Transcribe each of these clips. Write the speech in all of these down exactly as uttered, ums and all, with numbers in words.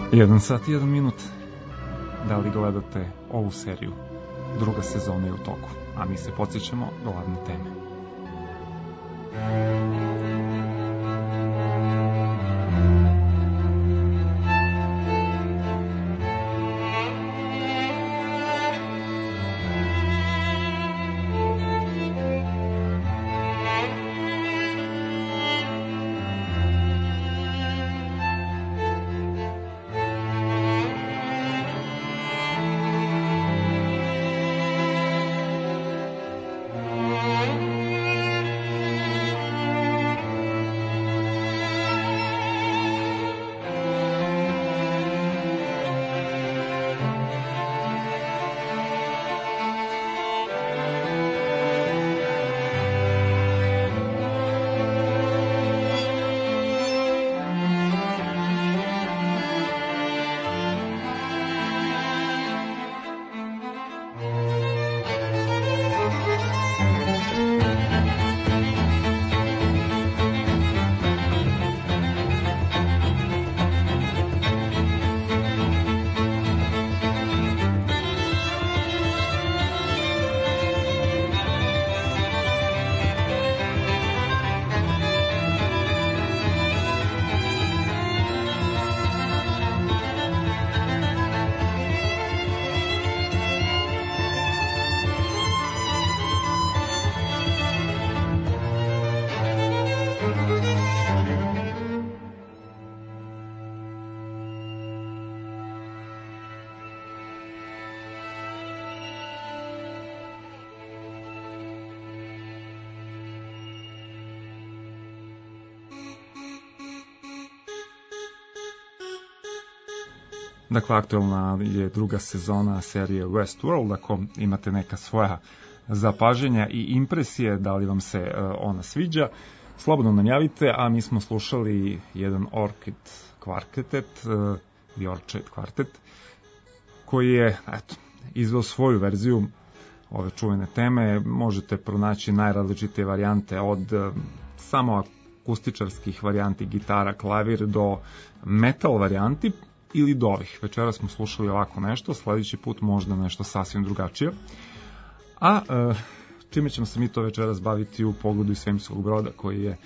Jedan sat i jedan minut. Da li gledate ovu seriju? Druga sezona je u toku, a mi se podsjećamo glavne teme. Dakle, aktualna je druga sezona serije Westworld. Ako imate neka svoja zapažanja i impresije, da li vam se uh, ona sviđa, slobodno nam javite, a mi smo slušali jedan Orchid Quartet, uh, The Orchid Quartet, koji je, eto, izveo svoju verziju ove čuvene teme. Možete pronaći najrazličitije varijante od uh, samo akustičarskih varijanti, gitara, klavir, do metal varijanti, ili do ovih. Večera smo slušali ovako nešto, sledeći put možda nešto sasvim drugačije. A e, čime ćemo se mi to večeras baviti u pogledu iz svemirskog broda, koji je e,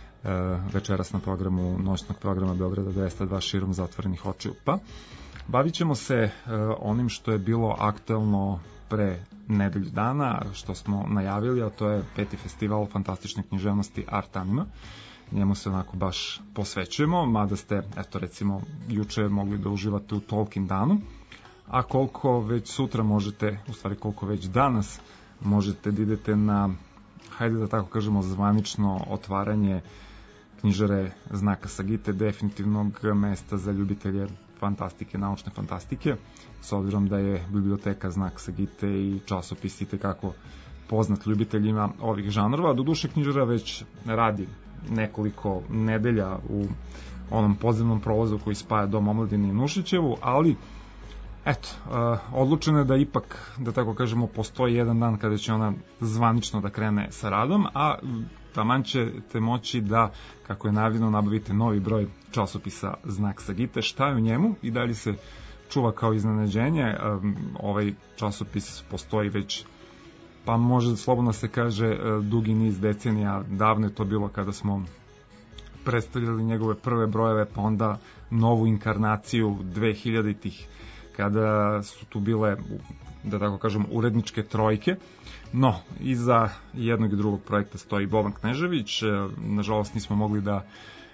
večeras na programu noćnog programa Beograda dvesta dva širom zatvorenih očiju. Pa, bavit ćemo se e, onim što je bilo aktuelno pre nedelju dana, što smo najavili, a to je peti festival fantastične književnosti Art Anima. Njemu se onako baš posvećujemo, mada ste, eto recimo, juče mogli da uživate u Tolkien danu, a koliko već sutra možete, u stvari koliko već danas možete da idete na, hajde da tako kažemo, zvanično otvaranje knjižare Znaka Sagite, definitivnog mesta za ljubitelje fantastike, naučne fantastike, s obzirom da je biblioteka Znak Sagite i časopis i tekako poznat ljubiteljima ovih žanrova. Doduše, knjižara već radi nekoliko nedelja u onom podzemnom prolazu koji spaja Dom omladine i Nušićevu, ali eto, uh, odlučeno je da ipak, da tako kažemo, postoji jedan dan kada će ona zvanično da krene sa radom, a taman ćete moći da, kako je najavljeno, nabavite novi broj časopisa Znak Sagite. Šta je u njemu i dalje se čuva kao iznenađenje. Um, ovaj časopis postoji već, pa može slobodno se kaže, dugi niz decenija. Davno je to bilo kada smo predstavljali njegove prve brojeve, pa onda novu inkarnaciju dvehiljaditih, kada su tu bile, da tako kažem, uredničke trojke. No, iza jednog i drugog projekta stoji Boban Knežević. Nažalost, nismo mogli da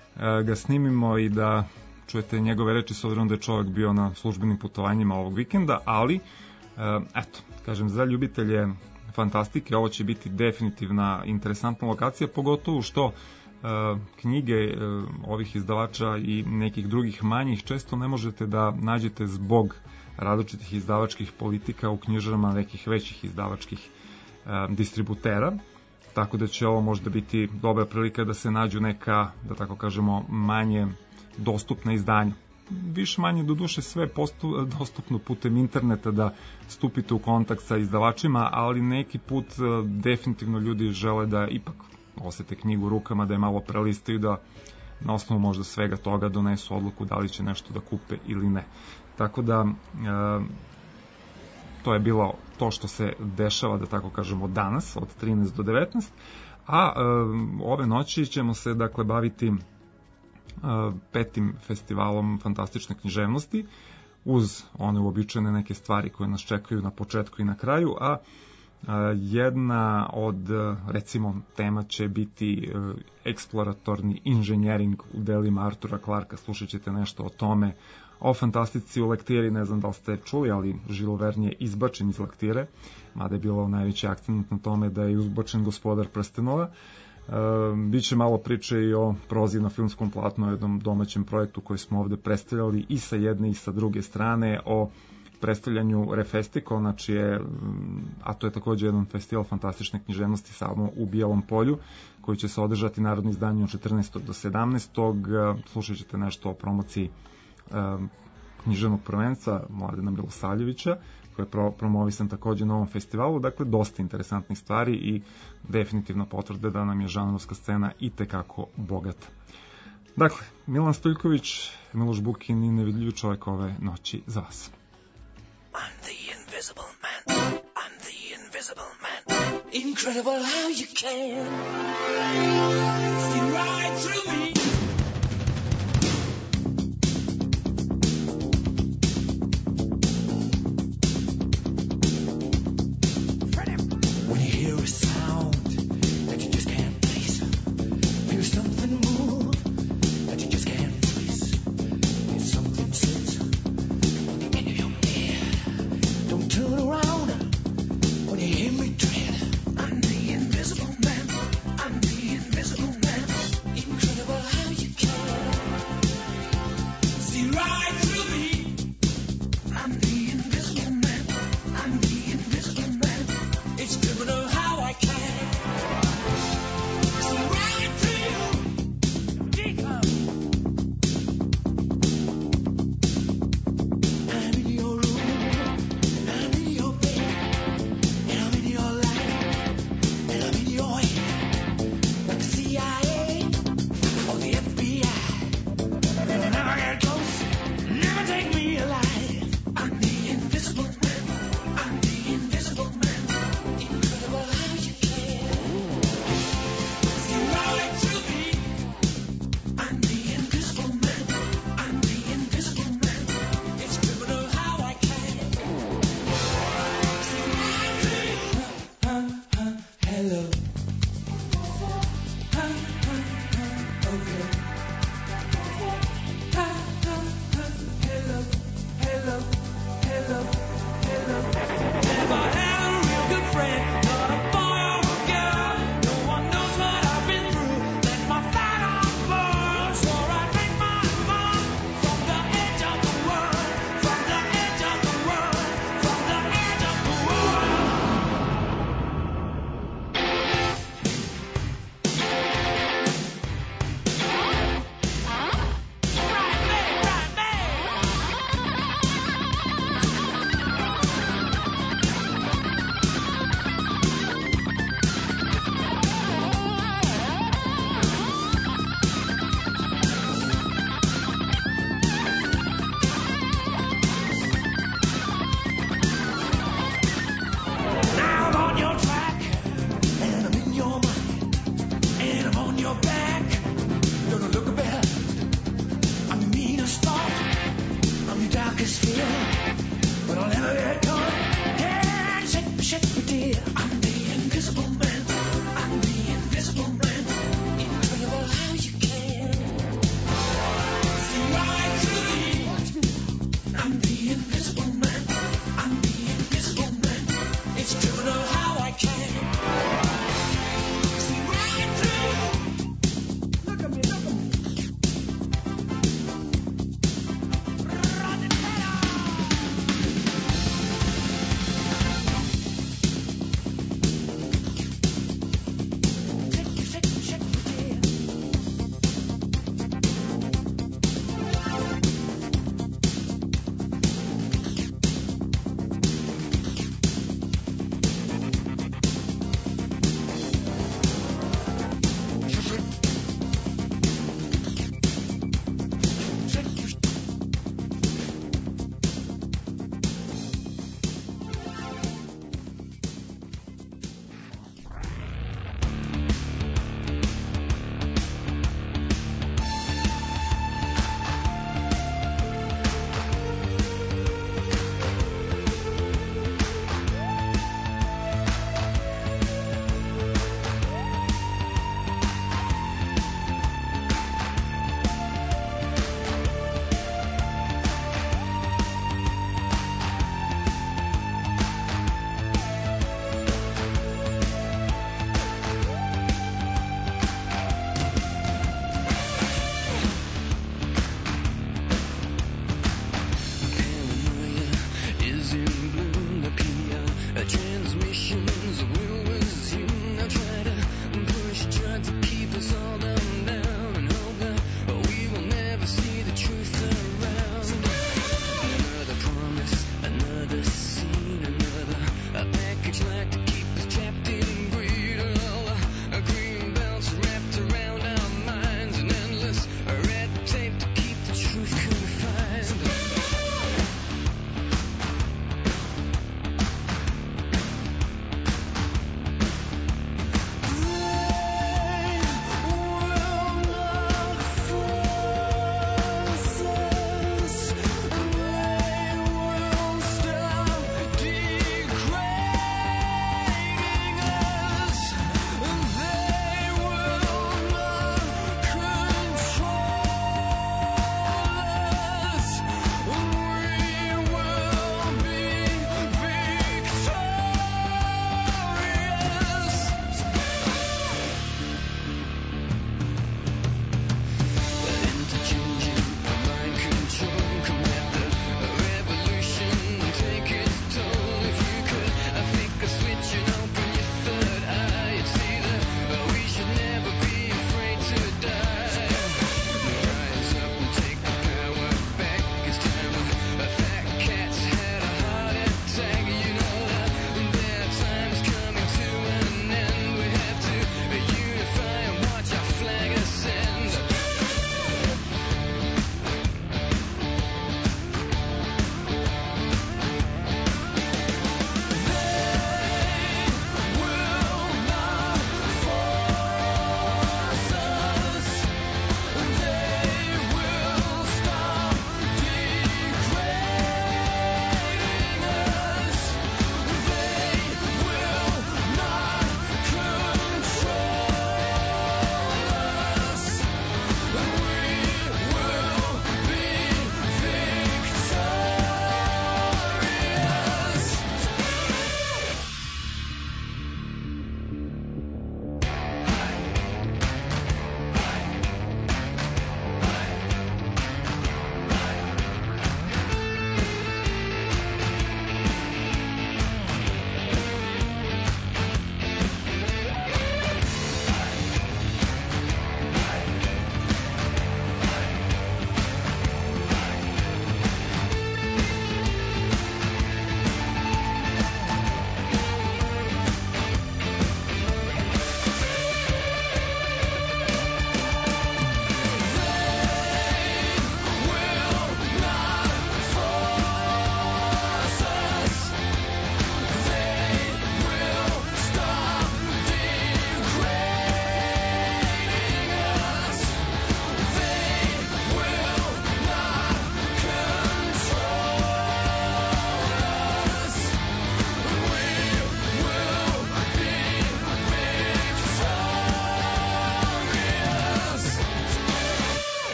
ga snimimo i da čujete njegove reči, s obzirom da je čovjek bio na službenim putovanjima ovog vikenda, ali, eto, kažem, za ljubitelje fantastike ovo će biti definitivna interesantna lokacija, pogotovo što uh, knjige uh, ovih izdavača i nekih drugih manjih često ne možete da nađete zbog različitih izdavačkih politika u knjižarama nekih većih izdavačkih uh, distributera, tako da će ovo možda biti dobra prilika da se nađu neka, da tako kažemo, manje dostupna izdanja. Više manje do duše sve postu, dostupno putem interneta, da stupite u kontakt sa izdavačima, ali neki put definitivno ljudi žele da ipak osete knjigu rukama, da je malo prelistaju, da na osnovu možda svega toga donesu odluku da li će nešto da kupe ili ne. Tako da e, to je bilo to što se dešava, da tako kažemo, danas od trinaest do devetnaest, a e, ove noći ćemo se dakle baviti e, petim festivalom fantastične književnosti, uz one uobičajene neke stvari koje nas čekaju na početku i na kraju, a jedna od, recimo, tema će biti eksploratorni inženjering u delima Artura Clarka. Slušat ćete nešto o tome, o fantastici u lektiri, ne znam da li ste čuli, ali Jules Verne je izbačen iz lektire, mada je bilo najveći akcent na tome da je izbačen Gospodar prstenova. E, biće malo priče i o prozi na filmskom platnu, o jednom domaćem projektu koji smo ovde predstavljali i sa jedne i sa druge strane, o predstavljanju Refestikona, čije, a to je takođe jedan festival fantastične književnosti samo u Bijelom Polju, koji će se održati narodno izdanje od četrnaestog do sedamnaestog Slušat ćete nešto o promociji um, književnog prvenstva Mladena Milosavljevića, koji je pro, promovisan takođe na ovom festivalu. Dakle, dosta interesantnih stvari i definitivno potvrde da nam je žanrovska scena i tekako bogata. Dakle, Milan Stojiljković, Miloš Bukin i Nevidljivi čovjek ove noći za vas. I'm the invisible man. I'm the invisible man. Incredible how you can see right through me. When you hear a sound that you just can't place, feel something move that you just can't trace. It's something sits in your ear. Don't turn around when you hear me tread. I'm the invisible man. I'm the invisible man. Incredible.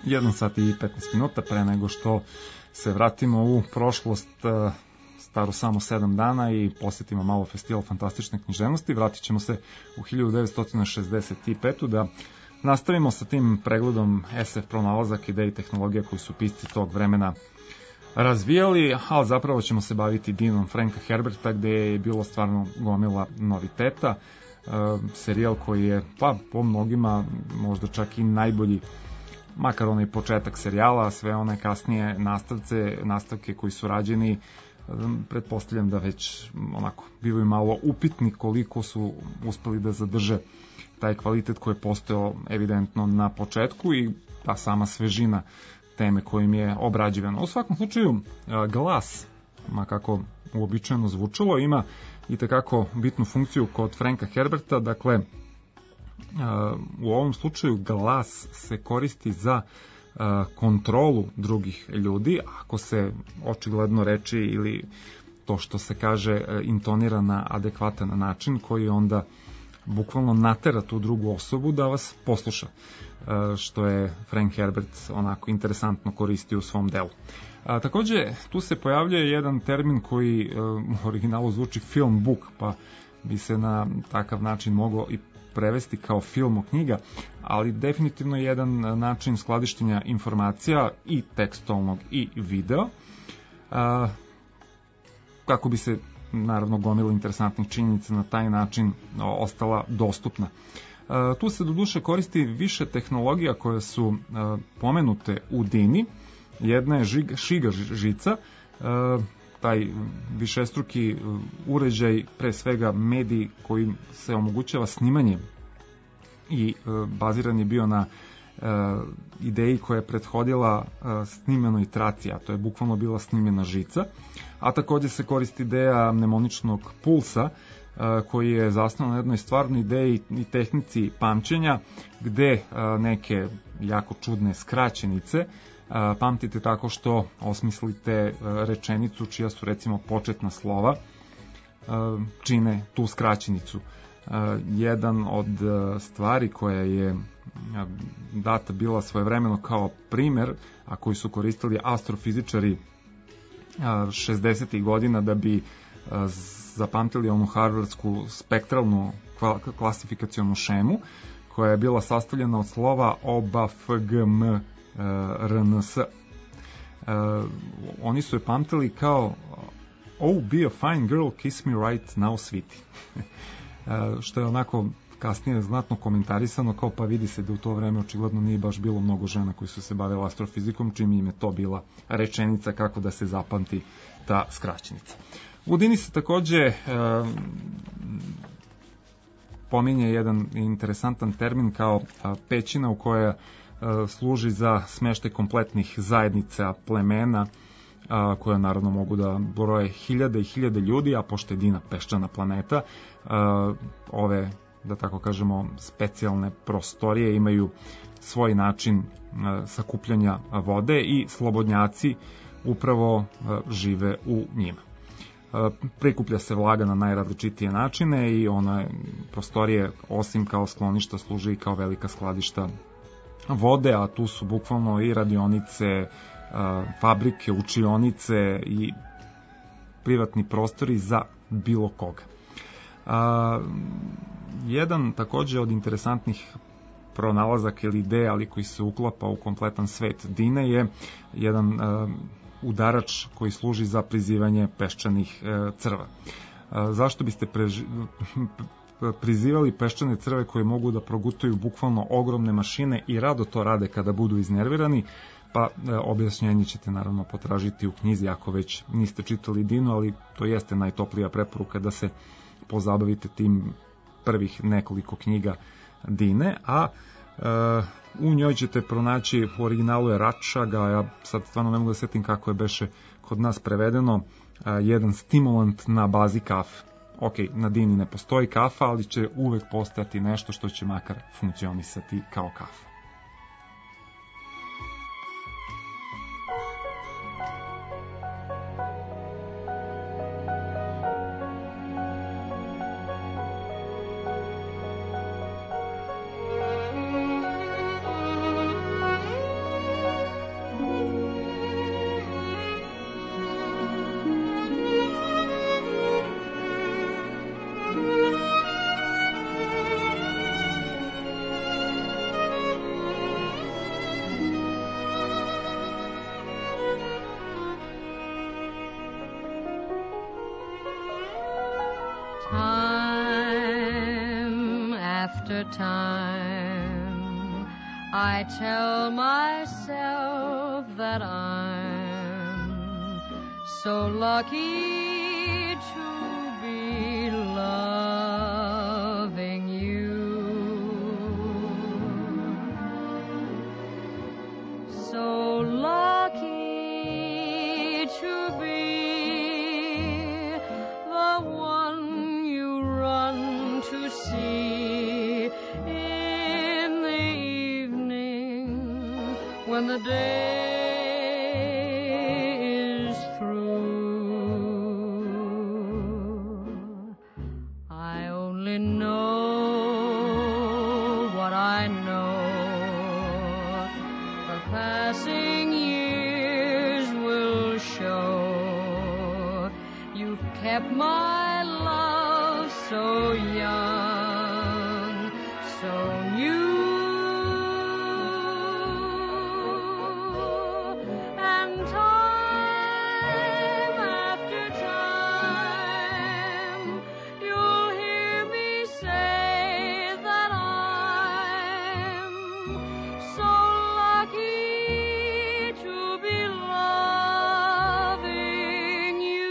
jedan sat i petnaest minuta pre nego što se vratimo u prošlost staru samo sedam dana i posjetimo malo festival fantastične književnosti. Vratit ćemo se u hiljadu devetsto šezdeset petu da nastavimo sa tim pregledom es ef pronalazak, ideje i tehnologija koji su pisci tog vremena razvijali, ali zapravo ćemo se baviti Dinom Franka Herberta, gde je bilo stvarno gomila noviteta. E, serijal koji je, pa po mnogima, možda čak i najbolji, makar onaj početak serijala, sve one kasnije nastavce, nastavke koji su rađeni, pretpostavljam da već onako bivaju malo upitni koliko su uspeli da zadrže taj kvalitet koji je postojao evidentno na početku i ta sama svežina teme kojim je obrađivano. U svakom slučaju, glas, ma kako uobičajeno zvučalo, ima i tekako bitnu funkciju kod Franka Herberta. Dakle, u ovom slučaju glas se koristi za kontrolu drugih ljudi, ako se očigledno reči ili to što se kaže intonira na adekvatan način koji onda bukvalno natera tu drugu osobu da vas posluša, što je Frank Herbert onako interesantno koristio u svom delu. A, takođe, tu se pojavljuje jedan termin koji u originalu zvuči film book, pa bi se na takav način mogao i prevesti kao film o knjiga, ali definitivno je jedan način skladištenja informacija i tekstualnog i video, a, kako bi se naravno gomila interesantnih činjenica na taj način ostala dostupna. A, tu se do duše koristi više tehnologija koje su a, pomenute u Dini. Jedna je žig, šiga žica, a, taj višestruki uređaj, pre svega medij koji se omogućava snimanje i baziran je bio na ideji koja je prethodila snimenoj traci, a to je bukvalno bila snimena žica, a takođe se koristi ideja mnemoničnog pulsa koji je zasnovan na jednoj stvarnoj ideji i tehnici pamćenja, gde neke jako čudne skraćenice pamtite tako što osmislite rečenicu čija su recimo početna slova čine tu skraćenicu. Jedan od stvari koja je data bila svojevremeno kao primer, a koji su koristili astrofizičari šezdesetih godina da bi zapamtili onu harvardsku spektralnu klasifikacionu šemu, koja je bila sastavljena od slova O, B, F, G, M, R, N, S. Oni su je pamtili kao Oh, be a fine girl, kiss me right now, sweetie. Što je onako kasnije znatno komentarisano, kao pa vidi se da u to vreme očigledno nije baš bilo mnogo žena koji su se bavile astrofizikom, čim im je to bila rečenica kako da se zapamti ta skraćenica. U Dini se takođe e, pominje jedan interesantan termin kao a, pećina u kojoj služi za smeštaj kompletnih zajednica plemena, a, koje naravno mogu da broje hiljade i hiljade ljudi, a pošto je Dina peščana planeta, a, ove, da tako kažemo, specijalne prostorije imaju svoj način a, sakupljanja vode i slobodnjaci upravo a, žive u njima. A, prikuplja se vlaga na najrazličitije načine i one prostorije, osim kao skloništa, služi i kao velika skladišta vode, a tu su bukvalno i radionice, fabrike, učionice i privatni prostori za bilo koga. Jedan takođe od interesantnih pronalazaka ili ideja, ali koji se uklapa u kompletan svet Dine, je jedan udarač koji služi za prizivanje peščanih crva. Zašto biste preži... prizivali peščane crve koje mogu da progutaju bukvalno ogromne mašine i rado to rade kada budu iznervirani, pa e, objašnjenje ćete naravno potražiti u knjizi ako već niste čitali Dinu, ali to jeste najtoplija preporuka da se pozabavite tim prvih nekoliko knjiga Dine, a e, u njoj ćete pronaći, u originalu je Ratšaga, ja sad stvarno ne mogu da setim kako je beše kod nas prevedeno, e, jedan stimulant na bazi kafe. Ok, na Dini ne postoji kafa, ali će uvek postojati nešto što će makar funkcionisati kao kafa. after time, I tell myself that I'm so lucky to be loving you. So lucky to be the one you run to see in the evening when the day is through. I only know what I know. The passing years will show. You've kept my love so young, so new. And time after time, you'll hear me say that I'm so lucky to be loving you.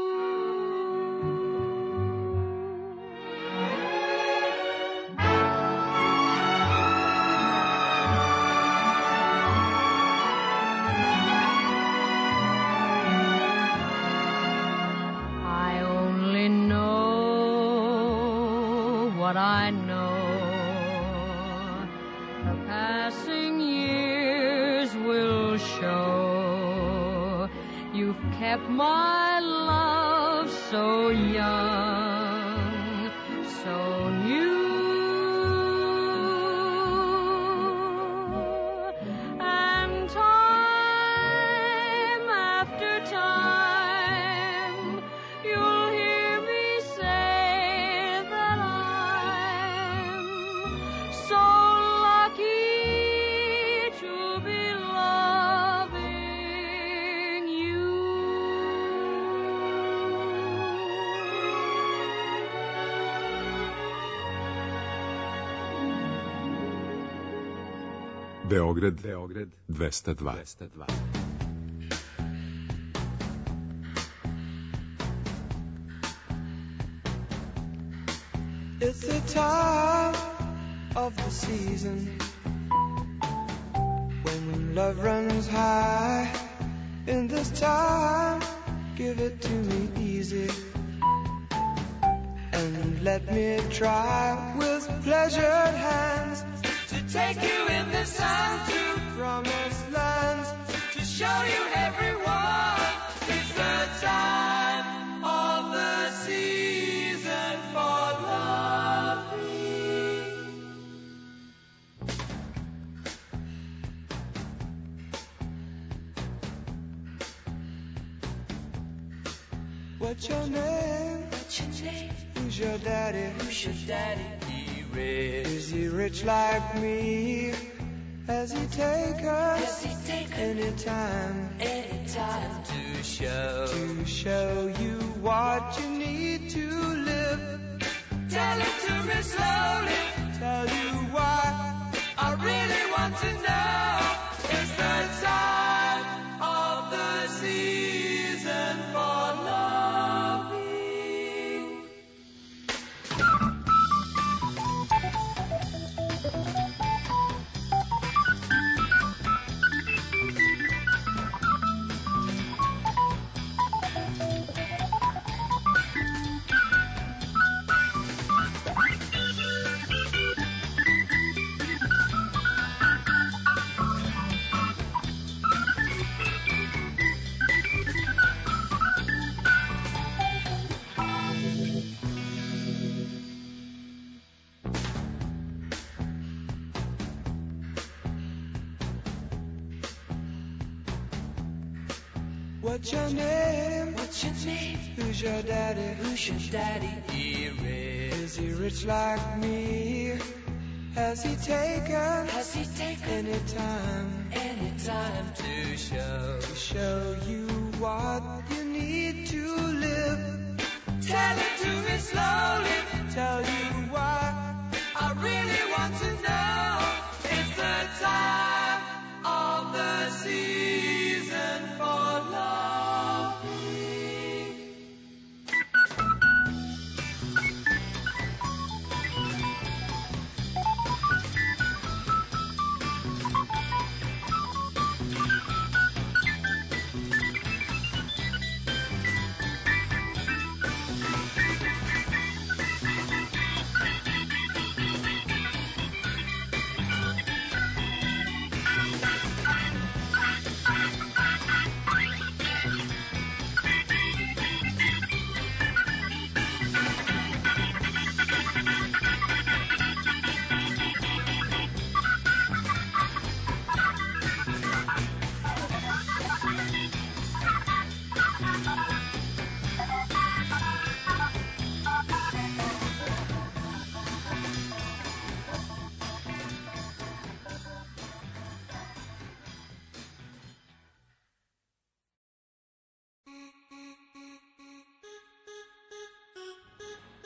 I only know what I know. The passing years will show. You've kept my love so young, so new. And time after time, you'll hear me say that I'm so lucky to be loving you. Beograd, Beograd dvesta dva. It's the time of the season when love runs high. In this time, give it to me easy and let me try with pleasured hands to take you in the sun to promised lands, to show you everyone. It's the time of the season for loving. What's your name? What's your name? Who's your daddy? Who's your daddy? He rich. Is he rich like me? Has he take us Does he take anytime any time to show? to show you what you need to live? Tell it to me slowly. Tell you why I really want to know. It's the time of the season for loving. What's your name? What's your name? Who's your daddy? Who's your daddy? He rich. Is he rich like me? Has he taken Has he taken any time any time to show? to show you what you need to live? Tell it to me slowly. Tell you why I really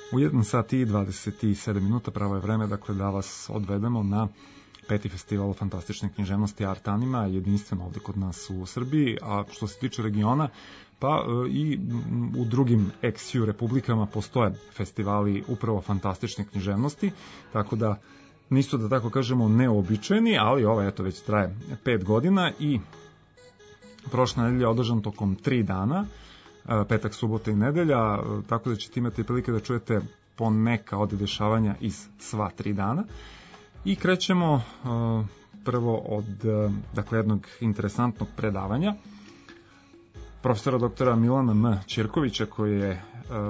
U jedan sat i dvadeset sedam minuta pravo je vreme, dakle, da vas odvedemo na peti festival fantastične književnosti Art Anima, jedinstveno ovde kod nas u Srbiji, a što se tiče regiona, pa i u drugim ex-ju republikama postoje festivali upravo fantastične književnosti, tako da nisu, da tako kažemo, neobičajni, ali ovaj, eto, već traje pet godina i prošla nedelja je održan tokom tri dana, petak, subota i nedelja, tako da ćete imati prilike da čujete po neka od dešavanja iz sva tri dana. I krećemo prvo od, dakle, jednog interesantnog predavanja profesora doktora Milana M. Ćirkovića, koji je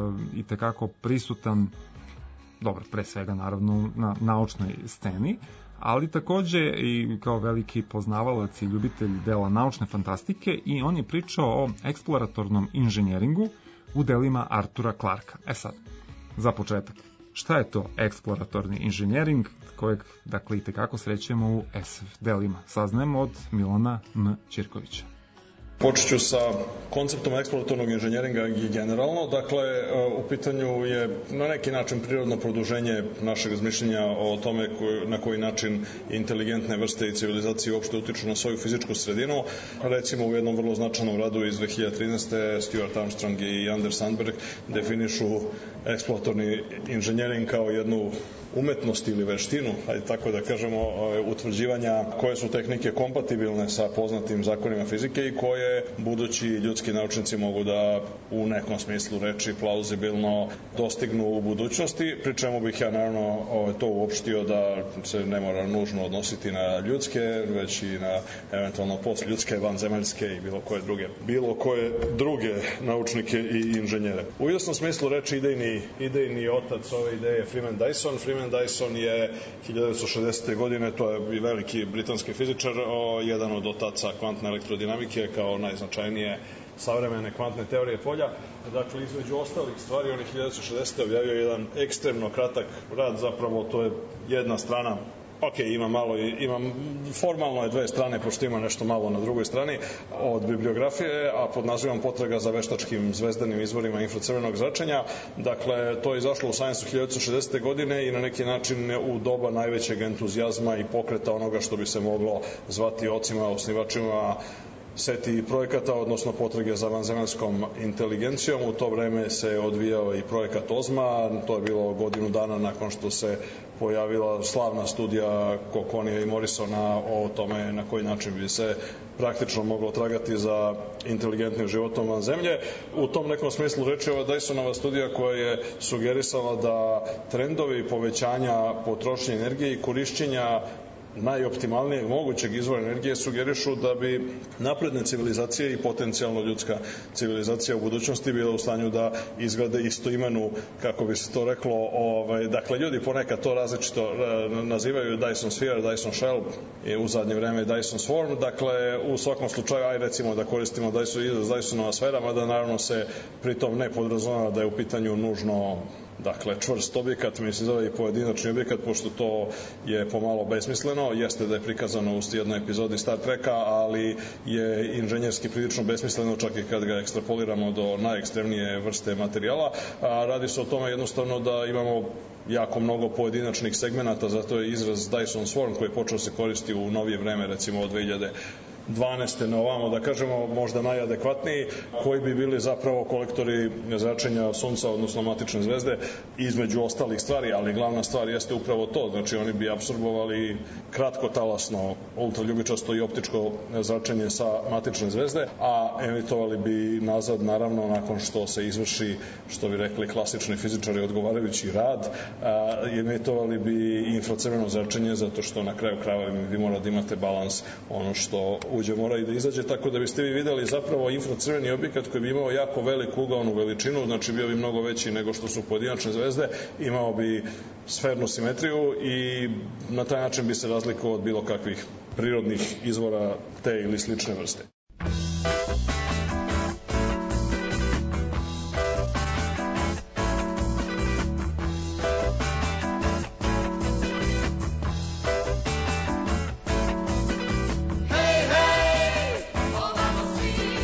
i tekako prisutan, dobro, pre svega naravno na naučnoj sceni, ali takođe i kao veliki poznavalac i ljubitelj dela naučne fantastike, i on je pričao o eksploratornom inženjeringu u delima Artura Clarka. E sad, za početak, šta je to eksploratorni inženjering, kojeg, dakle, i tekako srećemo u es ef delima? Saznajemo od Milana M. Ćirkovića. Počet ću sa konceptom eksploratornog inženjeringa generalno. Dakle, u pitanju je na neki način prirodno produženje našeg razmišljenja o tome na koji način inteligentne vrste i civilizacije uopšte utiču na svoju fizičku sredinu. Recimo, u jednom vrlo značajnom radu iz dve hiljade trinaeste. Stuart Armstrong i Anders Sandberg definišu eksploratorni inženjering kao jednu umetnost ili veštinu, ajde tako da kažemo, utvrđivanja koje su tehnike kompatibilne sa poznatim zakonima fizike i koje budući ljudski naučnici mogu da u nekom smislu reči plauzibilno dostignu u budućnosti, pri čemu bih ja naravno to uopštio da se ne mora nužno odnositi na ljudske, već i na eventualno postljudske, vanzemaljske i bilo koje druge, bilo koje druge naučnike i inženjere. U jasnom smislu reči idejni, idejni otac ove ideje Freeman Dyson. Freeman Dyson je hiljadu devetsto šezdesete. godine, to je i veliki britanski fizičar, o, jedan od otaca kvantne elektrodinamike kao najznačajnije savremene kvantne teorije polja. Dakle, između ostalih stvari, on je hiljadu devetsto šezdesete. objavio jedan ekstremno kratak rad, zapravo to je jedna strana. Ok, ima malo, ima, formalno je dve strane, pošto ima nešto malo na drugoj strani od bibliografije, a pod nazivom Potraga za veštačkim zvezdanim izvorima infracrvenog zračenja. Dakle, to je izašlo u Science-u hiljadu devetsto šezdesete. godine i na neki način u doba najvećeg entuzijazma i pokreta onoga što bi se moglo zvati ocima, osnivačima seti projekata, odnosno potrage za vanzemaljskom inteligencijom. U to vreme se odvijao i projekat OZMA, to je bilo godinu dana nakon što se pojavila slavna studija Kokonija i Morrisona o tome na koji način bi se praktično moglo tragati za inteligentnim životom van zemlje. U tom nekom smislu reči ova Dysonova studija koja je sugerisala da trendovi povećanja potrošnje energije i korišćenja najoptimalnijeg mogućeg izvora energije sugerišu da bi napredne civilizacije i potencijalno ljudska civilizacija u budućnosti bila u stanju da izgrade istoimenu, kako bi se to reklo, ovaj, dakle, ljudi ponekad to različito nazivaju Dyson Sphere, Dyson Shell, i u zadnje vreme Dyson Swarm. Dakle, u svakom slučaju, aj recimo da koristimo Dyson, izraz Dysonova sfera, mada naravno se pritom ne podrazumeva da je u pitanju nužno, dakle, čvrst objekat, mi se zove i pojedinačni objekat, pošto to je pomalo besmisleno. Jeste da je prikazano u jednoj epizodi Star Treka, ali je inženjerski prilično besmisleno, čak i kad ga ekstrapoliramo do najekstremnije vrste materijala. A radi se o tome jednostavno da imamo jako mnogo pojedinačnih segmenata, zato je izraz Dyson Swarm, koji je počeo se koristi u novije vreme, recimo od dve hiljade dvanaeste. na ovamo, da kažemo, možda najadekvatniji, koji bi bili zapravo kolektori zračenja Sunca, odnosno matične zvezde, između ostalih stvari, ali glavna stvar jeste upravo to, znači oni bi apsorbovali kratkotalasno, ultraljubičasto i optičko zračenje sa matične zvezde, a emitovali bi nazad, naravno, nakon što se izvrši, što bi rekli klasični fizičari, odgovarajući rad, a, emitovali bi infracrveno zračenje, zato što na kraju krajeva vi mora da imate balans, ono što uđe mora i da izađe, tako da biste vi videli zapravo infracrveni objekat koji bi imao jako veliku ugaonu veličinu, znači bio bi mnogo veći nego što su pojedinačne zvezde, imao bi sfernu simetriju i na taj način bi se razlikovao od bilo kakvih prirodnih izvora te ili slične vrste.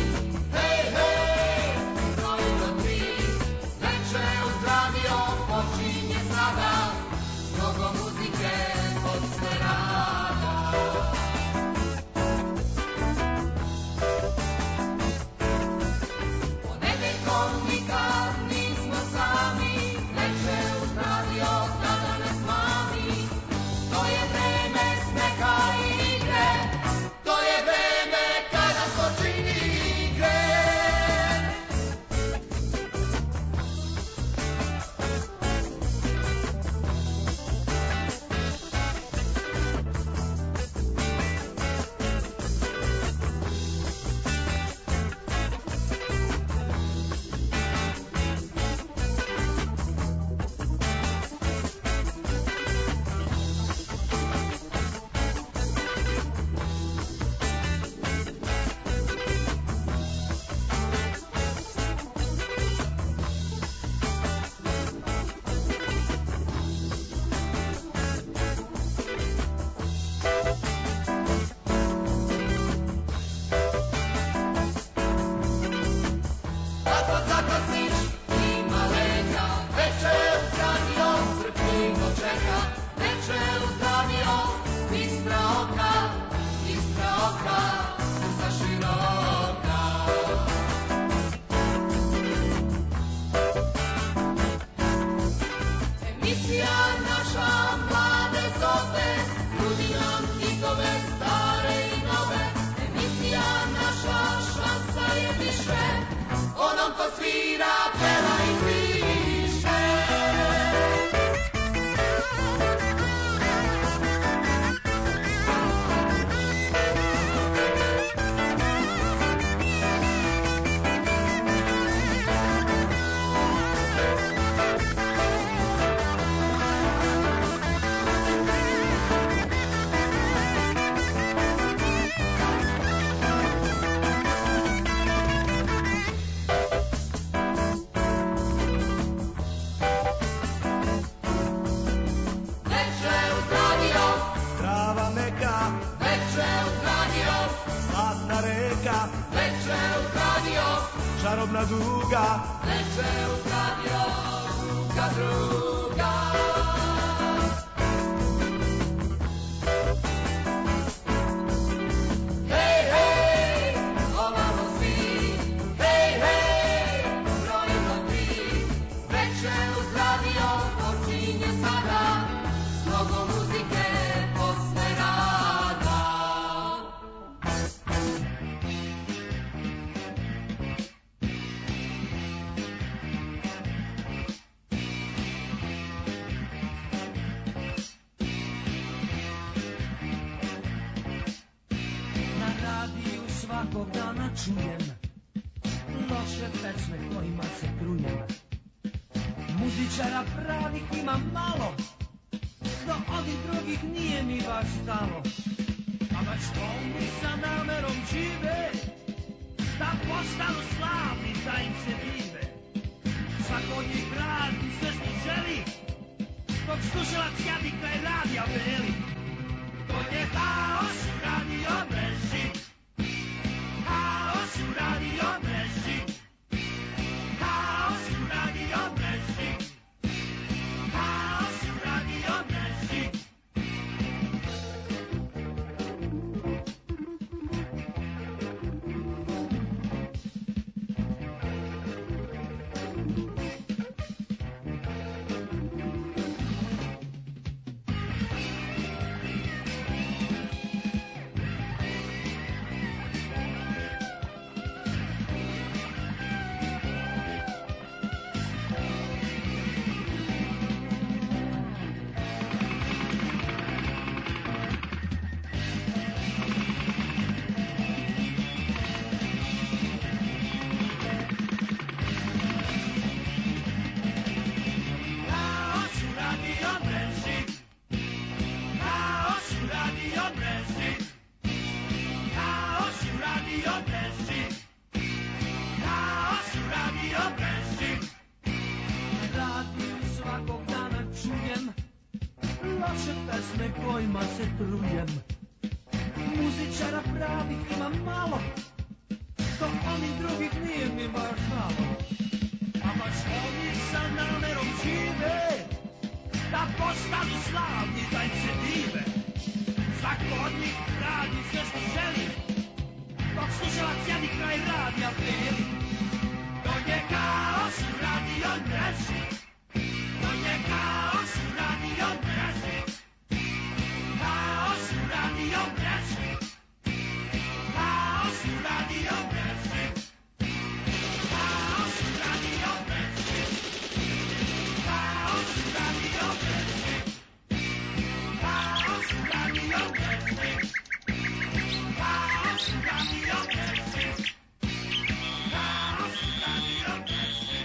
Neće u radio sobna duga. Leče uz radio, druga, druga. Hej, hej, ovamo svi, hej, hej, brojimo tri. Leče uz radio, počinje sada, mnogo muzike posle rada. Na radiju svakog dana čujem loše pesme kojima se trujem. Muzičara pravih ima malo, do ovih drugih nije mi baš stalo. A baš oni sa namerom žive, da postanu slavni, da im se dive. Svako od njih radi sve što želi, dok slušalac jadi kraj radija veli. To je haos u radio mreži, haos u radio mreži, haos u radio mreži, haos u radio mreži. Haos u radio mreži, haos u radio mreži, haos u radio mreži, haos u radio mreži. Radio svakog dana čujem loše pesme kojima se trujem. Muzičara pravih ima malo, do onih drugih nije mi baš malo. A baš oni sa namerom žive, da postanu slavni, da im se dive. Svako od njih radi sve što želi, dok slušalac jadi kraj radija veli. To je kaos u radio mreži, to je kaos u radio mreži, kaos u radio mreži, kaos u radio mreži, kaos u radio mreži, kaos u radio mreži, kaos u radio mreži, kaos u radio mreži, kaos u radio mreži.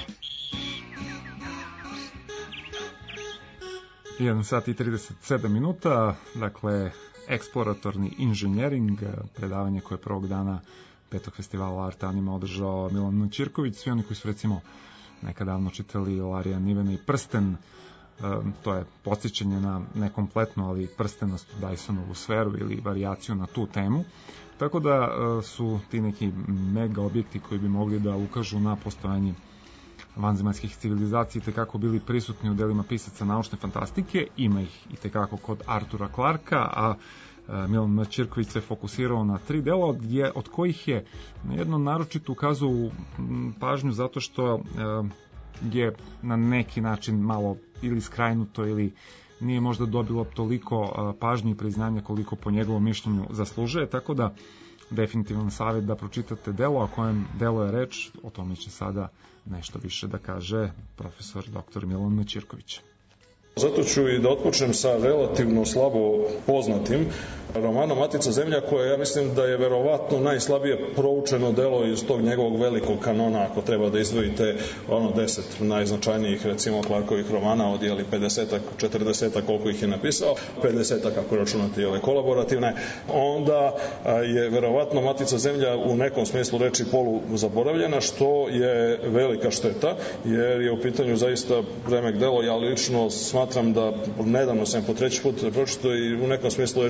jedan sat i trideset sedam minuta, dakle, eksploratorni inženjering, predavanje koje je prvog dana petog festivala Art Anima održao Milan Ćirković. Svi oni koji su recimo nekad davno čitali Larija Nivena i Prsten, to je podsjećanje na nekompletno, ali prstenastu Dysonovu sferu ili varijaciju na tu temu. Tako da su ti neki mega objekti koji bi mogli da ukažu na postojanje vanzemaljskih civilizacija tekako bili prisutni u delima pisaca naučne fantastike, ima ih i tekako kod Artura Clarka, a Milan Ćirković se fokusirao na tri dela, od, je, od kojih je na jedno naročito ukazao pažnju zato što je na neki način malo ili skrajnuto ili nije možda dobilo toliko pažnje i priznanja koliko po njegovom mišljenju zaslužuje, tako da definitivan savjet da pročitate delo, a kojem delo je reč, o tome će sada nešto više da kaže profesor doktor Milan Ćirković. Zato ću i da otpočnem sa relativno slabo poznatim romanom Matica zemlja, koje ja mislim da je verovatno najslabije proučeno delo iz tog njegovog velikog kanona, ako treba da izdvojite ono deset najznačajnijih, recimo, Clarkovih romana od jeli pedesetak, četrdesetak koliko ih je napisao, pedesetak ako računate jeli kolaborativne, onda je verovatno Matica zemlja u nekom smislu reči polu zaboravljena, što je velika šteta, jer je u pitanju zaista remek delo. Ja lično smatram da, nedavno sam po treći put pročito i u nekom smislu reči smatram da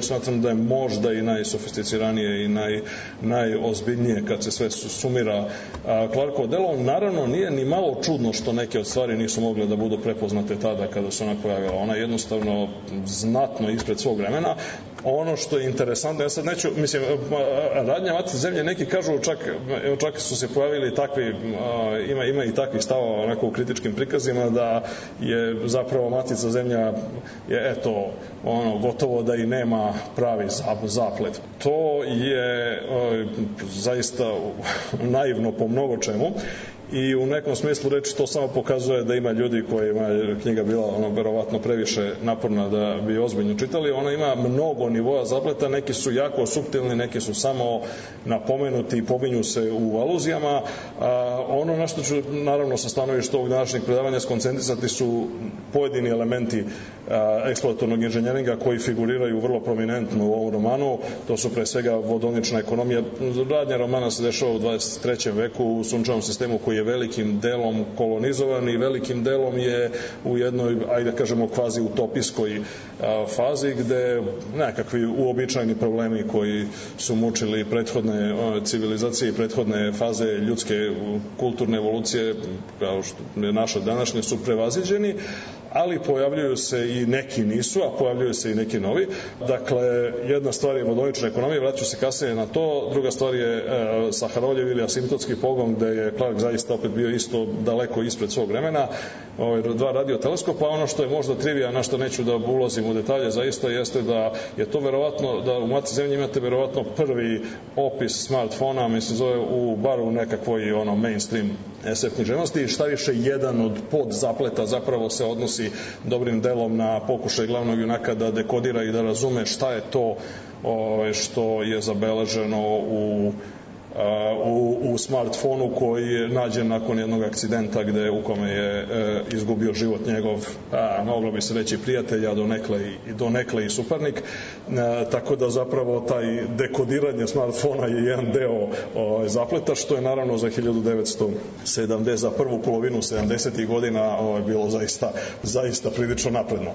je možda i najsofisticiranije i naj, najozbiljnije kad se sve sumira Clarkovo delo. Naravno, nije ni malo čudno što neke od stvari nisu mogle da budu prepoznate tada kada se ona pojavila. Ona je jednostavno znatno ispred svog vremena. Ono što je interesantno, ja sad neću, mislim, Radnja Matice zemlje, neki kažu, čak, čak su se pojavili takvi, ima, ima i takvih stavova onako u kritičkim prikazima, da je zapravo Matica zemlja je, eto, ono, gotovo da i nema pravi zaplet. To je o, zaista naivno po mnogo čemu. I u nekom smislu reči to samo pokazuje da ima ljudi kojima je knjiga bila ono verovatno previše naporna da bi ozbiljno čitali. Ona ima mnogo nivoa zapleta, neki su jako suptilni, neki su samo napomenuti i pominju se u aluzijama. A, ono na što ću naravno sa stanovišta ovog današnjeg predavanja skoncentrisati su pojedini elementi a, eksploatornog inženjeringa koji figuriraju vrlo prominentno u ovom romanu. To su pre svega vodonična ekonomija. Radnja romana se dešava u dvadeset trećem veku u sunčevom sistemu koji je velikim delom kolonizovan i velikim delom je u jednoj, ajde da kažemo, kvazi utopijskoj a, fazi gde nekakvi uobičajeni problemi koji su mučili prethodne a, civilizacije i prethodne faze ljudske kulturne evolucije, kao što je naša današnja, su prevaziđeni, ali pojavljuju se i neki nisu, a pojavljuju se i neki novi. Dakle, jedna stvar je vodonična ekonomija, vraću se kasnije na to, druga stvar je e, Saharoljev ili asimptotski pogon, gde je Clark zaista opet bio isto daleko ispred svog vremena, ovaj, dva radioteleskopa. Ono što je možda trivija, na što neću da ulazim u detalje, zaista jeste da je to verovatno, da u Matici zemlje imate verovatno prvi opis smartfona, mislim zove u bar u nekakvoj ono mainstream es ef književnosti, i šta više jedan od podzapleta zapravo se odnosi dobrim delom na pokušaj glavnog junaka da dekodira i da razume šta je to ove, što je zabeleženo u U, u smartfonu koji je nađen nakon jednog akcidenta gde u kome je e, izgubio život njegov, a, moglo bi se reći prijatelj, a donekle i, donekle i suparnik, e, tako da zapravo taj dekodiranje smartfona je jedan deo o, zapleta, što je naravno za hiljadu devetsto sedamdeset, za prvu polovinu sedamdesetih godina o, bilo zaista, zaista prilično napredno.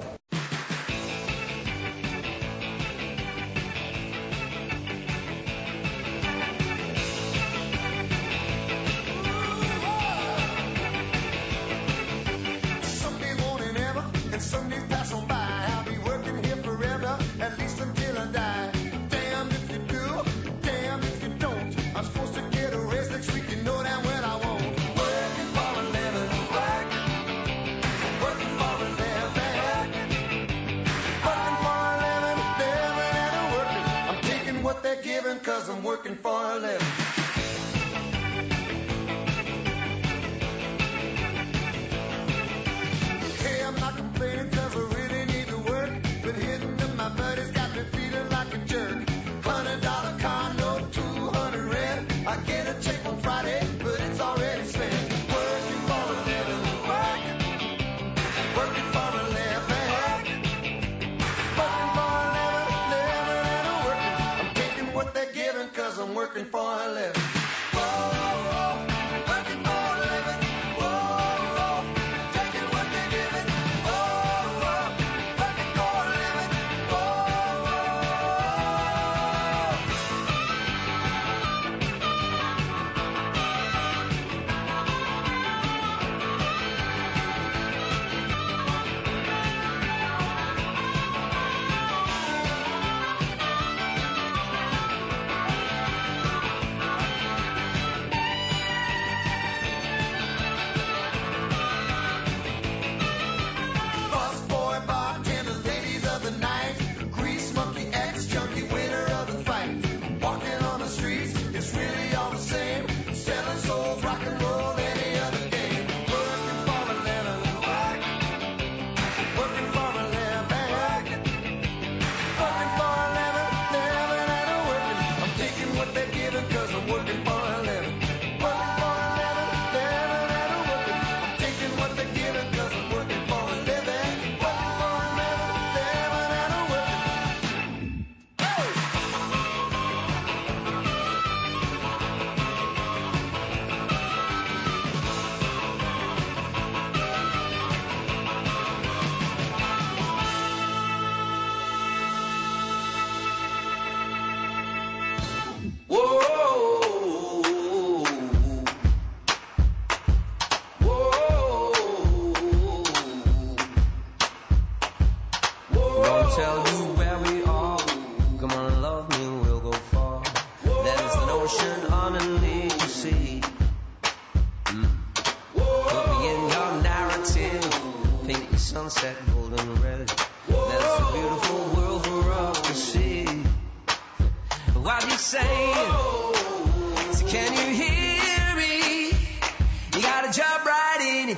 Working for a living.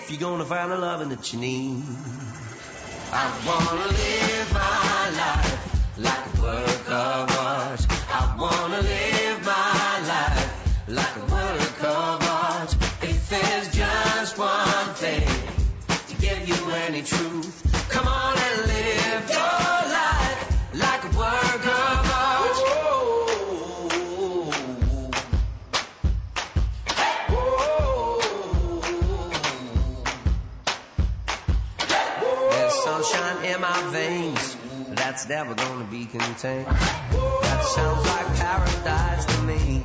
if you're gonna find the loving that you need. I wanna live my life like a work of art. I wanna live my life like a work of art. If there's just one thing to give you any truth, come on and live your life like a work of art. Whoa. Hey. Whoa. There's sunshine in my veins, but that's never gonna be contained. That sounds like paradise to me.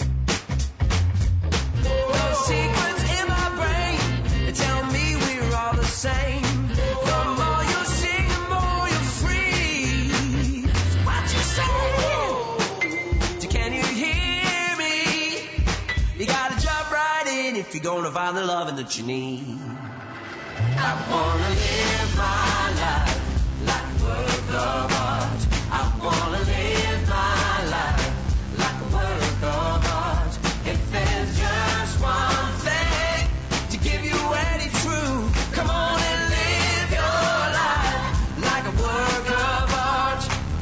Those secrets in my brain, they tell me we're all the same. The more you sing, the more you're free. So what you say? Can you hear me? You gotta jump right in if you're gonna find the loving that you need. I wanna live my life like a work of art. I wanna live my life like a work of art. If there's just one thing to give you any truth, come on and live your life like a work of art.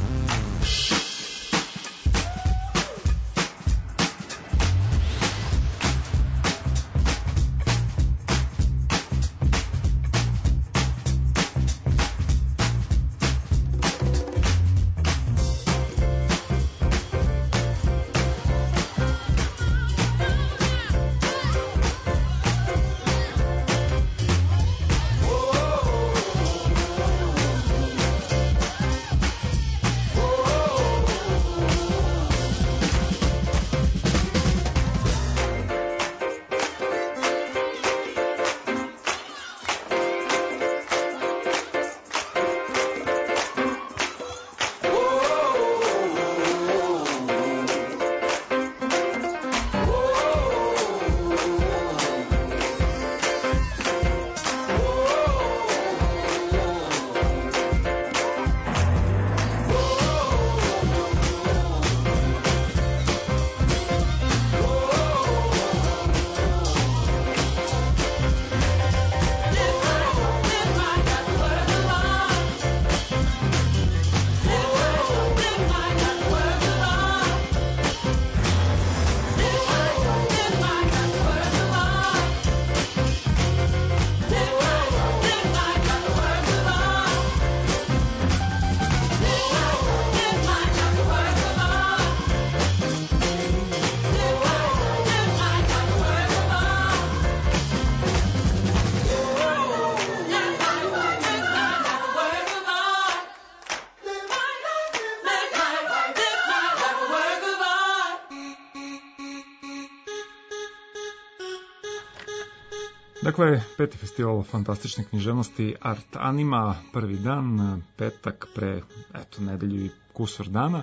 Dakle, peti festival fantastične književnosti Art Anima, prvi dan, petak pre, eto, nedelju i kusur dana.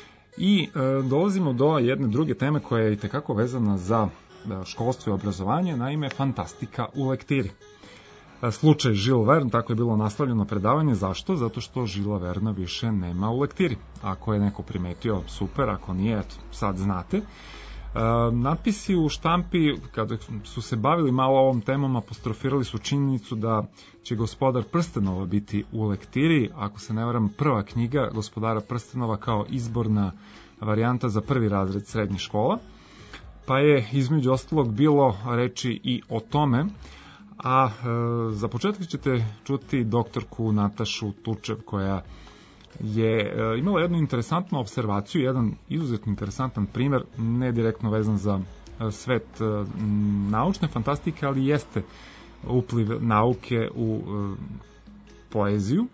I e, dolazimo do jedne druge teme koja je i tekako vezana za školstvo i obrazovanje, naime fantastika u lektiri. E, slučaj Jules Verne, tako je bilo nastavljeno predavanje. Zašto? Zato što Julesa Verna više nema u lektiri. Ako je neko primetio, super, ako nije, eto, sad znate. Uh, natpisi u štampi, kada su se bavili malo ovom temom, apostrofirali su činjenicu da će Gospodar prstenova biti u lektiri, ako se ne varam, prva knjiga Gospodara prstenova kao izborna varijanta za prvi razred srednjih škola, pa je između ostalog bilo reči i o tome, a uh, za početak ćete čuti doktorku Natašu Tučev, koja je imala jednu interesantnu observaciju, jedan izuzetno interesantan primer, ne direktno vezan za svet naučne fantastike, ali jeste upliv nauke u poeziju.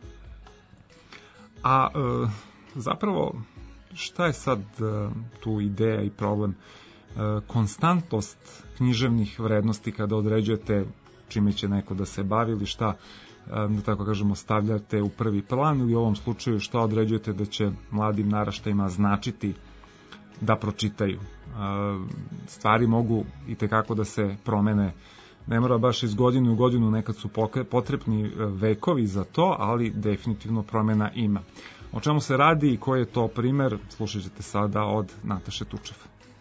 A zapravo, šta je sad tu ideja i problem? Konstantnost književnih vrednosti kada određujete čime će neko da se bavi ili šta, da tako kažemo, stavljate u prvi plan, ili u ovom slučaju šta određujete da će mladim naraštajima značiti da pročitaju. Stvari mogu i tekako da se promene, ne mora baš iz godine u godinu, nekad su potrebni vekovi za to, ali definitivno promena ima. O čemu se radi i koji je to primer, slušat ćete sada od Nataše Tučev.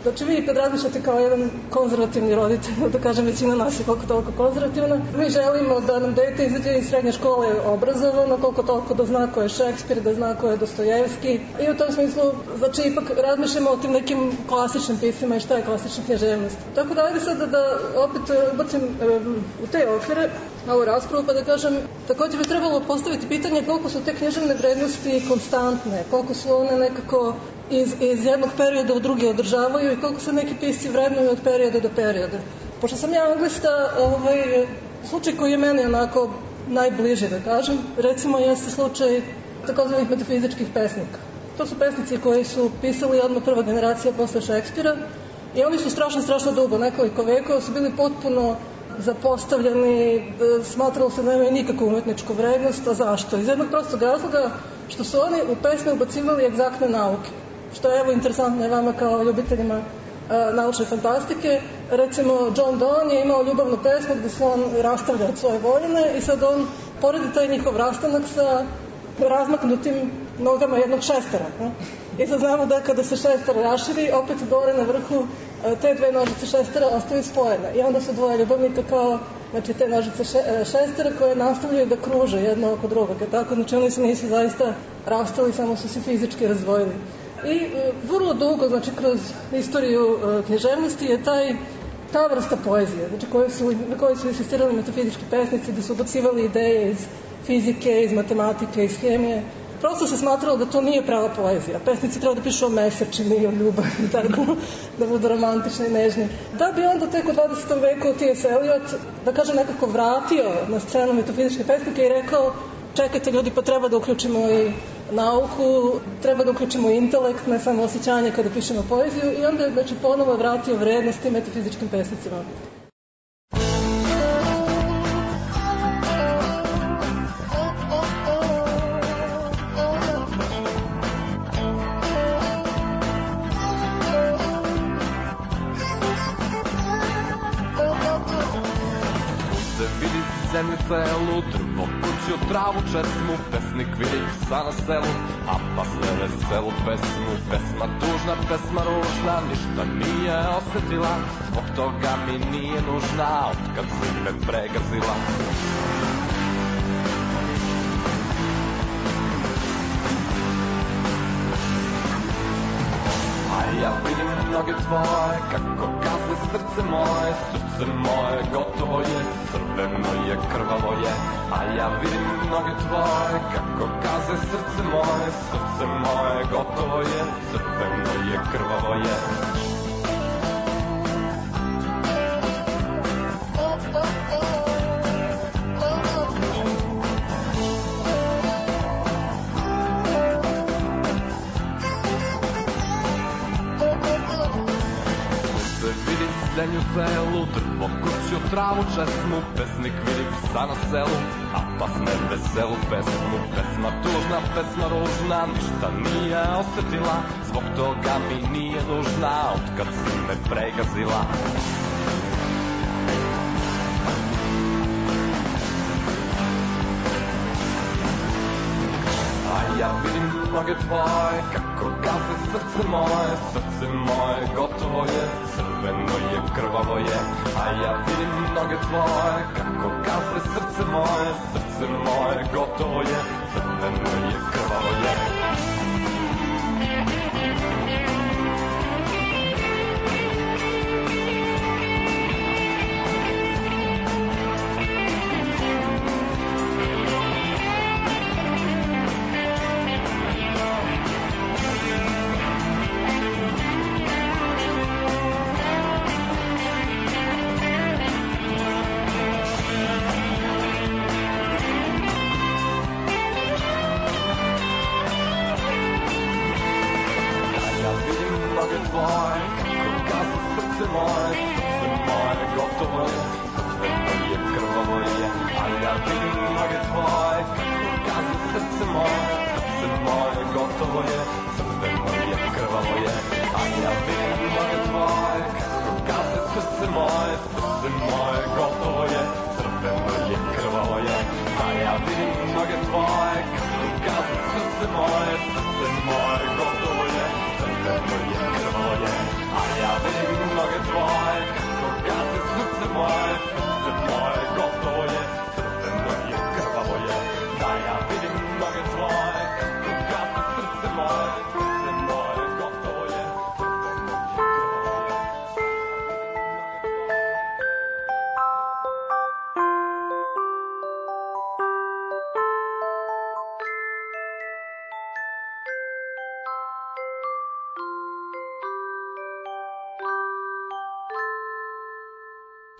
Znači vi kad razmišljate kao jedan konzervativni roditelj, da kažem većina nas je koliko toliko konzervativna, mi želimo da nam dete izađe iz srednje škole obrazovano, koliko toliko da zna ko je Šekspir, da zna ko je Dostojevski i u tom smislu, znači ipak razmišljamo o tim nekim klasičnim pismima i šta je klasična književnost. Tako da ajde sad da, da opet ubacim um, u te okvire ovu raspravu pa da kažem, također bi trebalo postaviti pitanje koliko su te književne vrednosti konstantne, koliko su one nekako iz, iz jednog perioda u drugi održavaju i koliko se neki pisci vrednuju od perioda do perioda. Pošto sam ja anglista, ovaj, slučaj koji je meni onako najbliži, da kažem, recimo jeste slučaj takozvanih metafizičkih pesnika. To su pesnici koji su pisali odmah prva generacija posle Šekspira i oni su strašno, strašno dugo, nekoliko vekova su bili potpuno zapostavljeni, smatralo se da nemaju nikakvu umetničku vrednost, a zašto? Iz jednog prostog razloga što su oni u pesme ubacivali egzaktne nauke, što je evo interesantno je vama kao ljubiteljima uh, naučne fantastike. Recimo John Donne je imao ljubavnu pesmu gde se on rastavlja od svoje voljene i sad on poredi taj njihov rastanak sa razmaknutim nogama jednog šestera. Ne? I sad znamo da kada se šester raširi, opet dole na vrhu te dve nožice šestera ostaju spojene. I onda su dvoje ljubavnika kao, znači te nožice šestera koje nastavljaju da kruže jedno oko drugog. Tako, znači oni se nisu zaista rastali, samo su se fizički razdvojili. I vrlo dugo, znači kroz istoriju književnosti je taj ta vrsta poezije, znači koje su, na kojoj su insistirali metafizički pesnici, da su ubacivali ideje iz fizike, iz matematike, iz hemije. Prosto se smatralo da to nije prava poezija. Pesnici treba da pišu o mesečini, o ljubavi, tako, da budu romantični i nežni. Da bi onda tek u dvadesetom veku T S Eliot, da kažem, nekako vratio na scenu metafizičke pesnike i rekao čekajte ljudi, pa treba da uključimo i nauku, treba da uključimo i intelekt, ne samo osjećanje kada pišemo poeziju i onda je znači, ponovo vratio vrednost tim metafizičkim pesnicima. Zemlju celu, drvo, kuću, travu, česmu, pesnik vidi psa na selu, a pas ne veselu pesmu, pesma tužna, pesma ružna, ništa nije osetila, zbog toga mi nije nužna, otkad si me pregazila. Ja vidim noge tvoje, kako gaze srce moje, srce moje gotovo je, crveno je, krvavo je. A ja vidim noge tvoje, kako gaze srce moje, srce moje gotovo je, crveno je, krvavo je. Zemlju celu, drvo, kuću, travu, česmu, pesnik vidi psa na selu, a pas ne veselu pesmu, pesma tužna, pesma ružna, ništa nije osetila, zbog toga mi nije nužna, otkad si me pregazila. Ja vidim noge tvoje, kako gaze srce moje, srce moje gotovo je, crveno je, krvavo je. A ja vidim noge tvoje, kako gaze srce moje, srce moje gotovo je, crveno je, krvavo je.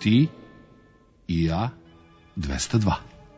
Ti i ja dvesta dva.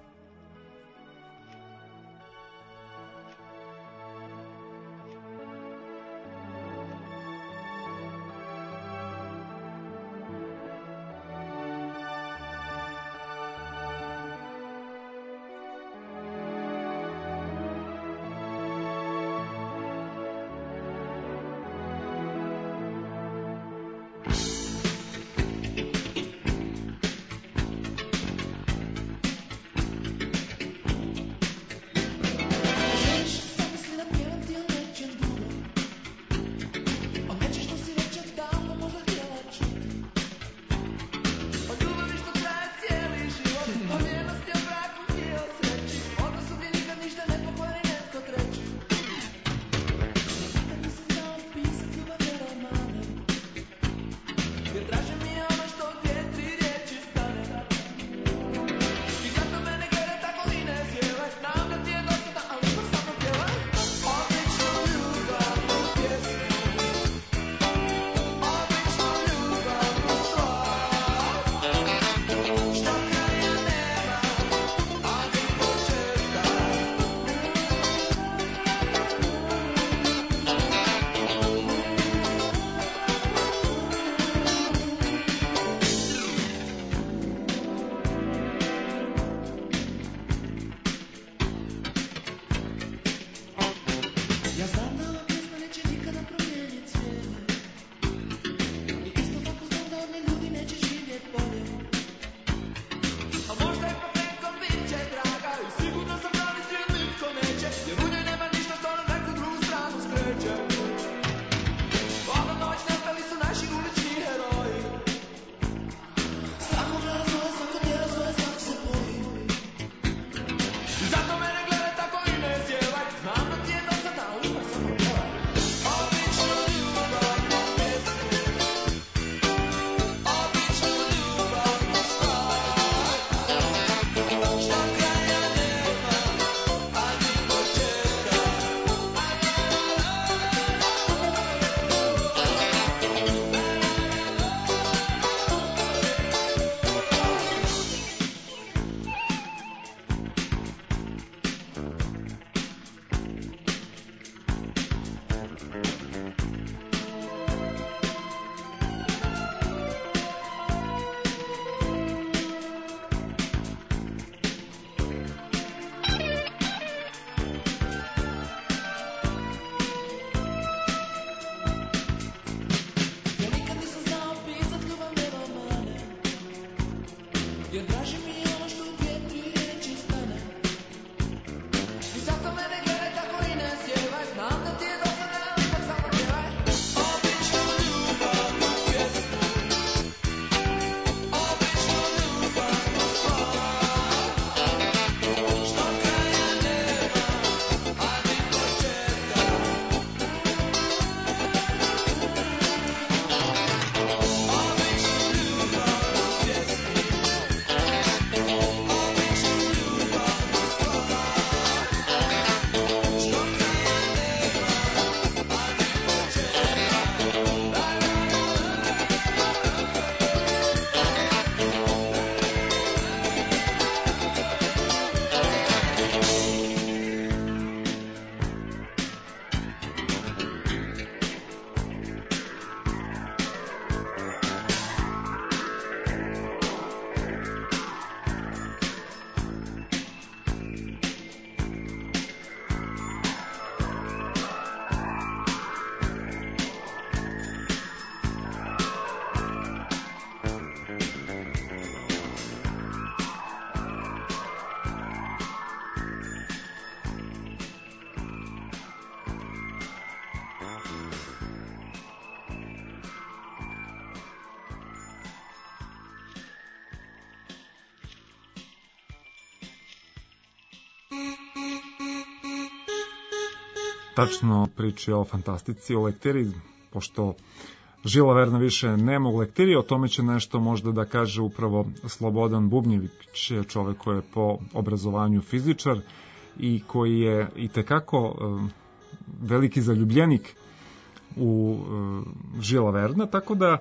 Tačno priči o fantastici, o lektiri, pošto Žila Verna više nema u lektiri, o tome će nešto možda da kaže upravo Slobodan Bubnjević, čovek koji je po obrazovanju fizičar i koji je i tekako veliki zaljubljenik u Žila Verna, tako da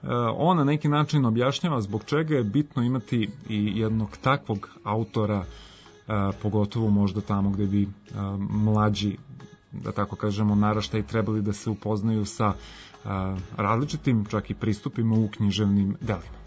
on na neki način objašnjava zbog čega je bitno imati i jednog takvog autora, pogotovo možda tamo gde bi mlađi, da tako kažemo, naraštaji trebali da se upoznaju sa različitim, čak i pristupima u književnim delima.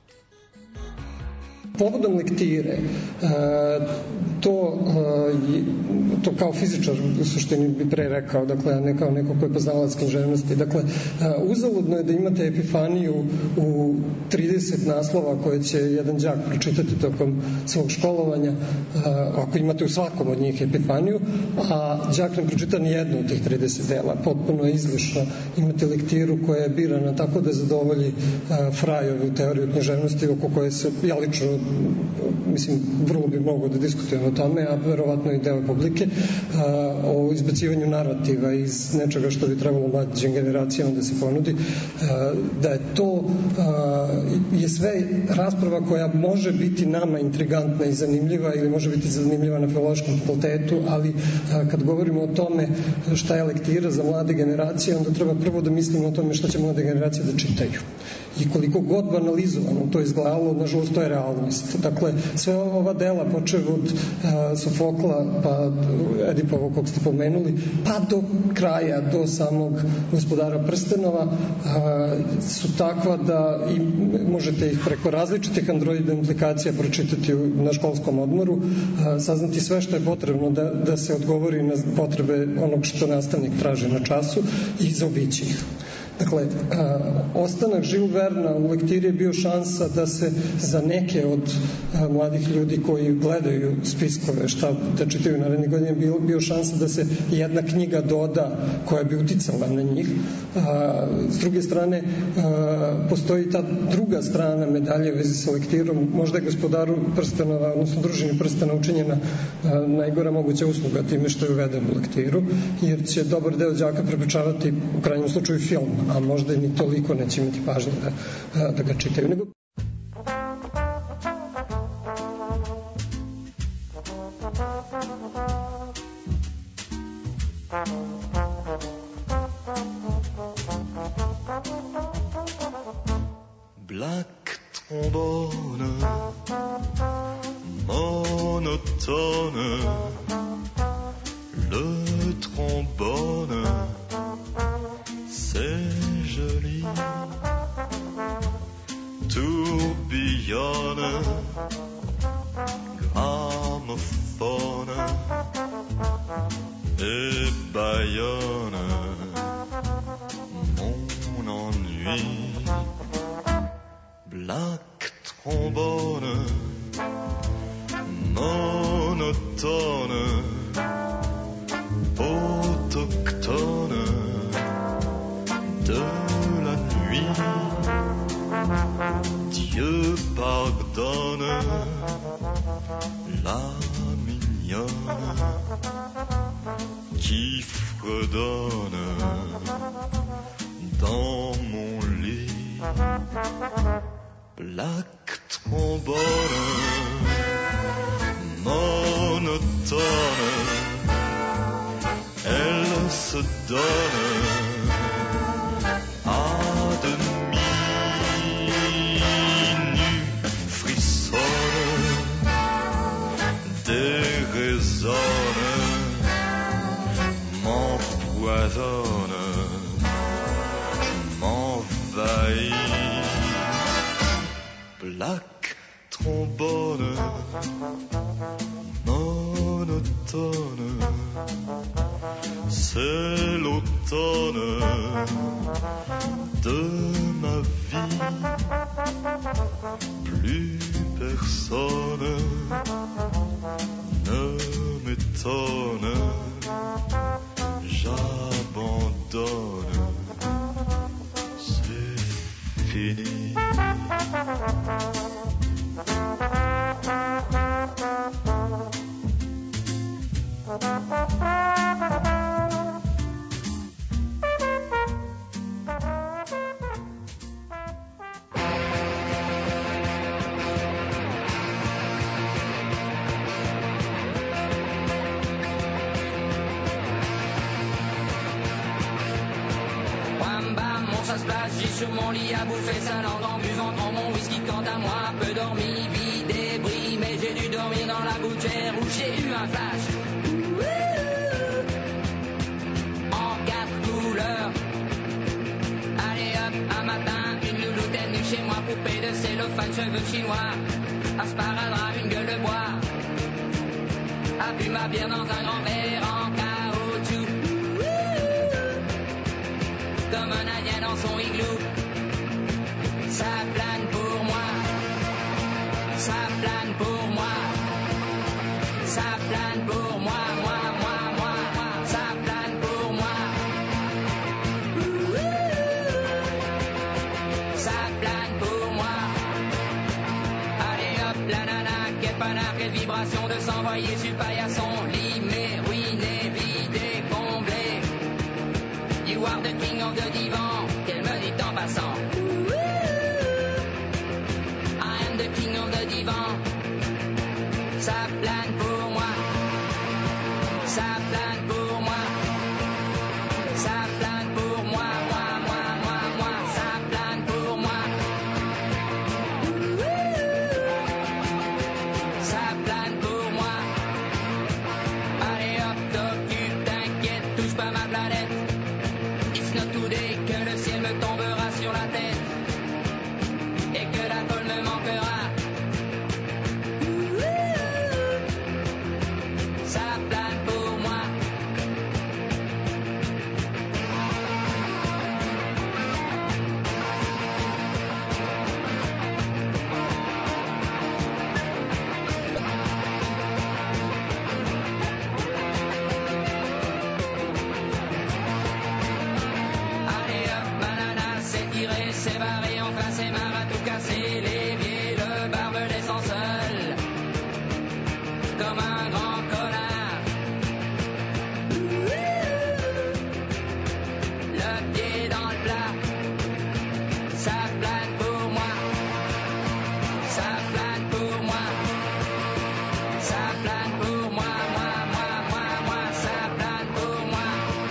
Povodom lektire, to, to kao fizičar u suštini bi pre rekao, dakle, a ne kao neko ko je poznavalac književnosti. Dakle, uzaludno je da imate epifaniju u trideset naslova koje će jedan đak pročitati tokom svog školovanja, ako imate u svakom od njih epifaniju, a đak ne pročita ni jednu od tih trideset dela. Potpuno je izlišno imate lektiru koja je birana tako da zadovolji Frajovu teoriju književnosti, oko koje se, ja lično mislim, vrlo bi mogo da diskutujem o tome, a verovatno i deo publike, o izbacivanju narativa iz nečega što bi trebalo mlađim generacijama da se ponudi, da je to je sve rasprava koja može biti nama intrigantna i zanimljiva ili može biti zanimljiva na filološkom fakultetu, ali kad govorimo o tome šta je lektira za mlade generacije, onda treba prvo da mislimo o tome šta će mlade generacije da čitaju. I koliko god banalizovano to izgledalo, nažalost, to je realnost. Dakle, sve ova dela, počev od uh, Sofokla, pa Edipovog, kog ste pomenuli, pa do kraja, do samog Gospodara prstenova, uh, su takva da i možete ih preko različitih Android aplikacija pročitati na školskom odmoru, uh, saznati sve što je potrebno da, da se odgovori na potrebe onog što nastavnik traži na času i zaobići ih. Dakle, uh, ostanak Žil Verna u lektiri je bio šansa da se za neke od uh, mladih ljudi koji gledaju spiskove šta da čitaju narednih godina je bio, bio šansa da se jedna knjiga doda koja bi uticala na njih. Uh, s druge strane, uh, postoji ta druga strana medalje u vezi sa lektirom. Možda je Gospodaru prstenova, odnosno Družini prstena učinjena uh, najgora moguća usluga time što je uveden u lektiru, jer će dobar deo đaka prepričavati u krajnjem slučaju film, a možda i ni toliko neće imati pažnje da, da ga čitaju. Nego... Black trombone, monotone, le trombone, c'est joli, tourbillonne, gramophone et bâillonne mon ennui. Black trombone, monotone, autochtone de la nuit. Dieu pardonne la mignonne qui fredonne dans mon lit. Black trombone, monotone, elle se donne à demi nue, frissonne, déraisonne, m'empoisonne, m'envahit. Black trombone, monotone, c'est l'automne de ma vie. Plus personne ne m'étonne, j'abandonne, c'est fini. Wamba ça se place, j'ai sur mon lit à bouffer sa langue en buvant dans mon whisky. Quant à moi, peu dormi, vie débris, mais j'ai dû dormir dans la gouttière où j'ai eu un flash. En quatre couleurs. Allez hop, un matin, une louloute est venue chez moi, poupée de cellophane, cheveux chinois, asparadrap, une gueule de bois, a bu ma bière dans un grand verre en caoutchouc, comme un indien dans son igloo. Ça plane pour moi, ça plane pour moi, ça plane pour moi, moi, moi, moi, moi, ça plane pour moi. Ça plane pour moi. Allez hop, la nana, quel panard, quelle vibration de s'envoyer sur le paillasson. Limé, ruiné, vidé, comblé. You are the king of the divan, qu'elle me dit en passant. I am the king of the divan. Ça plane pour moi. Ça plane pour moi. Ça plane pour moi, moi, moi, moi, moi. Ça plane pour moi. Ça plane pour moi. Allez hop, t'occupe, t'inquiète, touche pas ma planète. It's not today que le ciel me tombera sur la tête et que la colle me manquera. Ça plane pour moi. Allez hop, banana, c'est tiré, c'est barré, enfin c'est marre à tout casser. L'évier, le barbelé sont seuls, comme un grand connard. Le pied dans le plat, ça plane pour moi. Ça plane pour moi. Ça plane pour moi, moi, moi, moi, moi, ça plane pour moi.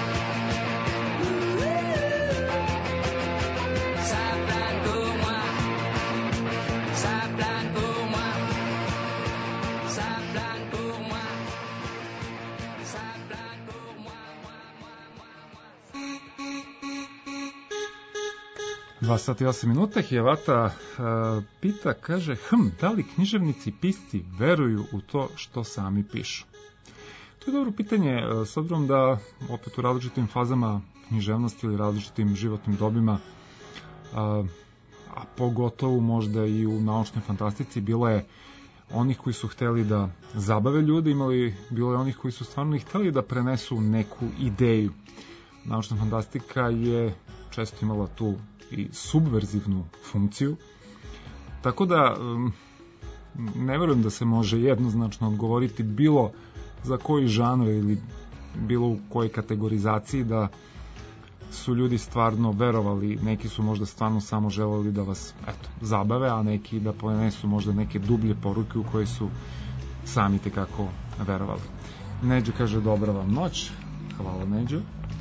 Ça plane pour moi. Ça plane pour moi. Ça plane pour moi. Ça plane pour moi, moi, moi, moi, moi. dva sata i osam minuta, Hijavata uh, pita, kaže, hm, da li književnici pisci veruju u to što sami pišu? To je dobro pitanje, uh, s obzirom da opet u različitim fazama književnosti ili različitim životnim dobima, uh, a pogotovo možda i u naučnoj fantastici, bilo je onih koji su hteli da zabave ljude, imali, bilo je onih koji su stvarno i hteli da prenesu neku ideju. Naučna fantastika je često imala tu i subverzivnu funkciju, tako da um, ne verujem da se može jednoznačno odgovoriti bilo za koji žanr ili bilo u kojoj kategorizaciji da su ljudi stvarno verovali, neki su možda stvarno samo želeli da vas eto, zabave, a neki da ponesu možda neke dublje poruke u koje su sami tekako verovali. Neđo kaže dobra vam noć, hvala Neđo.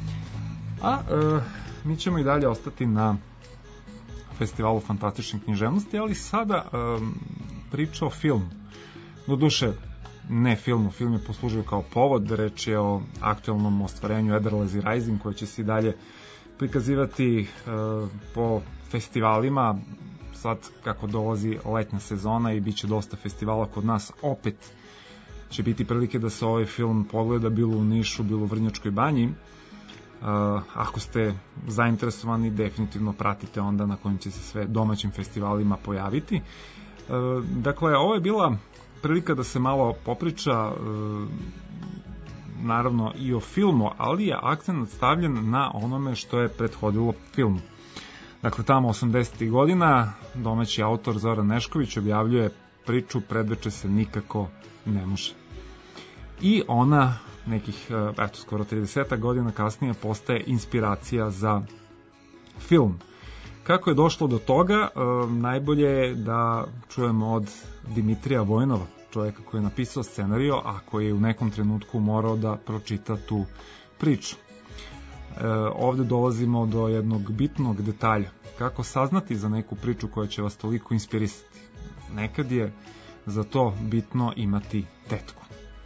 A e, mi ćemo i dalje ostati na festivalu fantastične književnosti, ali sada um, priča o filmu. No duše, ne filmu, film je poslužio kao povod, reč je o aktualnom ostvarenju Ederlezi Rising, koje će se i dalje prikazivati uh, po festivalima. Sad, kako dolazi letnja sezona i bit će dosta festivala kod nas, opet će biti prilike da se ovaj film pogleda bilo u Nišu, bilo u Vrnjačkoj banji. Uh, ako ste zainteresovani, definitivno pratite onda na kojim će se sve domaćim festivalima pojaviti. Uh, dakle, ovo je bila prilika da se malo popriča uh, naravno i o filmu, ali je akcent stavljen na onome što je prethodilo filmu. Dakle, tamo osamdesetih godina domaći autor Zoran Nešković objavljuje priču Predveče se nikako ne može. I ona nekih, eto, skoro trideset godina kasnije postaje inspiracija za film. Kako je došlo do toga, najbolje je da čujemo od Dimitrija Vojnova, čovjeka koji je napisao scenario, a koji je u nekom trenutku morao da pročita tu priču. E, ovde dolazimo do jednog bitnog detalja. Kako saznati za neku priču koja će vas toliko inspirisati? Nekad je za to bitno imati tetku.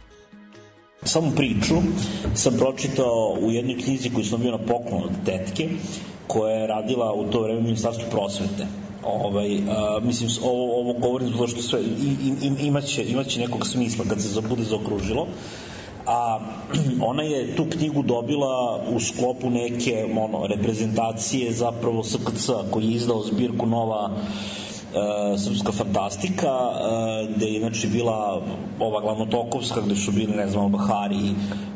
Samu priču sam pročitao u jednoj knjizi koju sam bio na poklon od tetke, koja je radila u to vreme u Ministarstvu prosvete. Ovaj, a, mislim, ovo, ovo govorim zato što sve im, im, imaće, imaće nekog smisla kad se bude zaokružilo. A ona je tu knjigu dobila u sklopu neke ono, reprezentacije zapravo S K C koji je izdao zbirku Nova e, srpska fantastika, e, gde je inače bila ova Glavnotokovska, gde su bili, ne znam, Albahari, e,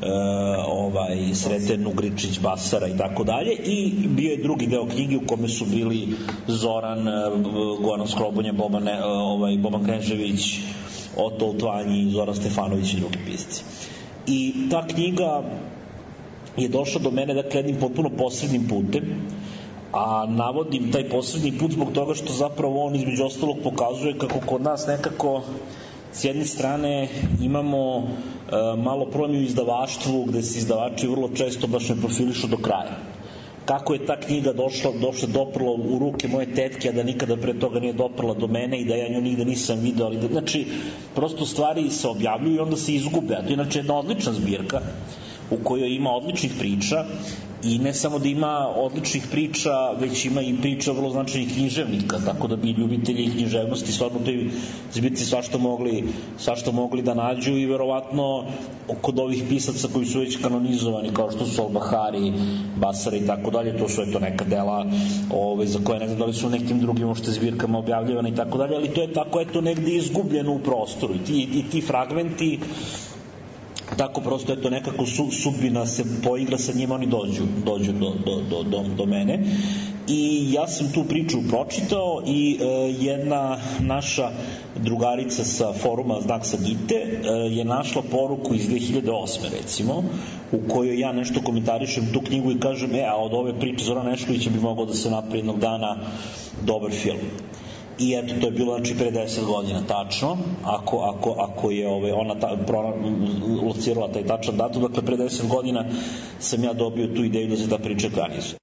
ovaj, Sreten Ugričić, Basara i tako dalje, i bio je drugi deo knjige u kome su bili Zoran, e, Goran Skrobonja, Boban, e, ovaj, Boban Knežević, Oto Utvanji, Zoran Stefanović i drugi pisci. I ta knjiga je došla do mene, dakle, jednim potpuno posrednim putem, a navodim taj posredni put zbog toga što zapravo on između ostalog pokazuje kako kod nas nekako s jedne strane imamo e, malo promiju u izdavaštvu gde se izdavači vrlo često baš ne profilišu do kraja. Kako je ta knjiga došla, došla doprla u ruke moje tetke, a da nikada pre toga nije doprla do mene i da ja nju nigde nisam video, ali da, znači, prosto stvari se objavljuju i onda se izgube, a to je inače jedna odlična zbirka u kojoj ima odličnih priča i ne samo da ima odličnih priča, već ima i priča vrlo značajnih književnika, tako da bi ljubitelji književnosti stvarno u toj zbirci svašta mogli, svašta mogli da nađu i verovatno kod ovih pisaca koji su već kanonizovani, kao što su Albahari, Basara i tako dalje, to su eto neka dela ove, za koje ne znam da li su nekim drugim ošte zbirkama objavljivane i tako dalje, ali to je tako eto negde izgubljeno u prostoru i ti, i ti fragmenti tako prosto eto nekako su, sudbina se poigra sa njima, oni dođu, dođu do, do, do, do, do mene i ja sam tu priču pročitao i e, jedna naša drugarica sa foruma Znak sa Gite e, je našla poruku iz dve hiljade osme recimo, u kojoj ja nešto komentarišem tu knjigu i kažem, e, a od ove priče Zorana Neškovića bi mogao da se napravi jednog dana dobar film. I eto, to je bilo znači pre deset godina tačno, ako, ako, ako je ove, ona ta, pro, locirala taj tačan datum, dakle pre deset godina sam ja dobio tu ideju da se ta priča ekranizuje.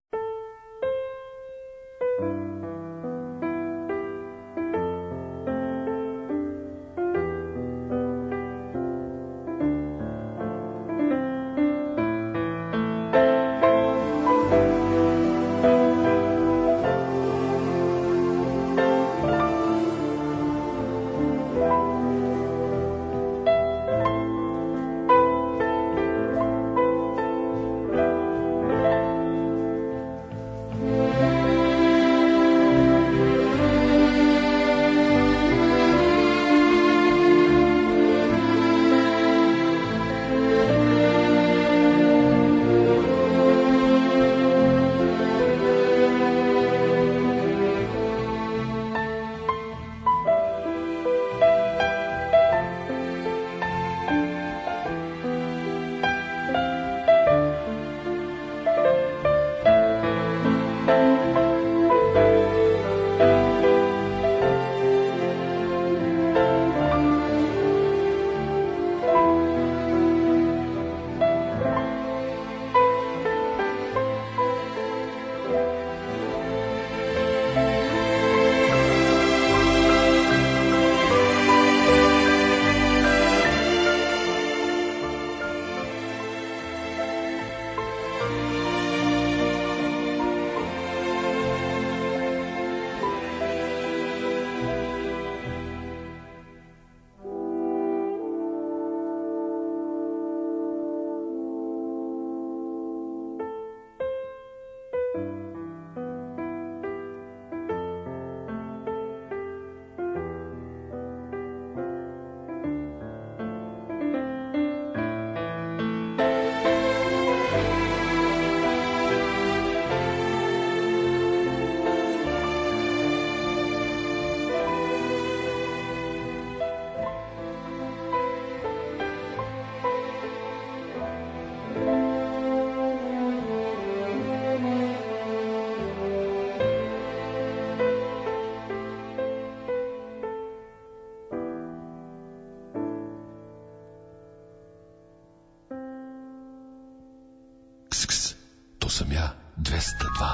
dva.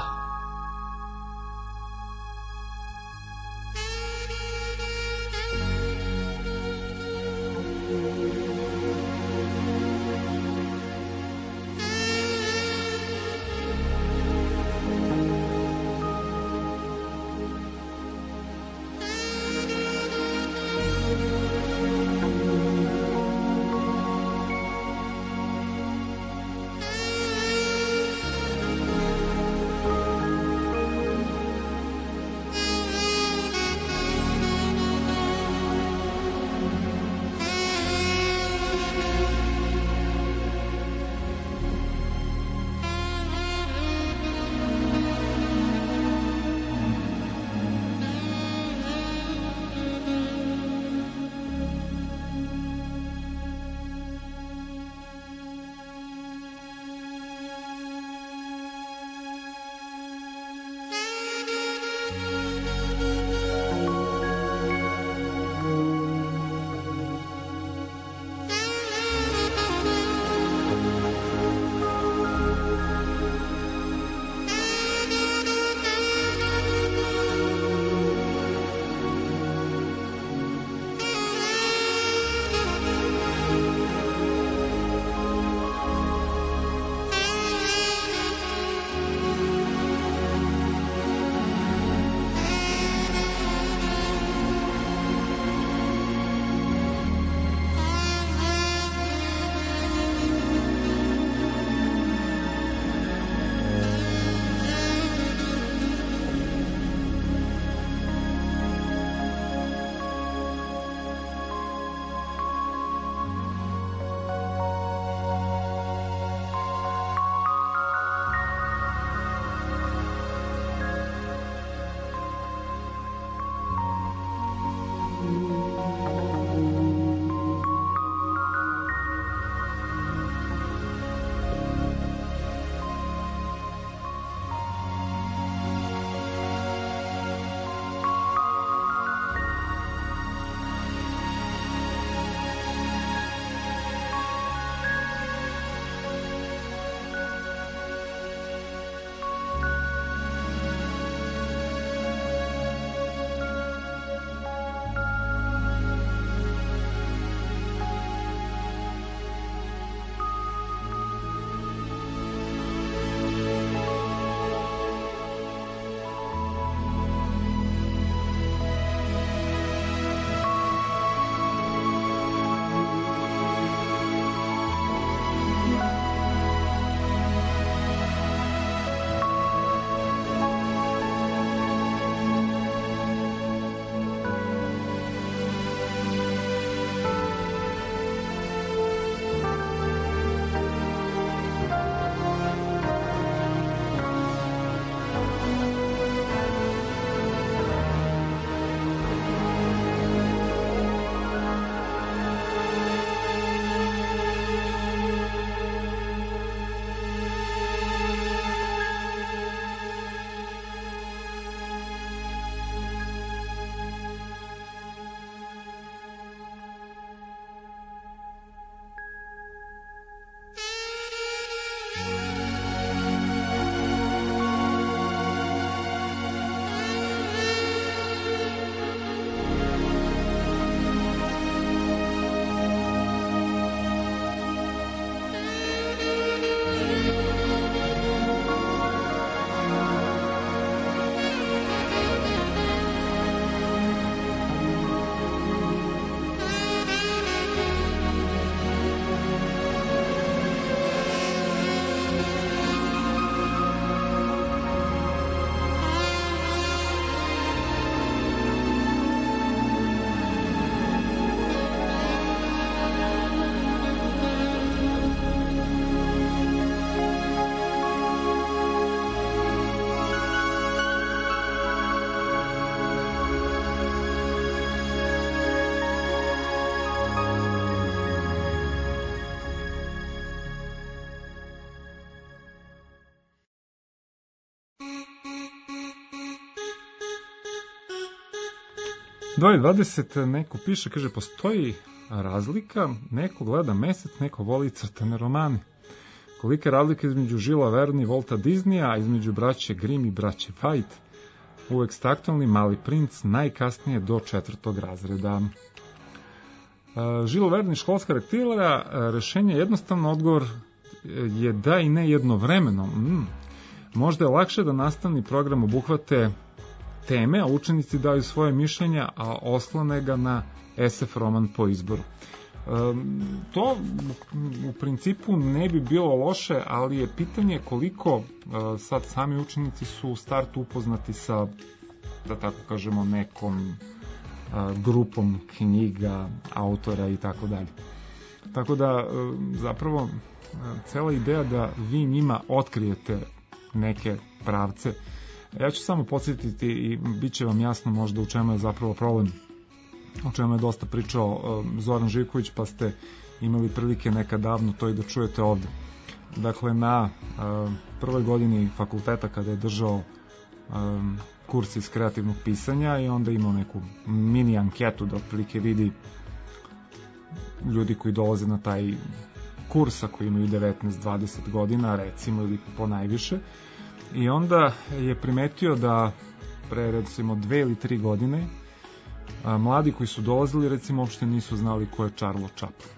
dva dvadeset neko piše, kaže, postoji razlika, neko gleda mesec, neko voli crtane romane. kolike razlike između Žila Verna i Walta Disneya, a između braće Grimm i braće White, uvek ste aktualni, Mali princ, najkasnije do četvrtog razreda. Žil Verne i školska rektila, rešenje je jednostavno, odgovor je da i ne jednovremeno. Mm. Možda je lakše da nastavni program obuhvate teme, a učenici daju svoje mišljenja, a oslone ga na es ef roman po izboru. To u principu ne bi bilo loše, ali je pitanje koliko sad sami učenici su u startu upoznati sa, da tako kažemo, nekom grupom knjiga, autora i tako dalje. Tako da zapravo cela ideja da vi njima otkrijete neke pravce. Ja ću samo podsjetiti i bit će vam jasno možda u čemu je zapravo problem, o čemu je dosta pričao Zoran Živković, pa ste imali prilike nekad davno to i da čujete ovde. Dakle, na prvoj godini fakulteta kada je držao kurs iz kreativnog pisanja i onda imao neku mini anketu da otprilike vidi ljudi koji dolaze na taj kurs, ako imaju devetnaest dvadeset godina recimo ili po najviše, i onda je primetio da pre recimo dve ili tri godine a, mladi koji su dolazili recimo uopšte nisu znali ko je Charlie Chaplin.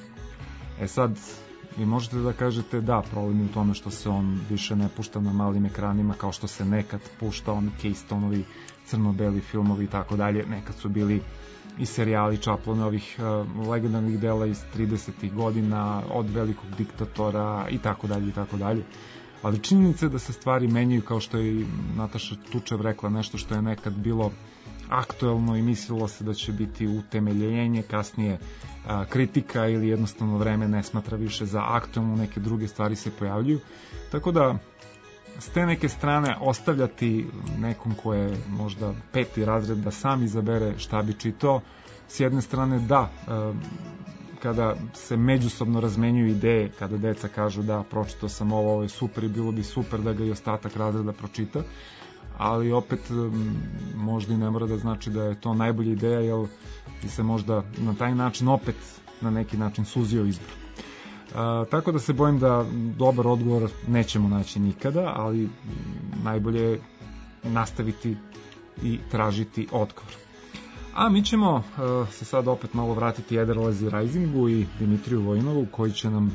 E sad, vi možete da kažete da, problem je u tome što se on više ne pušta na malim ekranima kao što se nekad pušta on Keystonovi, crno-beli filmovi i tako dalje. Nekad su bili i serijali Chaplinovih uh, legendarnih dela iz tridesetih godina, od Velikog diktatora i tako dalje i tako dalje. Ali činjenica je da se stvari menjaju, kao što je i Nataša Tučev rekla, nešto što je nekad bilo aktuelno i mislilo se da će biti utemeljenje, kasnije a, kritika ili jednostavno vreme ne smatra više za aktuelno, neke druge stvari se pojavljuju. Tako da s te neke strane ostavljati nekom ko je možda peti razred da sam izabere šta bi čitao, s jedne strane da, a, kada se međusobno razmenjuju ideje, kada deca kažu da pročitao sam ovo, ovo je super i bilo bi super da ga i ostatak razreda pročita, ali opet možda i ne mora da znači da je to najbolja ideja, jer bi se možda na taj način opet na neki način suzio izbor. A, tako da se bojim da dobar odgovor nećemo naći nikada, ali najbolje je nastaviti i tražiti odgovor. A mi ćemo uh, se sad opet malo vratiti Ederlezi Risingu i Dimitriju Vojinovu, koji će nam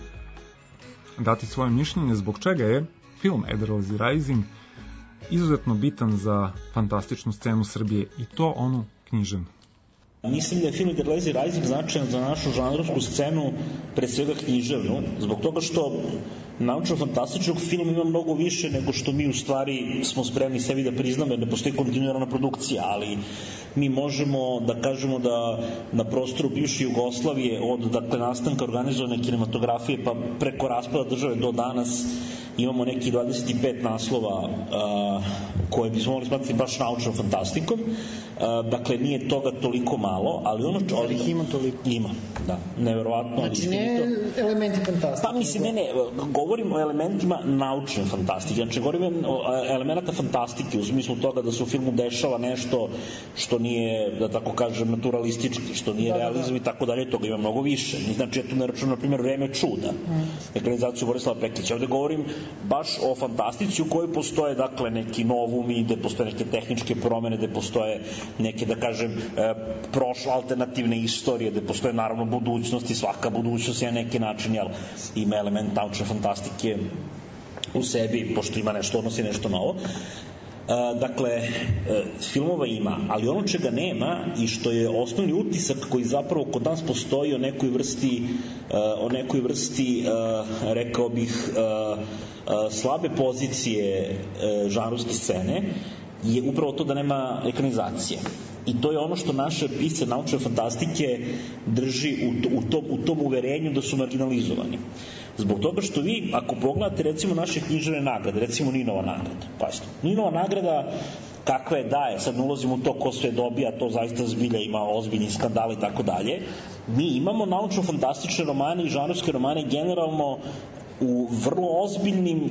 dati svoje mišljenje zbog čega je film Ederlezi Rising izuzetno bitan za fantastičnu scenu Srbije, i to onu književnu. Mislim da je film Ederlezi Rising značajan za našu žanrovsku scenu, pre svega književnu, zbog toga što naučno-fantastičnog filma ima mnogo više nego što mi u stvari smo spremni sebi da priznamo, jer ne postoji kontinuirana produkcija, ali mi možemo da kažemo da na prostoru bivše Jugoslavije od dakle nastanka organizovane kinematografije pa preko raspada države do danas imamo neki dvadeset pet naslova uh, koje bismo mogli smatrati baš naučnom fantastikom. Uh, dakle, nije toga toliko malo, ali ono... Ali ih ima toliko. Ima, da, neverovatno. Znači, ne elementi fantastike. Pa, mislim, ne, ne, govorim o elementima naučne fantastike. Znači, govorim o elemenata fantastike u smislu toga da se u filmu dešava nešto što nije, da tako kažem, naturalistički, što nije da, realizam da, da. i tako dalje, toga ima mnogo više. Znači, ja tu ne računam, na primjer, Vreme čuda, mm. ekranizaciju Borislava Pekića. Ovde govorim baš o fantastici u kojoj postoje, dakle, neki novumi, gde postoje neke tehničke promene, gde postoje neke, da kažem, e, prošle alternativne istorije, gde postoje naravno budućnost i svaka budućnost je na neki način, jel, ima element naučne fantastike u sebi, pošto ima nešto, odnosi nešto novo. E, dakle, e, filmova ima, ali ono čega nema i što je osnovni utisak koji zapravo kod nas postoji o nekoj vrsti, e, o nekoj vrsti, e, rekao bih, e, e, slabe pozicije e, žanrovske scene, je upravo to da nema ekranizacije. I to je ono što naše pisce naučne fantastike drži u, to, u, tom, u tom uverenju da su marginalizovani. Zbog toga što vi, ako pogledate recimo naše književne nagrade, recimo Ninova nagrada, pazite, Ninova nagrada kakva je daje, sad ne ulazimo u to ko sve dobija, to zaista zbilja ima ozbiljni skandal i tako dalje, mi imamo naučno-fantastične romane i žanrovske romane generalno u vrlo ozbiljnim,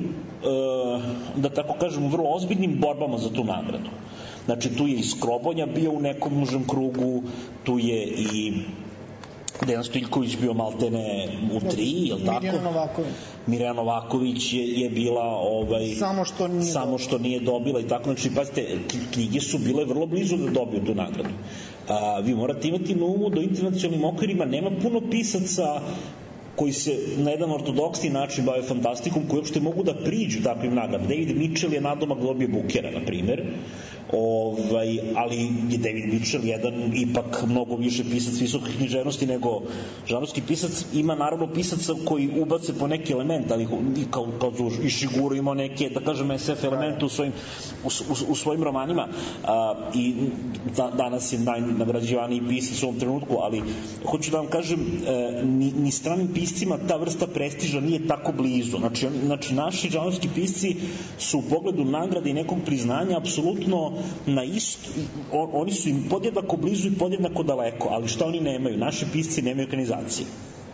da tako kažem, u vrlo ozbiljnim borbama za tu nagradu. Znači, tu je i Skrobonja bio u nekom užem krugu, tu je i Dejan Stojiljković bio maltene u tri, je li tako? Mirjana Novaković. Mirjana Novaković je, je bila ovaj, samo, što nije, samo što nije dobila i tako, znači, pazite, knjige su bile vrlo blizu da dobiju tu nagradu. A, vi morate imati na umu da u internacionalnim okvirima nema puno pisaca koji se na jedan ortodoksni način bave fantastikom, koji uopšte mogu da priđu takvim nagradama. David Mitchell je nadomak da dobije Bukera, na primer, ovaj, ali je David Mitchell jedan ipak mnogo više pisac visoke književnosti nego žanrovski pisac. Ima naravno pisaca koji ubace po neki element, ali kao, kao Ishiguro ima neke, da kažem, es ef elemente u svojim, u, u, u svojim romanima. A, i da, danas je najnagrađivaniji pisac u ovom trenutku, ali hoću da vam kažem, e, ni, ni stranim piscima ta vrsta prestiža nije tako blizu. Znači, znači naši žanrovski pisci su u pogledu nagrade i nekog priznanja apsolutno na isto, on, oni su im podjednako blizu i podjednako daleko, ali šta oni nemaju? Naši pisci nemaju ekranizacije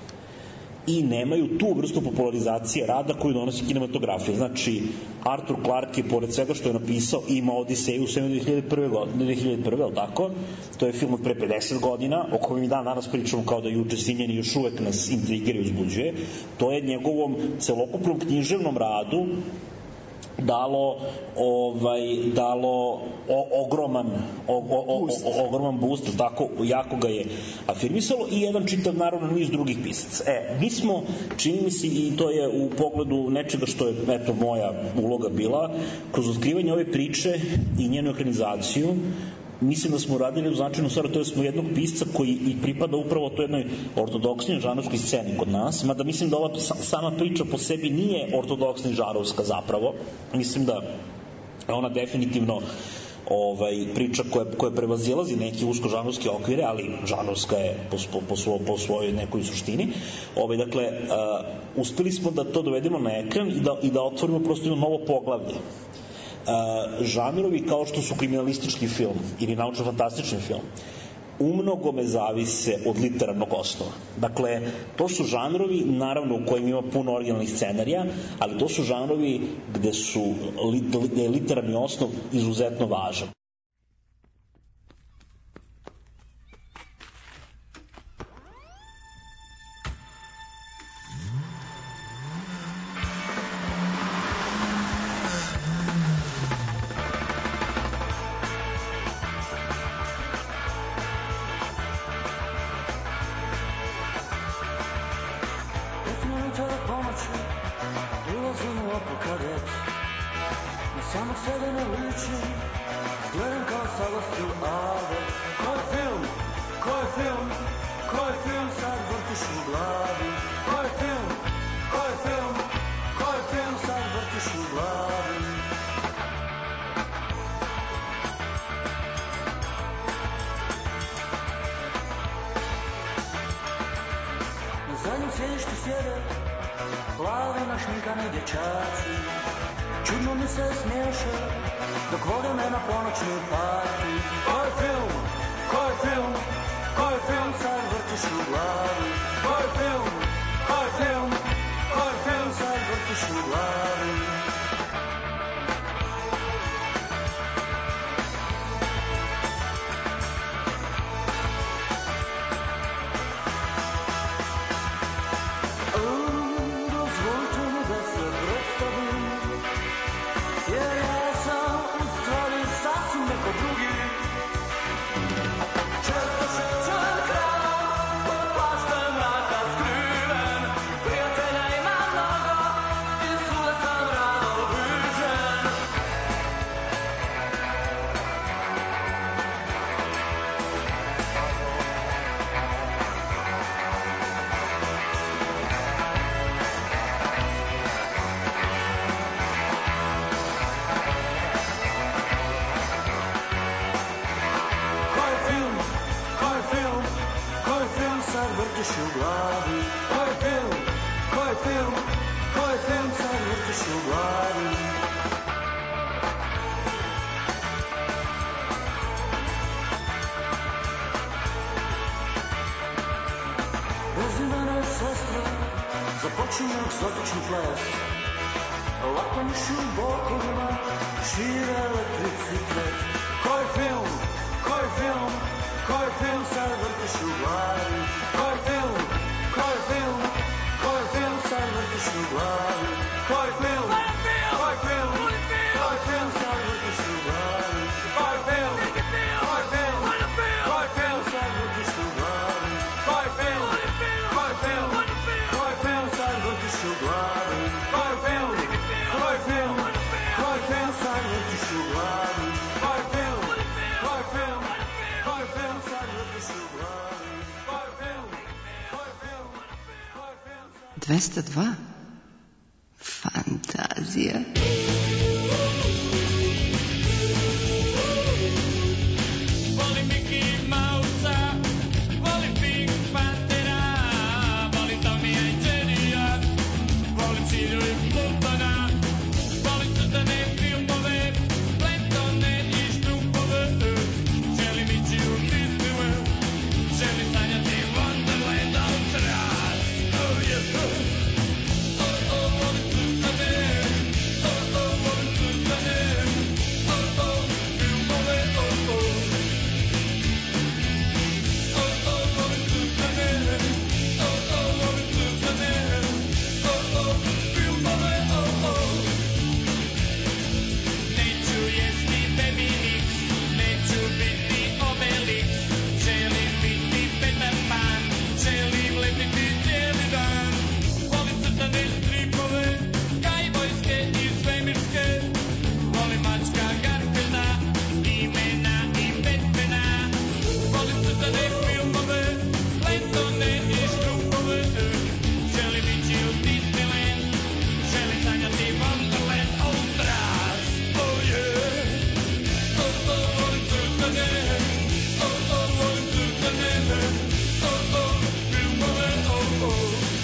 i nemaju tu vrstu popularizacije rada koju donosi kinematografija. Znači, Arthur Clarke je, pored svega što je napisao, ima Odiseju u svemu dve hiljade prve godine, dve hiljade prve, ali tako? To je film od pre pedeset godina, o kojem mi dan danas pričamo kao da juče sinjeni, još uvek nas intrigira i uzbuđuje. To je njegovom celokupnom književnom radu dalo ovaj dalo o, ogroman o, o, o, o, ogroman boost, tako jako ga je afirmisalo i jedan čitav naravno niz drugih pisaca. E, mi smo, čini mi se, i to je u pogledu nečega što je, eto, moja uloga bila, kroz otkrivanje ove priče i njenu ekranizaciju, mislim da smo uradili u značajnu stvar, to je smo jednog pisca koji i pripada upravo toj jednoj ortodoksnoj žanrovskoj sceni kod nas, mada mislim da ova sama priča po sebi nije ortodoksna i žanrovska zapravo. Mislim da ona definitivno ovaj, priča koja, koja prevazilazi neke usko žanrovske okvire, ali žanrovska je po, po, po, svo, po svojoj nekoj suštini. Ovaj, dakle, uh, uspeli smo da to dovedemo na ekran i da, i da otvorimo prosto jedno novo poglavlje. Uh, žanrovi kao što su kriminalistički film ili naučno-fantastični film umnogome zavise od literarnog osnova. Dakle, to su žanrovi, naravno, u kojim ima puno originalnih scenarija, ali to su žanrovi gde su gde je literarni osnov izuzetno važan. Koji film, koji film sad vrtiš u glavi? Koji film dvesta dva. Fantazija. Volim Mickey Mousea, volim Pink Panthera, volim Tomija i Jerrya, volim Silju i Plutona, volim crtane filmove, Flintstone i Štrumpove, želim ići u Disneyland, želim sanjati Wonderland Outras, oh yeah, oh, oh, volim crtane, oh, oh, volim crtane, oh, oh, filmove, oh, oh. Neću jesti Bebinix, neću biti Obelix, želim biti Peter Pan, želim letiti cijeli dan. Volim crtane stripove, kajbojske i svemirske, volim mačka Garfield'a, imena i Batmana. Volim crtane filmove, Flintstone i Štrumpove, želim ići u Disneyland, želim sanjati Wonderland Outras, oh yeah. Oh, oh, volim crtane, oh, oh, volim crtane, oh, oh, filmove, oh, oh.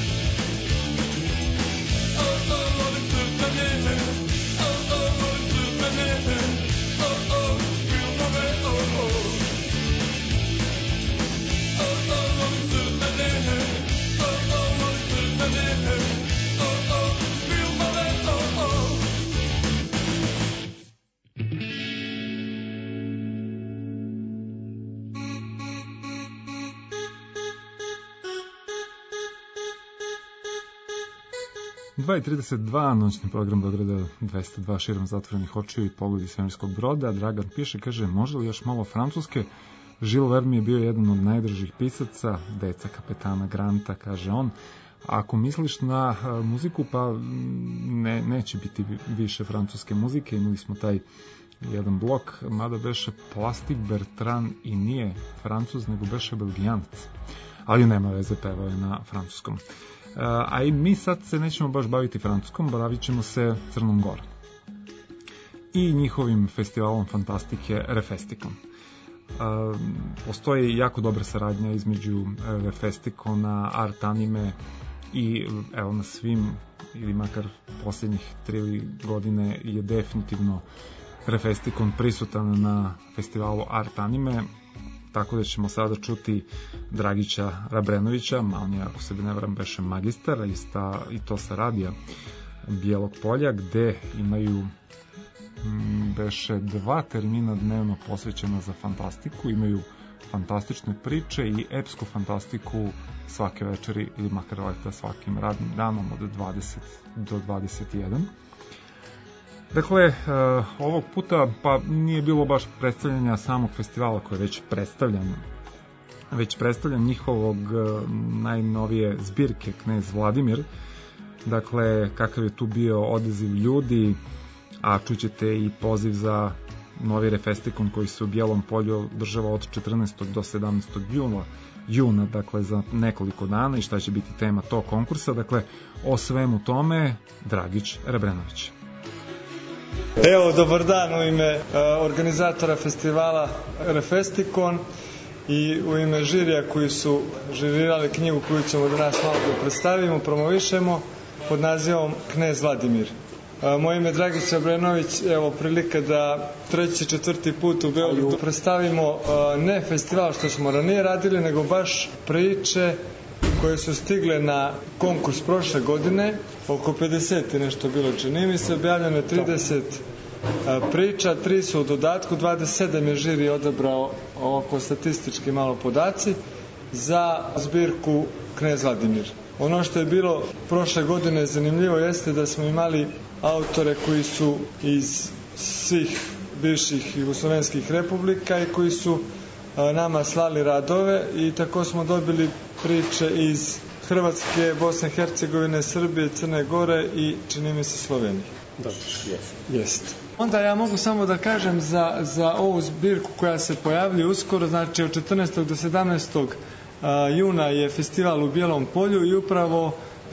Oh, oh, volim crtane, oh, oh, volim crtane, oh, oh, filmove, oh, oh. dva i trideset dva, noćni program Beograda dvesta dva širom zatvorenih očiju i pogledi svemirskog broda. Dragan piše, kaže, može li još malo francuske? Jules Verne je bio jedan od najdražih pisaca, deca kapetana Granta, kaže on. Ako misliš na a, muziku, pa ne, neće biti više francuske muzike. Imali smo taj jedan blok, mada beše Plastik Bertrand i nije Francuz, nego beše Belgijanac. Ali nema veze, pevao je na francuskom. A i mi sad se nećemo baš baviti francuskom, bavit ćemo se Crnom Gorom i njihovim festivalom fantastike Refestikon. Uh, postoji jako dobra saradnja između Refestikona, Art Anime i evo na svim ili makar posljednjih tri godine je definitivno Refestikon prisutan na festivalu Art Anime, tako da ćemo sada čuti Dragića Rabrenovića, on je, ako se ne varam, beše magistar i, sta, i to sa radija Bijelog polja, gde imaju m, beše dva termina dnevno posvećena za fantastiku, imaju fantastične priče i epsku fantastiku svake večeri ili makar leta svakim radnim danom od dvadeset do dvadeset jedan. Dakle, uh, ovog puta pa nije bilo baš predstavljanja samog festivala koji je već predstavljan, već predstavljan njihovog uh, najnovije zbirke Knez Vladimir. Dakle, kakav je tu bio odaziv ljudi, a čućete i poziv za novi Refestikon koji se u Bijelom polju održava od četrnaestog do sedamnaestog juna, juna, dakle za nekoliko dana i šta će biti tema tog konkursa. Dakle, o svemu tome Dragić Rebrenović. Evo, dobar dan u ime uh, organizatora festivala Refestikon i u ime žirija koji su žirirali knjigu koju ćemo danas malo da predstavimo, promovišemo pod nazivom Knez Vladimir. Uh, moje ime je Dragić Rebrenović, evo prilika da treći, četvrti put u Beogradu predstavimo uh, ne festival što smo ranije radili, nego baš priče koje su stigle na konkurs prošle godine, oko pedeset i nešto bilo, čini mi se, objavljeno je trideset priča, tri su u dodatku, dvadeset sedam je žiri odabrao oko statistički malo podaci za zbirku Knez Vladimir. Ono što je bilo prošle godine zanimljivo jeste da smo imali autore koji su iz svih bivših jugoslovenskih republika i koji su nama slali radove i tako smo dobili priče iz Hrvatske, Bosne i Hercegovine, Srbije, Crne Gore i čini mi se Slovenije. Dobro, jest. Jest. Onda ja mogu samo da kažem za, za ovu zbirku koja se pojavlja uskoro, znači od četrnaestog do sedamnaestog juna je festival u Bijelom polju i upravo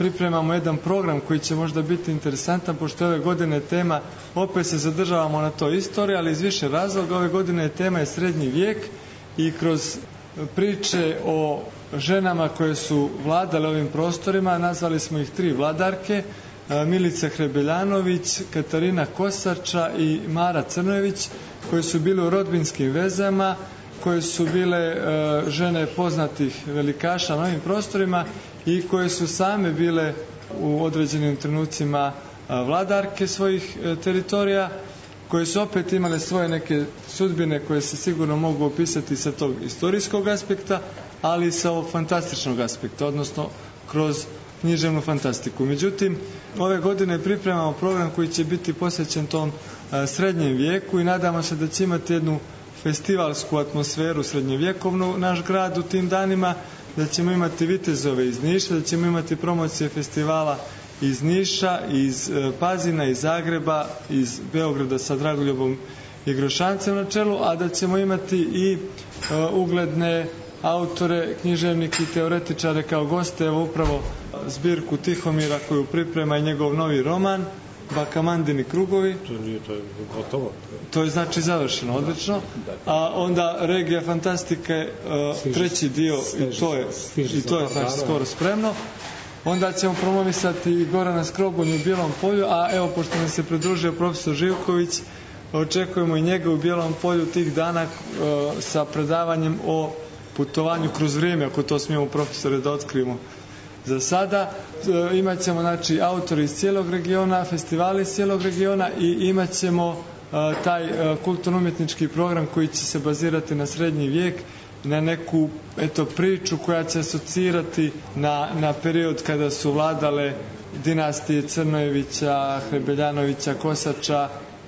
pripremamo jedan program koji će možda biti interesantan, pošto ove godine tema, opet se zadržavamo na toj istoriji, ali iz više razloga. Ove godine tema je srednji vijek i kroz priče o ženama koje su vladale ovim prostorima, nazvali smo ih tri vladarke, Milica Hrebeljanović, Katarina Kosača i Mara Crnojević, koje su bile u rodbinskim vezama, koje su bile e, žene poznatih velikaša na ovim prostorima i koje su same bile u određenim trenucima a, vladarke svojih e, teritorija, koje su opet imale svoje neke sudbine koje se sigurno mogu opisati sa tog istorijskog aspekta, ali i sa ovog fantastičnog aspekta, odnosno kroz književnu fantastiku. Međutim, ove godine pripremamo program koji će biti posvećen tom a, srednjem vijeku i nadamo se da će imati jednu festivalsku atmosferu srednjevjekovnu naš grad u tim danima, da ćemo imati vitezove iz Niša, da ćemo imati promocije festivala iz Niša, iz e, Pazina, iz Zagreba, iz Beograda sa Dragoljubom i Grošancem na čelu, a da ćemo imati i e, ugledne autore, književnike i teoretičare kao goste. Evo upravo zbirku Tihomira koju priprema i njegov novi roman Bakamandini krugovi. To nije, to je gotovo. To je znači završeno, odlično. A onda Regija fantastika je uh, treći dio i to je, i to je znači skoro spremno. Onda ćemo promovisati i Gorana Skrobonju u Bijelom polju, a evo pošto nam se pridružio profesor Živković, očekujemo i njega u Bijelom polju tih dana uh, sa predavanjem o putovanju kroz vrijeme, ako to smijemo profesore da otkrijemo. Za sada e, imat ćemo znači, autori iz cijelog regiona, festivali iz cijelog regiona i imat ćemo e, taj e, kulturno-umjetnički program koji će se bazirati na srednji vijek, na neku eto, priču koja će asocirati na, na period kada su vladale dinastije Crnojevića, Hrebeljanovića, Kosača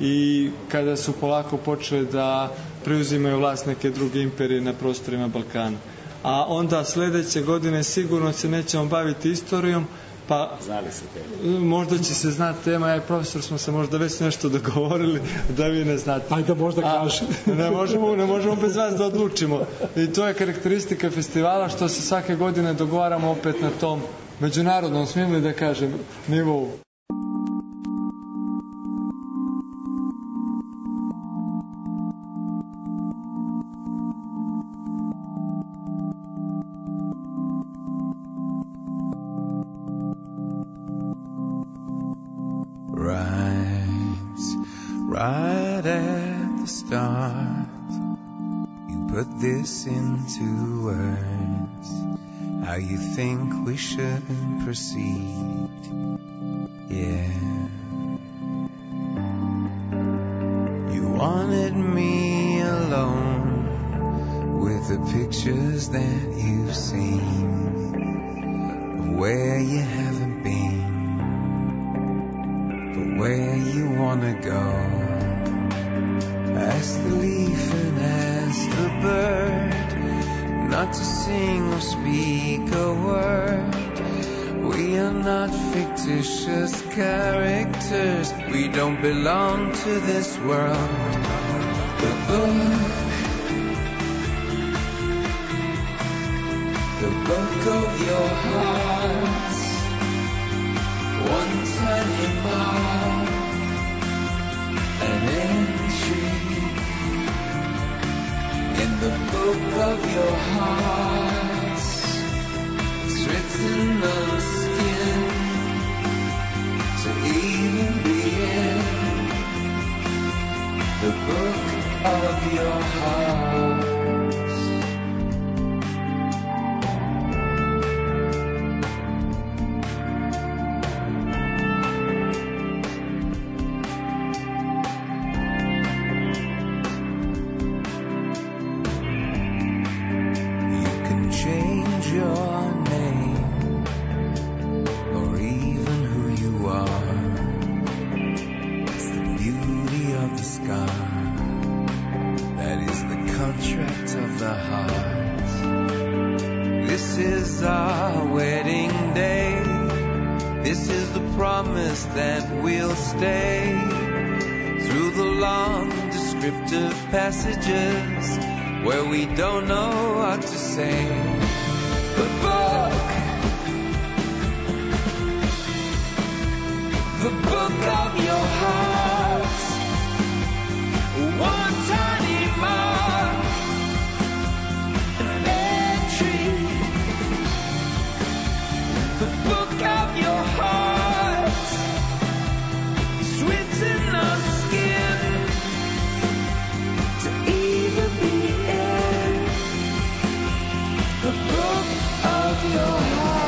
i kada su polako počeli da preuzimaju vlast neke druge imperije na prostorima Balkana. A onda sljedeće godine sigurno se nećemo baviti istorijom, pa znali se tema. Možda će se znati tema, ja i profesor smo se možda već nešto dogovorili da vi ne znate. Ajde možda kaži. Ne možemo, ne možemo bez vas da odlučimo. I to je karakteristika festivala što se svake godine dogovaramo opet na tom međunarodnom, smijem li da kažem, nivou. Right at the start, you put this into words, how you think we should proceed, yeah. You wanted me alone with the pictures that you've seen of where you haven't been, but where you wanna go. Ask the leaf and ask the bird not to sing or speak a word. We are not fictitious characters. We don't belong to this world. The book, the book of your heart, one tiny mark, an entry in the book of your heart. It's written on skin to even begin. The book of your heart. Passages where we don't know what to say. The book, the book of your heart. One tiny mark, an entry. The book of your heart is written on skin to either be in the book of your heart.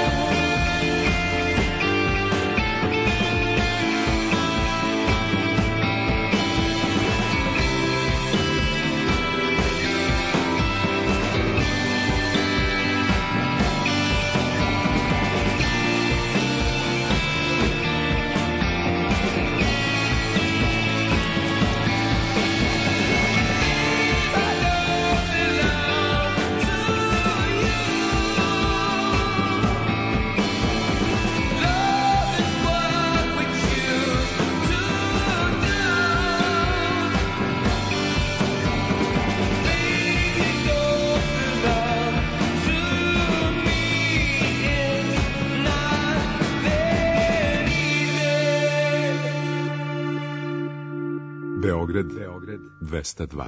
Beograd, Beograd dvesta dva.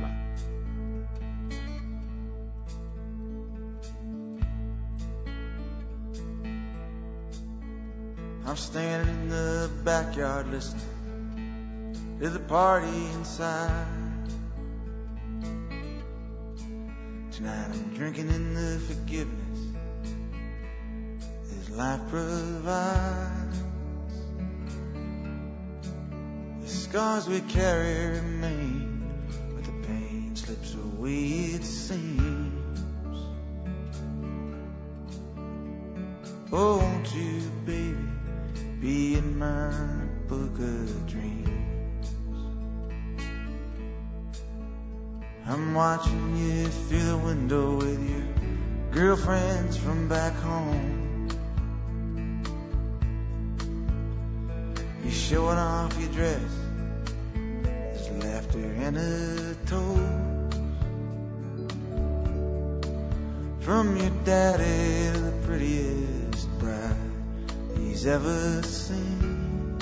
I'm standing in the backyard listening to the party inside. Tonight I'm drinking in the forgiveness this life provides. The scars we carry remain, but the pain slips away it seems. Oh, won't you, baby, be in my book of dreams. I'm watching you through the window with your girlfriends from back home. You're showing off your dress, there's laughter and a toast. From your daddy to the prettiest bride he's ever seen.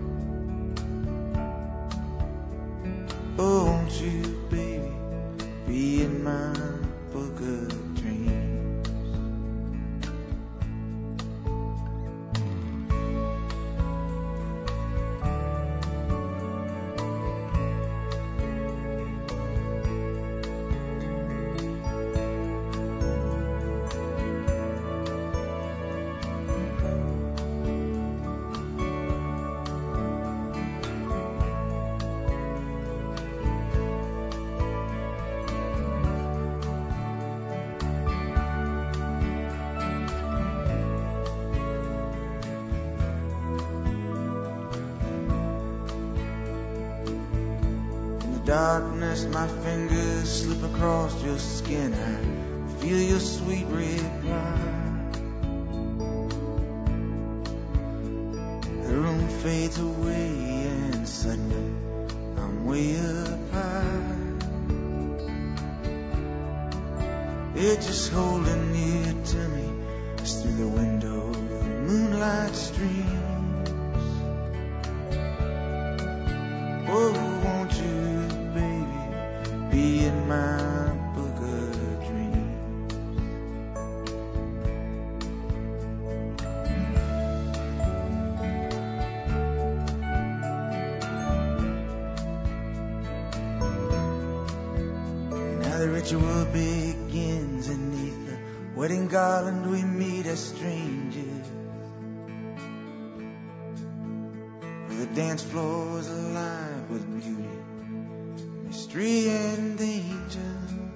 Oh, won't you, baby, be in my book of dreams. Darkness, my fingers slip across your skin. I feel your sweet reply. The room fades away and suddenly I'm way up high. It's just holding near to me as through the window the moonlight streams. Oh, won't you be in my book of dreams. Now the ritual begins, and neath the wedding garland we meet as strangers. The dance floor is alive with beauty, mystery and danger.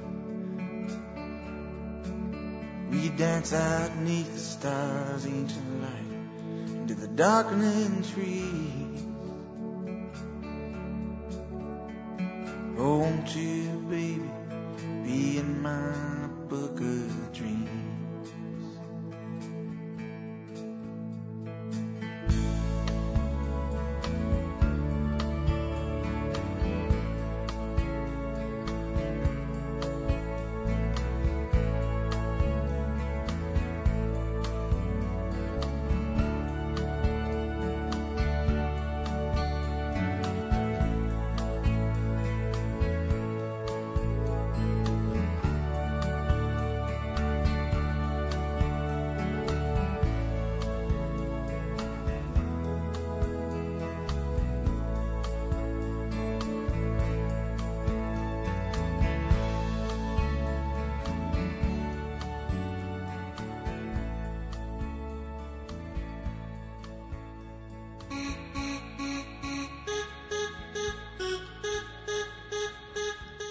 We dance out neath the stars' ancient light into the darkening trees. Oh, won't you, baby, be in my book of dreams.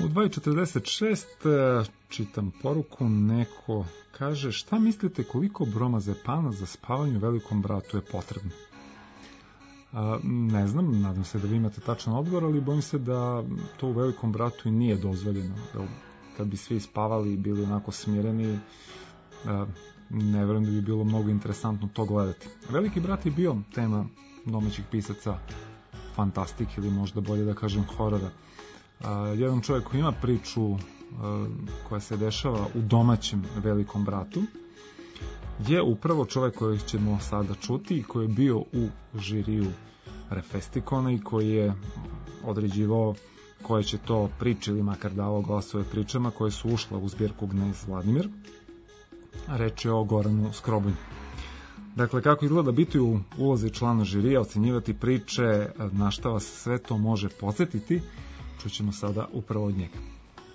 U dva i četrdeset šest čitam poruku, neko kaže: šta mislite koliko bromazepana za spavanje u Velikom bratu je potrebno? A, ne znam, nadam se da vi imate tačan odgovor, ali bojim se da to u Velikom bratu i nije dozvoljeno. Da kad bi svi spavali i bili onako smireni, a, ne verujem da bi bilo mnogo interesantno to gledati. Veliki brat je bio tema domaćih pisaca fantastike ili možda bolje da kažem horora. Uh, jedan čovjek koji ima priču uh, koja se dešava u domaćem Velikom bratu je upravo čovjek kojeg ćemo sada čuti i koji je bio u žiriju Refestikona i koji je određivao koje će to priče ili makar davao glasove pričama koje su ušle u zbirku Gnez Vladimir. Reč je o Goranu Skrobonju. Dakle, kako izgleda biti u ulozi člana žirija, ocenjivati priče, na šta vas sve to može podsjetiti, čućemo sada upravo od njega.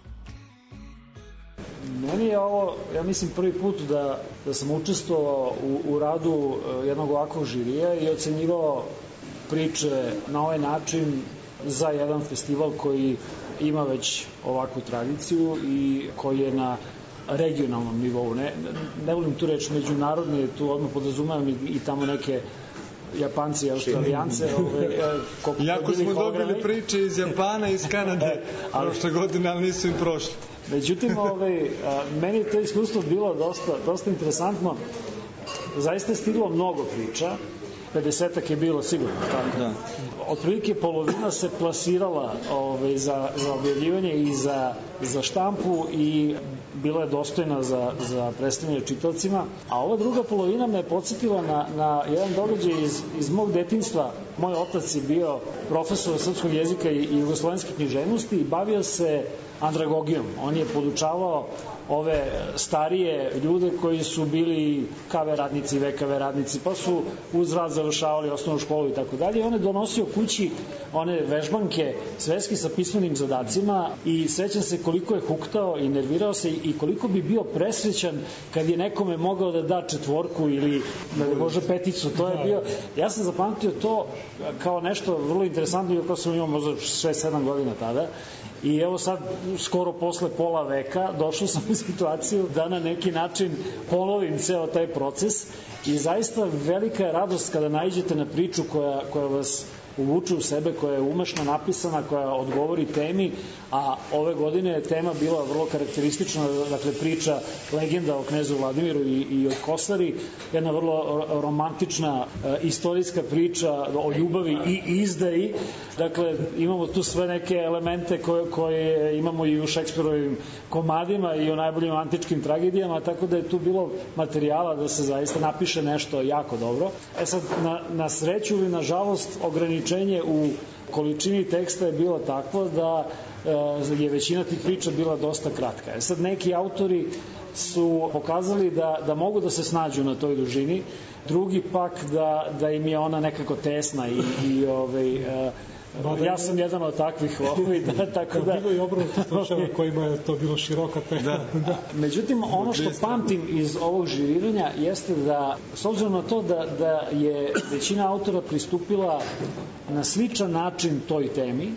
Meni je ovo, ja mislim, prvi put da, da sam učestvovao u, u radu jednog ovakvog žirija i ocenjivao priče na ovaj način za jedan festival koji ima već ovakvu tradiciju i koji je na regionalnom nivou. Ne, ne volim tu reč međunarodni, tu odmah podrazumevam i, i tamo neke Japanci i Australijance. Ove, Jako smo dobili priče iz Japana i iz Kanade prošle godine, ali nisu im prošli. Međutim, ove, meni je to iskustvo bilo dosta, dosta interesantno. Zaista je stiglo mnogo priča, pedesetak je bilo sigurno tako. Da. Otprilike polovina se plasirala ove, za, za objavljivanje i za, za štampu i bila je dostojna za, za predstavljanje čitavcima, a ova druga polovina me podsjetila na, na jedan događaj iz, iz mog detinjstva. Moj otac je bio profesor srpskog jezika i, i jugoslovenske književnosti i bavio se andragogijom. On je podučavao ove starije ljude koji su bili ka ve radnici, ve ka ve radnici, pa su uz rad završavali osnovnu školu i tako dalje. On je donosio kući one vežbanke sveski sa pismenim zadacima i sećam se koliko je huktao i nervirao se i koliko bi bio presrećan kad je nekome mogao da da četvorku ili može peticu. To je bio, ja sam zapamtio to kao nešto vrlo interesantno, kao sam imao možda šest sedam godina tada. I evo sad, skoro posle pola veka, došao sam u situaciju da na neki način ponovim ceo taj proces i zaista velika je radost kada naiđete na priču koja, koja vas uvuče u sebe, koja je umešno napisana, koja odgovori temi, a ove godine je tema bila vrlo karakteristična, dakle priča legenda o knezu Vladimiru i, i o Kosari, jedna vrlo romantična e, istorijska priča o ljubavi i izdaji, dakle imamo tu sve neke elemente koje, koje imamo i u Šekspirovim komadima i o najboljim antičkim tragedijama, tako da je tu bilo materijala da se zaista napiše nešto jako dobro. E sad, na, na sreću ili na žalost, ograničenje u količini teksta je bilo takvo da e, je većina tih priča bila dosta kratka. E sad, neki autori su pokazali da, da mogu da se snađu na toj dužini, drugi pak da, da im je ona nekako tesna i, i ovaj, e, ja sam jedan od takvih ovaj, da, tako da... Bilo i obrnuto slučajeva kojima je to bilo široka tema. Da. Da. Međutim, ono što pamtim iz ovog žiriranja jeste da, s obzirom na to da, da je većina autora pristupila na sličan način toj temi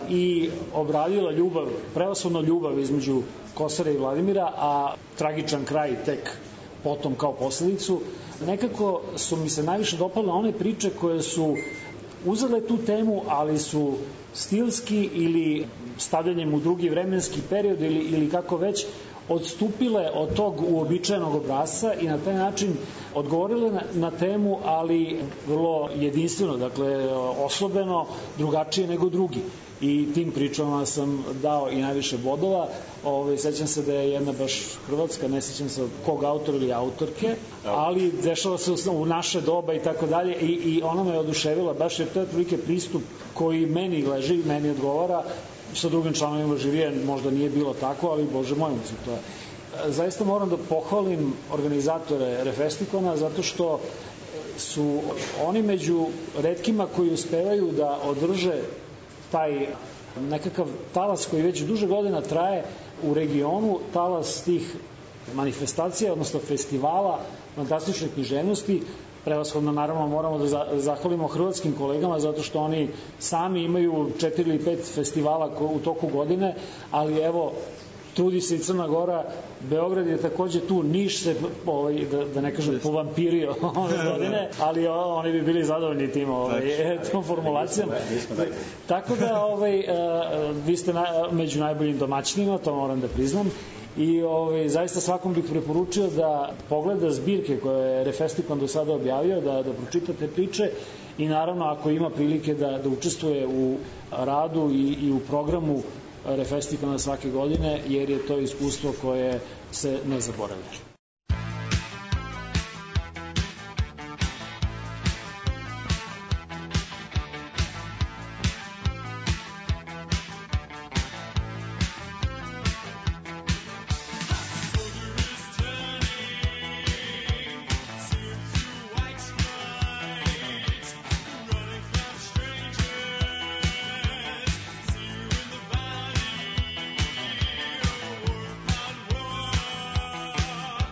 i obradila ljubav, prevashodno ljubav između Kosare i Vladimira, a tragičan kraj tek potom kao posledicu, nekako su mi se najviše dopale one priče koje su uzele tu temu, ali su stilski ili stavljanjem u drugi vremenski period ili, ili kako već odstupile od tog uobičajenog obrasca i na taj način odgovorile na, na temu, ali vrlo jedinstveno, dakle oslobeno, drugačije nego drugi. I tim pričama sam dao i najviše bodova. Ove, sećam se da je jedna baš hrvatska, ne sećam se kog autora ili autorke, ali dešava se u naše doba i tako dalje i, i ona me oduševila baš jer to je prilike pristup koji meni leži, meni odgovara. Sa drugim članovima žirije možda nije bilo tako, ali bože moj, to je. Zaista moram da pohvalim organizatore Refestikona zato što su oni među retkima koji uspevaju da održe taj nekakav talas koji već duže godina traje u regionu, talas tih manifestacija, odnosno festivala fantastične književnosti prevashodno naravno moramo da za, zahvalimo hrvatskim kolegama zato što oni sami imaju četiri ili pet festivala ko, u toku godine, ali evo trudi se i Crna Gora, Beograd je takođe tu, Niš se, ovaj, da, da ne kažem, povampirio ove godine, ali o, oni bi bili zadovoljni tim, ovaj, tom formulacijom. Tako da ovaj, vi ste na, među najboljim domaćinima, to moram da priznam, i ovaj, zaista svakom bih preporučio da pogleda zbirke koje je Refestikon do sada objavio, da, da pročitate priče i naravno ako ima prilike da, da učestvuje u radu i, i u programu Refestikona svake godine, jer je to iskustvo koje se ne zaboravlja. Thank you.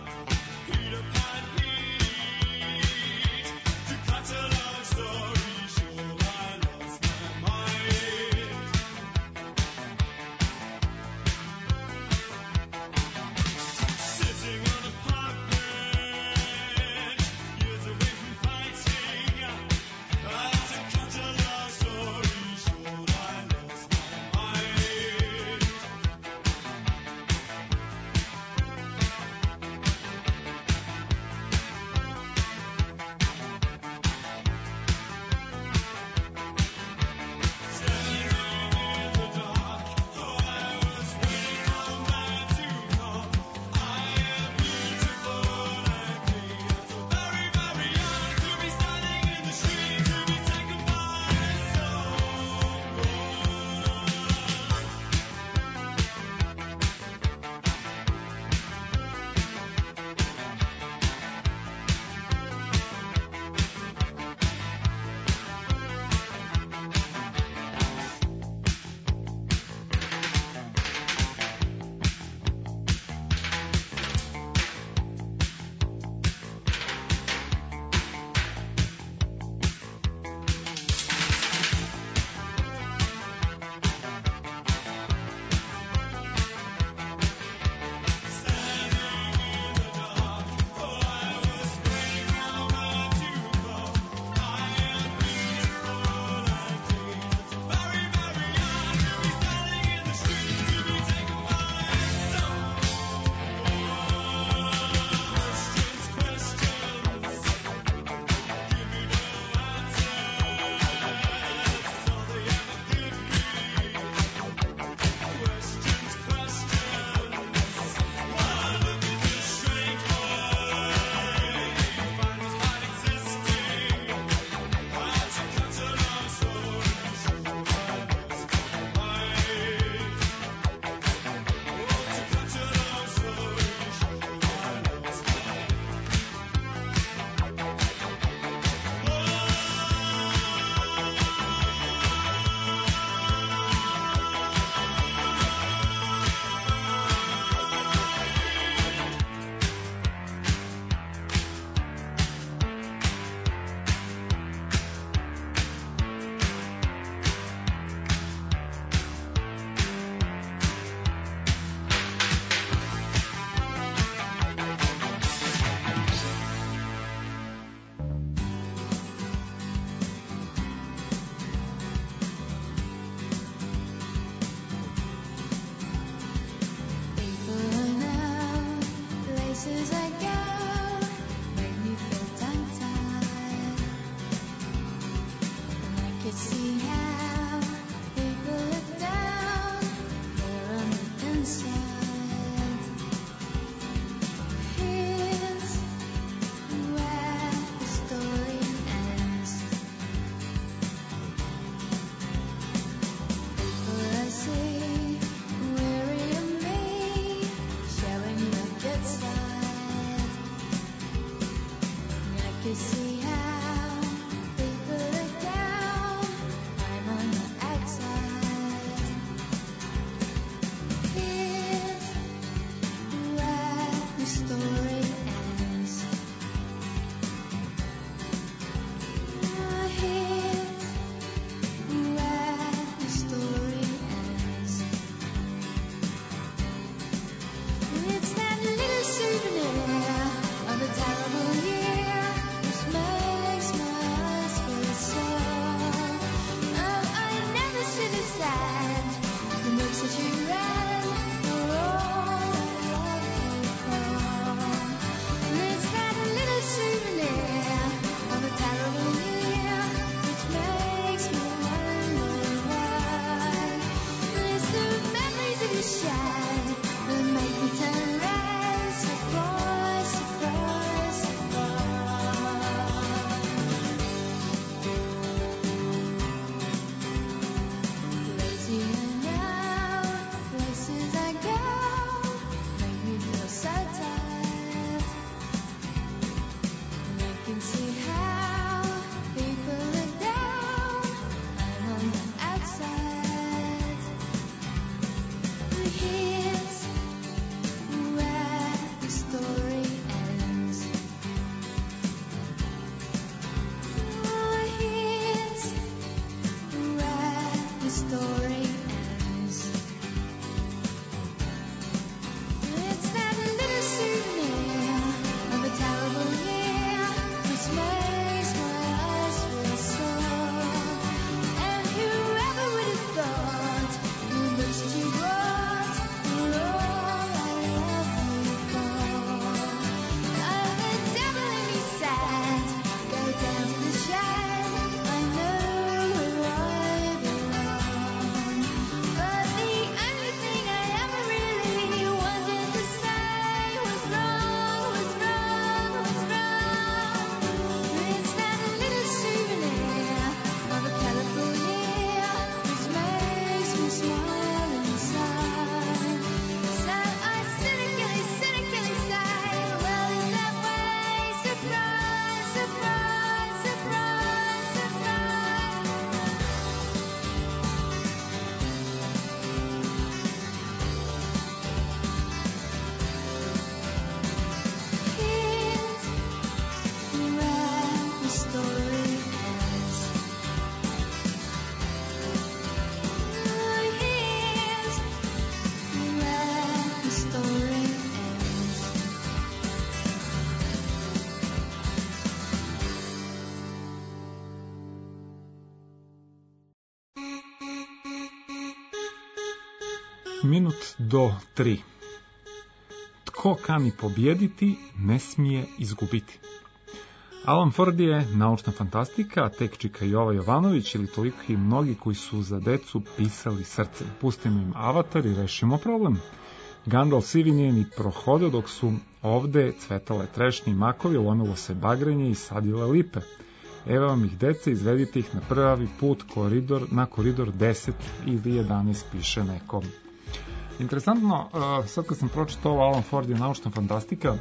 minut do tri. Tko kani pobjediti, ne smije izgubiti. Alan Ford je naučna fantastika, a tek čika Jova Jovanović ili toliko i mnogi koji su za decu pisali srcem. Pustimo im Avatar i rešimo problem. Gandalf sivi nije ni prohodio dok su ovde cvetale trešnje i makovi, lomilo se bagrenje i sadile lipe. Evo vam ih deca, izvedite ih na prvi put koridor, na koridor deset ili jedanaest, piše neko. Interesantno, sad kad sam pročitao ovo, Alan Ford je naučna fantastika,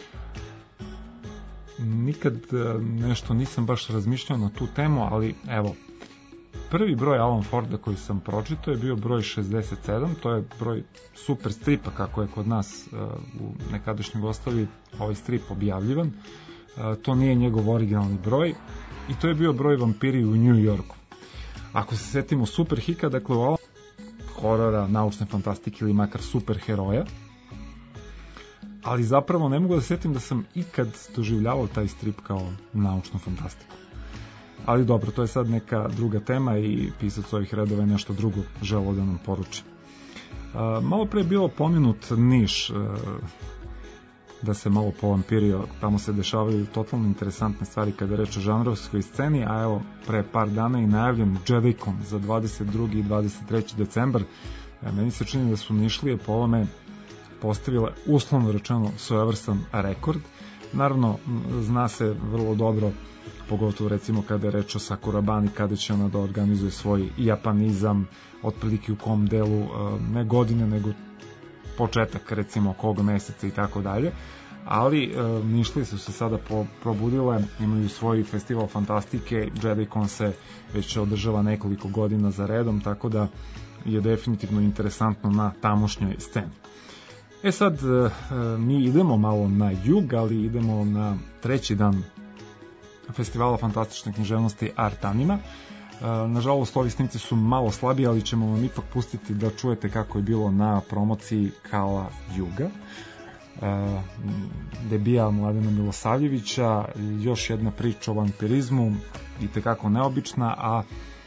nikad nešto nisam baš razmišljao na tu temu, ali evo, prvi broj Alan Forda koji sam pročitao je bio broj šezdeset sedam, to je broj super stripa kako je kod nas u nekadašnjoj Jugoslaviji ovaj strip objavljivan. To nije njegov originalni broj i to je bio broj Vampiri u New Yorku. Ako se setimo super hika, dakle u Alan horora, naučne fantastike ili makar super heroja, ali zapravo ne mogu da setim da sam ikad doživljavao taj strip kao naučnu fantastiku. Ali dobro, to je sad neka druga tema i pisac ovih redova je nešto drugo želeo da nam poruči. Uh, malo pre je bilo pomenut Niš, uh, da se malo povampirio, tamo se dešavaju totalno interesantne stvari kada je reč o žanrovskoj sceni, a evo pre par dana i najavljen JediCon za dvadeset drugi i dvadeset treći decembar. E, meni se čini da su Nišlije po ovome postavile uslovno rečeno svojevrstan rekord. Naravno, zna se vrlo dobro, pogotovo recimo kada je reč o Sakurabani, kada će ona da organizuje svoj japanizam, otprilike u kom delu, ne godine, nego početak recimo kog meseca i tako dalje, ali e, Nišlije su se sada po, probudile, imaju svoj festival fantastike, JediCon se već održava nekoliko godina za redom, tako da je definitivno interesantno na tamošnjoj sceni. E sad, e, mi idemo malo na jug, ali idemo na treći dan festivala fantastične književnosti Art Anima. Nažalost, ovi snimci su malo slabiji, ali ćemo vam ipak pustiti da čujete kako je bilo na promociji Kala Juga, debija Mladena Milosavljevića, još jedna priča o vampirizmu, i tekako neobična, a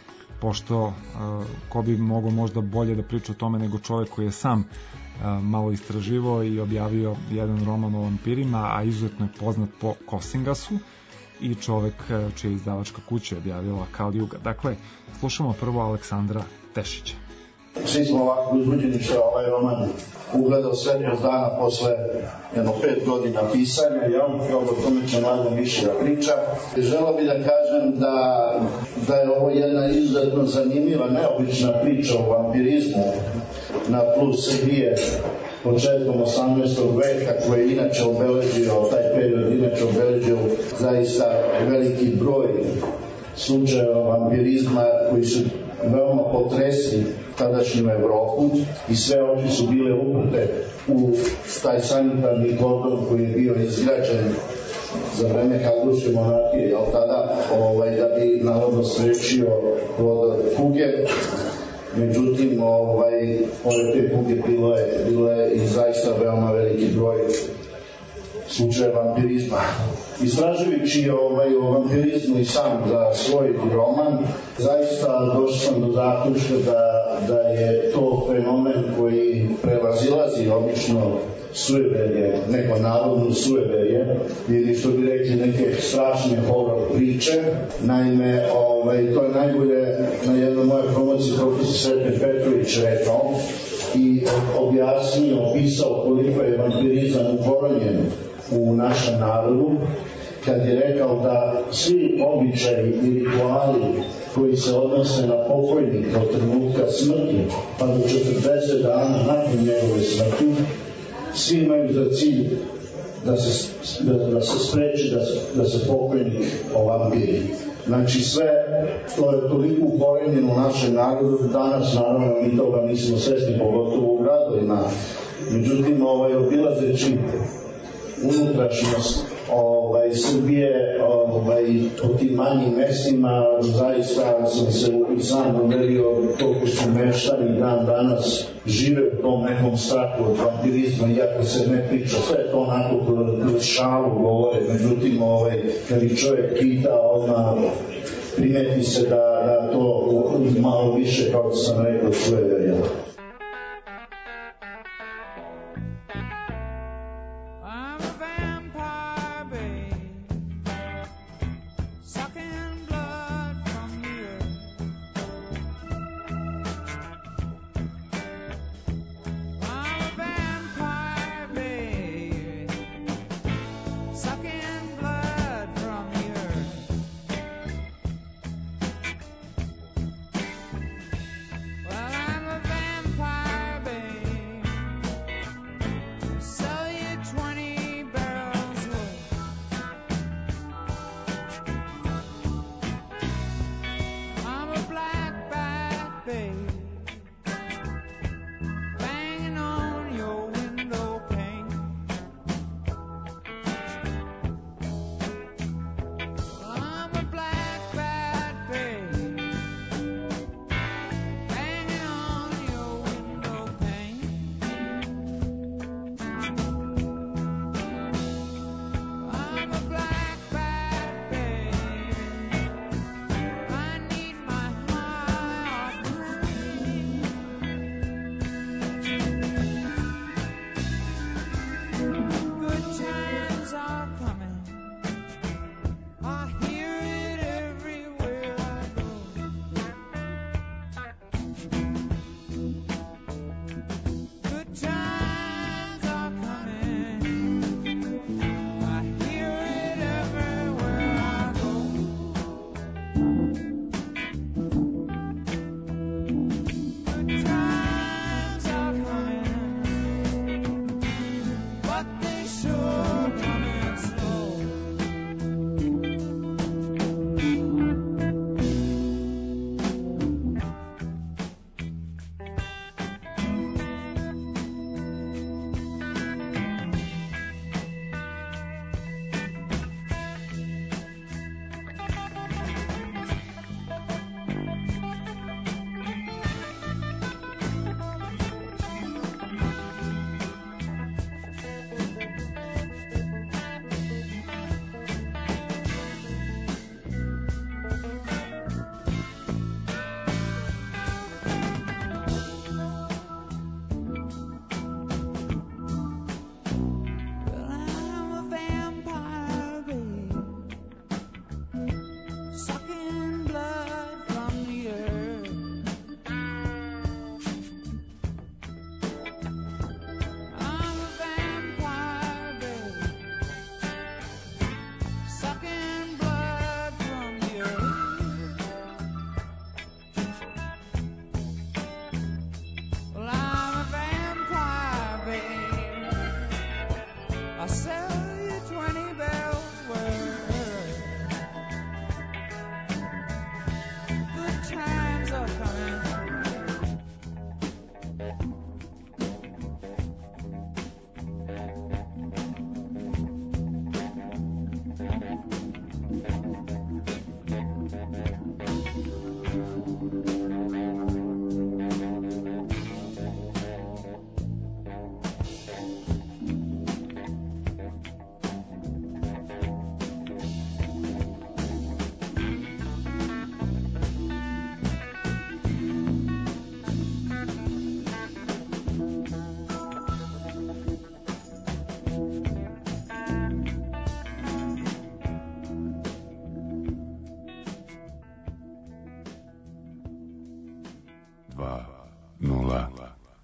pošto ko bi mogao možda bolje da priča o tome nego čovjek koji je sam malo istraživao i objavio jedan roman o vampirima, a izuzetno je poznat po Kosingasu, i čovek čija izdavačka kuća je objavila Kal Juga. Dakle, slušamo prvo Aleksandra Tešića. Svi smo ovako uzbuđeni što ovaj roman ugledao svetlost dana posle jedno pet godina pisanja i on kao o tome će mladen više da priča. Želeo bih da kažem da, da je ovo jedna izuzetno zanimljiva, neobična priča o vampirizmu na tlu Srbije početkom osamnaestog veka, koji je inače obeležio, taj period inače obeležio zaista veliki broj slučajeva vampirizma koji su veoma potresli tadašnju Evropu i sve oči su bile uprte u taj sanitarni kordon koji je bio izgrađen za vreme Habsburške monarhije, jel tada, ovaj, da bi navodno sprečio od kuge. Međutim, ovaj, ove te kuge bilo je, bilo je i zaista veoma veliki broj slučaja vampirizma. Istražujući ovaj, o vampirizmu i sam za svoj roman, zaista došao sam do zaključka da, da je to fenomen koji prevazilazi obično sujeverje, neko narodno sujeverje, ili što bi rekli neke strašne horor priče. Naime, ovaj, to je najbolje na jednoj moje promociji profesor Sreten Petrović rekao i objasnio, opisao koliko je vampirizam ukoronjen u našem narodu, kad je rekao da svi običaji i rituali koji se odnose na pokojnika od trenutka smrti pa do četrdeset dana nakon njegove smrti, svi imaju za cilj da se, da, da se spreči da se, da se pokojnik ovampiri. Znači sve to je toliko ukorenjeno u našem narodu, danas naravno mi toga nismo svesni, pogotovo u gradovima. Međutim, ovaj, obilazeći unutrašnjost ovaj, Srbije, ovaj, po tim manjim mestima, zaista sam se i sam uverio toliko su meštani dan danas žive u tom nekom strahu od vampirizma, iako se ne priča, sve to onako kroz šalu govore, međutim, ovaj, kad ih čovjek pita, odmah primeti se da, da to malo više, kao sam rekao, sve verjelo.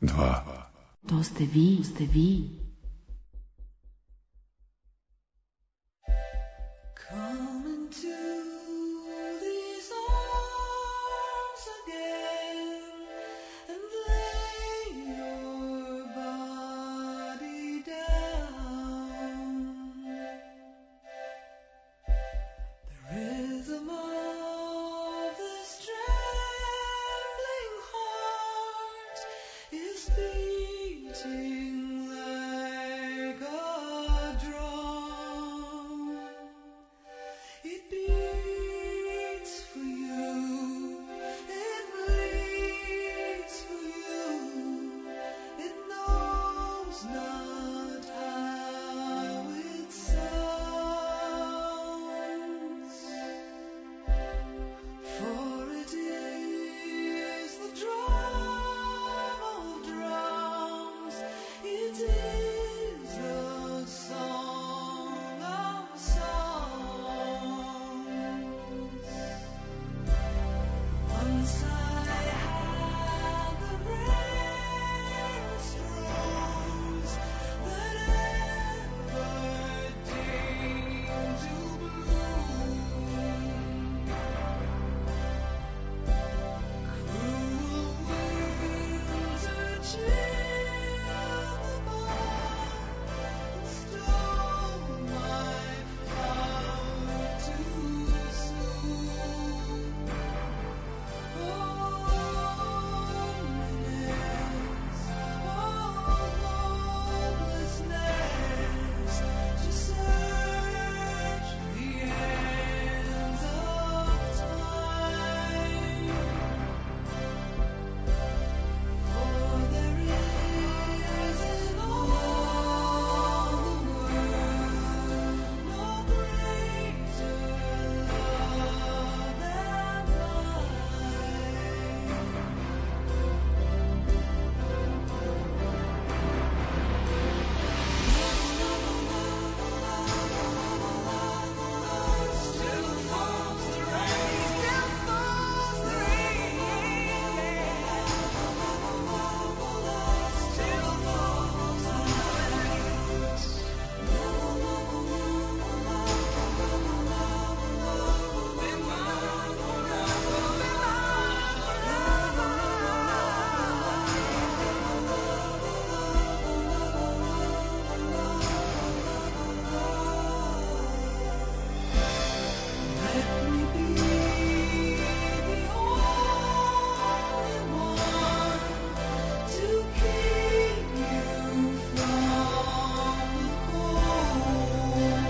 dva. To ste vi, ste vi. Come into these arms again and lay your body down. The rhythm of this trembling heart is beating like a drum. It beats for you, it bleeds for you, it knows not how it sounds, for it is the drum of drums, it is a song of songs. Once I had the rarest rose that ever deigned to bloom. Cruel winter chilled the bud and stole my flower too soon. Loneliness, hopelessness, to search the ends of time. For there is in all the world no greater love than Still falls the rain, still falls the rain, still falls the Let me be the only one to keep you from the cold.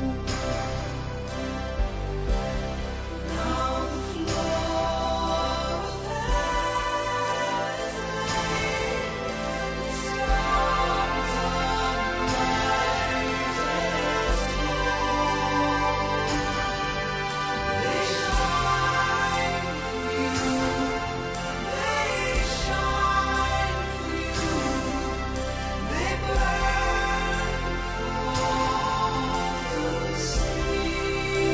Now the floor of hell is laid, the stars are brightest They shine for you, they shine for you, they burn for all to see.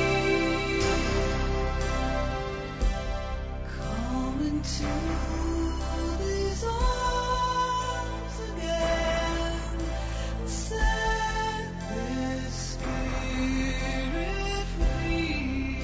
Come into these arms again and set this spirit free.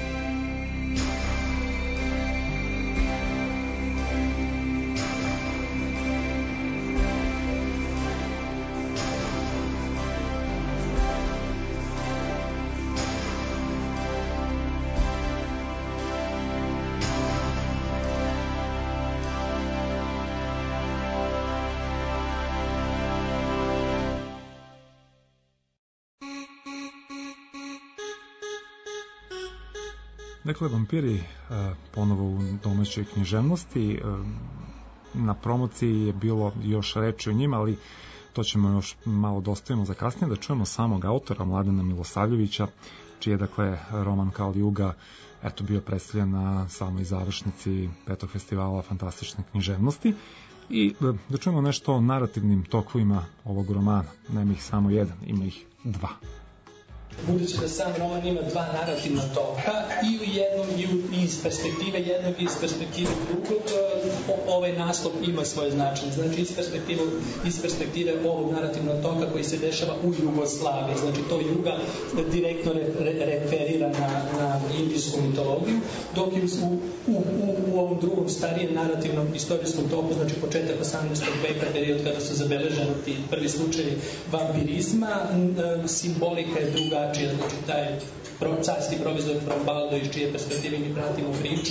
Dakle, Vampiri e, ponovo u domaćoj književnosti. E, na promociji je bilo još reči o njima, ali to ćemo još malo dostavimo za kasnije, da čujemo samog autora Mladena Milosavljevića, čiji je, dakle, roman Kali Juga eto, bio predstavljen na samoj završnici petog festivala fantastične književnosti. I e, da čujemo nešto o narativnim tokovima ovog romana. Nema ih samo jedan, ima ih dva. Budući da sam roman ima dva narativna toka i u jednom i u, iz perspektive jednog i iz perspektive drugog, ovaj naslov ima svoje značenje. Znači iz perspektive, iz perspektive ovog narativnog toka koji se dešava u Jugoslaviji. Znači to Juga direktno re, re, referira na, na indijsku mitologiju, dok je u, u, u, u ovom drugom starijem narativnom istorijskom toku, znači početak osamnaestog veka, period kada su zabeleženi ti prvi slučajevi vampirizma, simbolika je druga, znači taj carski provizor Frombaldo iz čije perspektive mi pratimo priču,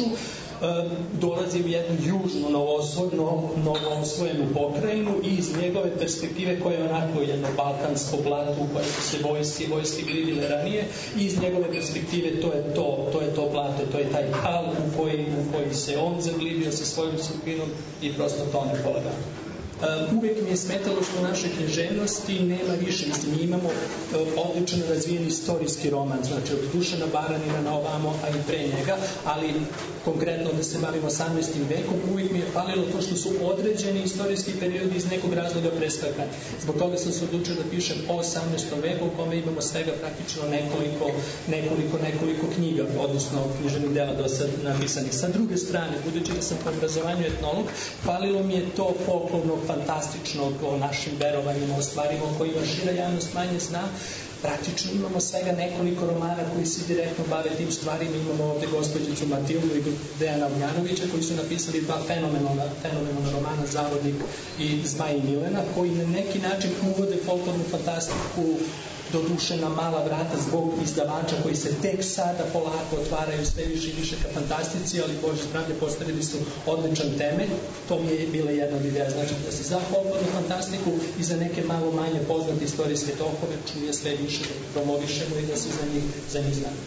dolazi u jednu južnu novoosvojenu, novoosvojenu pokrajinu i iz njegove perspektive koja je onako jedno balkansko blato u koje su se vojske, vojske glidile ranije, i iz njegove perspektive to je to, to je to blato, to je taj kal u koji, u koji se on zaglibio sa svojom sudbinom i prosto tone polagano. Uh, uvek mi je smetalo što u našoj književnosti nema više, mislim, mi imamo uh, odlično razvijen istorijski roman, znači od Dušana Baranina na ovamo, a i pre njega, ali konkretno da se bavimo osamnaestim vekom, uvek mi je falilo to što su određeni istorijski periodi iz nekog razloga preskakani. Zbog toga sam se odlučio da pišem o osamnaestom veku u kome imamo svega praktično nekoliko, nekoliko, nekoliko knjiga, odnosno književnih dela do sad napisanih. Sa druge strane, budući da sam po obrazovanju etnolog, falilo mi je to folklornog, fantastičnog o našim verovanjima, o stvarima o kojima šira javnost manje zna. Praktično imamo svega nekoliko romana koji se direktno bave tim stvarima. Imamo ovde gospođicu Matildu i Dejana Ognjanovića koji su napisali dva fenomenalna, fenomenalna romana, Zavodnik i Zmaj i Milena, koji na neki način uvode folklornu fantastiku do duše na mala vrata zbog izdavača koji se tek sada polako otvaraju sve više i više ka fantastici, ali Bože zdravlje postavili su odličan temelj. To mi je bila jedna od ideja. Znači da se za folklornu fantastiku i za neke malo manje poznate istorijske tokove čuje sve više, da promovišemo i da se za njih, za njih znamo.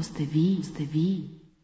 ste vi, ste vi.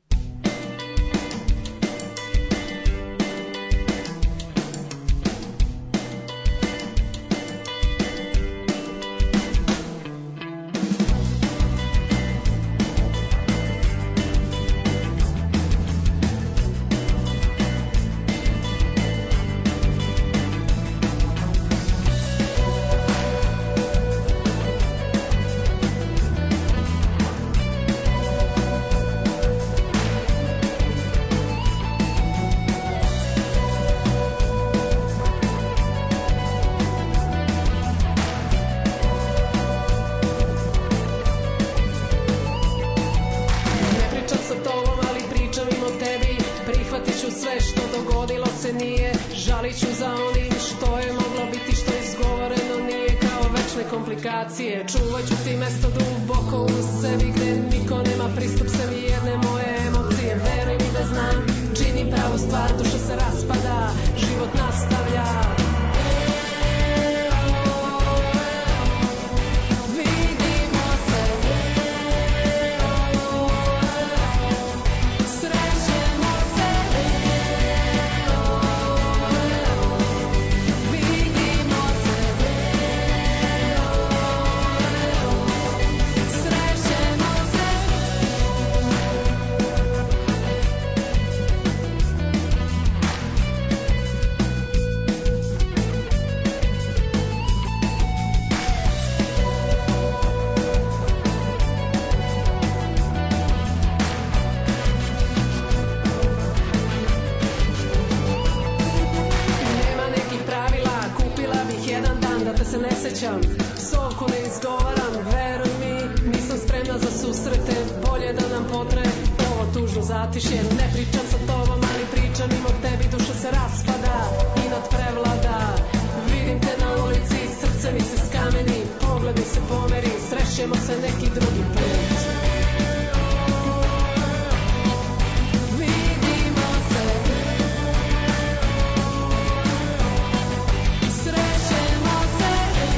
Čuvat ću ti mesto duboko u sebi gde niko nema pristup sebi jedne moje emocije. Veruj mi da znam, čini pravu stvar, duša se raspada, život nastavlja. Vidimo se, srećemo se, vidimo se. Psovku ne izgovaram, veruj mi, nisam spremna za susrete, bolje da nam potre ovo tužno zatišje. Ne pričam sa tobom, ali pričam mimo tebi, duša se raspada, inat prevlada. Vidim te na ulici, srce mi se skameni, pogled mi se pomeri, srećemo se neki drugi put. Vidimo se, srećemo se.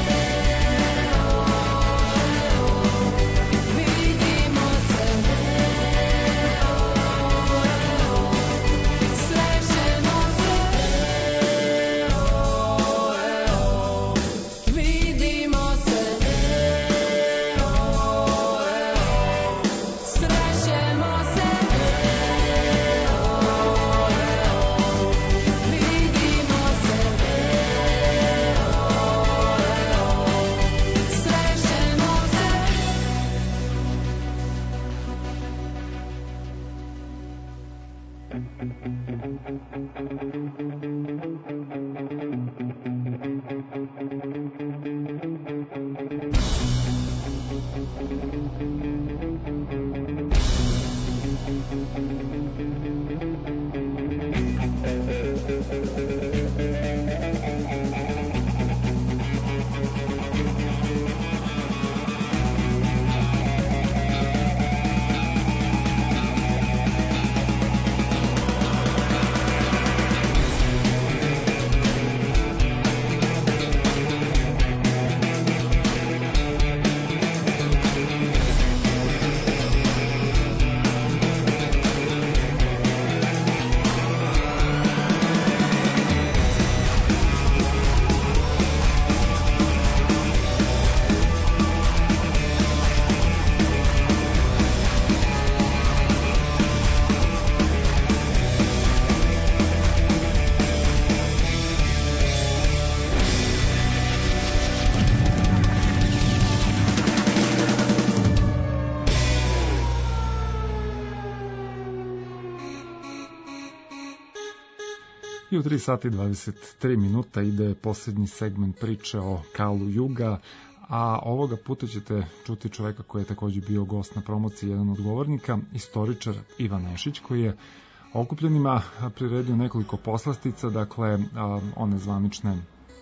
I u tri sati i dvadeset tri minuta ide posljednji segment priče o Kalu Juga, a ovoga puta ćete čuti čoveka koji je takođe bio gost na promociji, jedan od govornika, istoričar Ivan Nešić, koji je okupljenima priredio nekoliko poslastica, dakle one zvanične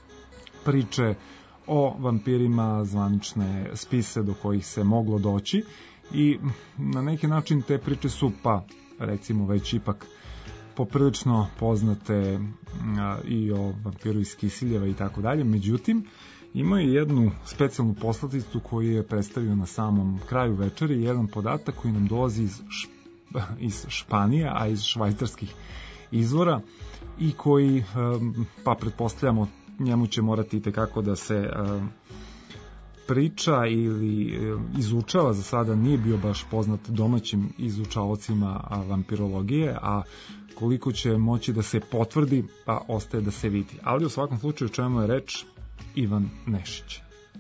priče o vampirima, zvanične spise do kojih se moglo doći, i na neki način te priče su, pa recimo već ipak poprilično poznate a, i o vampiru iz Kisiljeva i tako dalje. Međutim, imaju jednu specijalnu poslaticu koju je predstavio na samom kraju večeri, jedan podatak koji nam dolazi iz, šp... iz Španije, a iz švajcarskih izvora i koji, pa pretpostavljamo, njemu će morati itekako da se priča ili izučava, za sada nije bio baš poznat domaćim izučavocima vampirologije, a koliko će moći da se potvrdi, pa ostaje da se vidi. Ali u svakom slučaju čemu je reč, Ivan Nešić.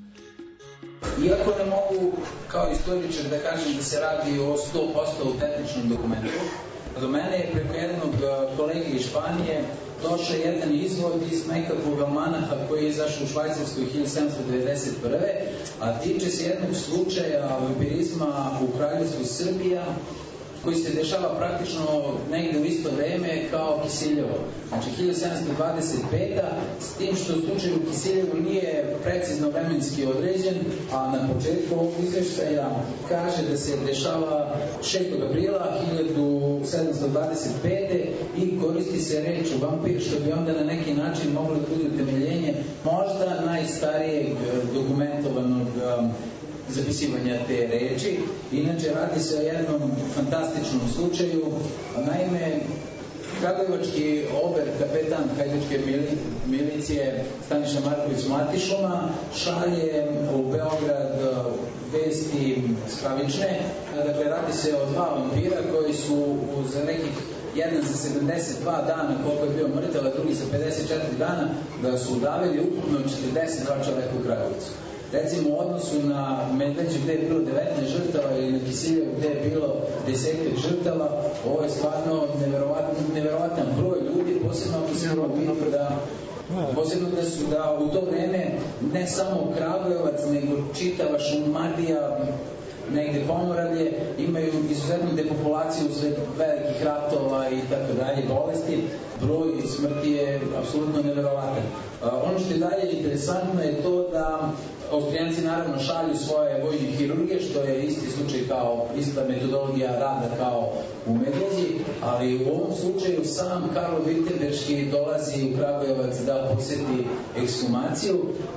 Iako ne mogu kao istoričar da kažem da se radi o sto posto autentičnom dokumentu, do mene je preko jednog kolege iz Španije došao jedan izvod iz nekakvog almanaha koji je izašao u Švajcarskoj hiljadu sedamsto devedeset prve. a tiče se jednog slučaja vampirizma u Kraljevstvu Srbija, koji se dešava praktično negde u isto vreme kao Kisiljevo. Znači, hiljadu sedamsto dvadeset peta. s tim što u slučaju Kisiljevo nije precizno vremenski određen, a na početku ovog izveštaja kaže da se dešava šestog aprila hiljadu sedamsto dvadeset pete. i koristi se reč u vampir, što bi onda na neki način moglo biti utemeljenje možda najstarijeg dokumentovanog zapisivanja te reči. Inače, radi se o jednom fantastičnom slučaju. Naime, kragujevački ober kapetan hajdučke milicije Staniša Marković Matišoma šalje u Beograd vesti stravične. Dakle, radi se o dva vampira koji su za nekih jedan za sedamdeset dva dana, koliko je bio mrtav, a drugi za pedeset četiri dana, da su udavili ukupno četrdeset dva čoveka u Kragujevcu. Recimo, u odnosu na Medveđu gde je bilo devetnaest žrtava ili na Kisiljevu gde je bilo desetak žrtava, ovo je stvarno neverovatan, neverovatan broj ljudi, posebno ako se vidi da posebno da su da u to vreme ne samo Kragujevac, nego čitava Šumadija, negde Pomoravlje, imaju izuzetnu depopulaciju usled velikih ratova i tako dalje, bolesti. Broj smrti je apsolutno neverovatan. Ono što je dalje interesantno je to da Austrijanci naravno šalju svoje vojne hirurge, što je isti slučaj kao ista metodologija rada kao u Medveđi, ali u ovom slučaju sam Karlo Virtemberški dolazi u Kragujevac da poseti ekshumaciju,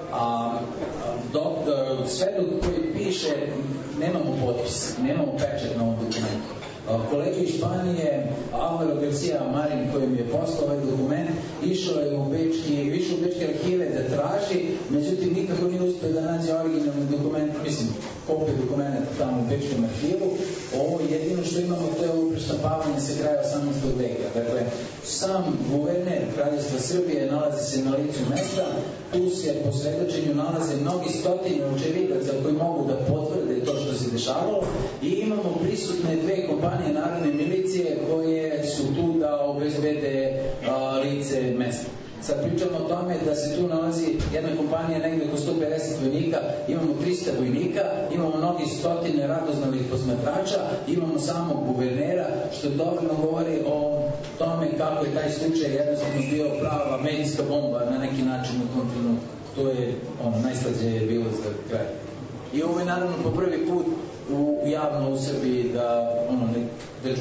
a dok, svedok koji piše, nemamo potpis, nemamo pečat na ovom dokumentu. Kolega iz Španije, Alvaro Garcia Marin, koji mi je poslao ovaj dokument, išao je u Bečki, išao u Bečke arhive da traži, međutim nikako nije uspio da nađe originalni dokument, mislim, kopiju dokumenta tamo u Bečkom arhivu. Ovo jedino što imamo, to je ovo preštampavanje sa kraja osamnaestog veka. Dakle, sam guverner Kraljevstva Srbije nalazi se na licu mesta, tu se po svedočenju nalaze mnogi stotine očevidaca koji mogu da potvrde to što se dešavalo i imamo prisutne dve kompanije narodne milicije koje su tu da obezbede a, lice mesta. Sad pričamo o tome da se tu nalazi jedna kompanija negde oko sto pedeset vojnika, imamo trista vojnika, imamo mnogi stotine radoznalih posmatrača, imamo samog guvernera, što dovoljno govori o tome kako je taj slučaj jednostavno bio prava medijska bomba na neki način u tom trenutku. To je ono, najslađe je bilo za kraj. I ovo je naravno po prvi put u, javno u Srbiji da ono ne drže.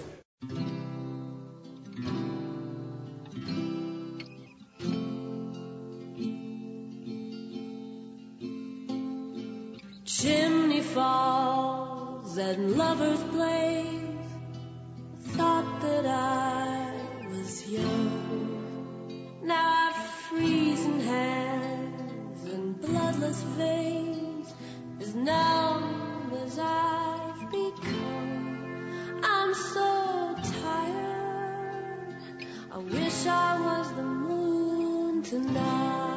Chimney falls and lovers blaze. Thought that I was young. Now I've freezing hands and bloodless veins, as numb as I've become. I'm so tired. I wish I was the moon tonight.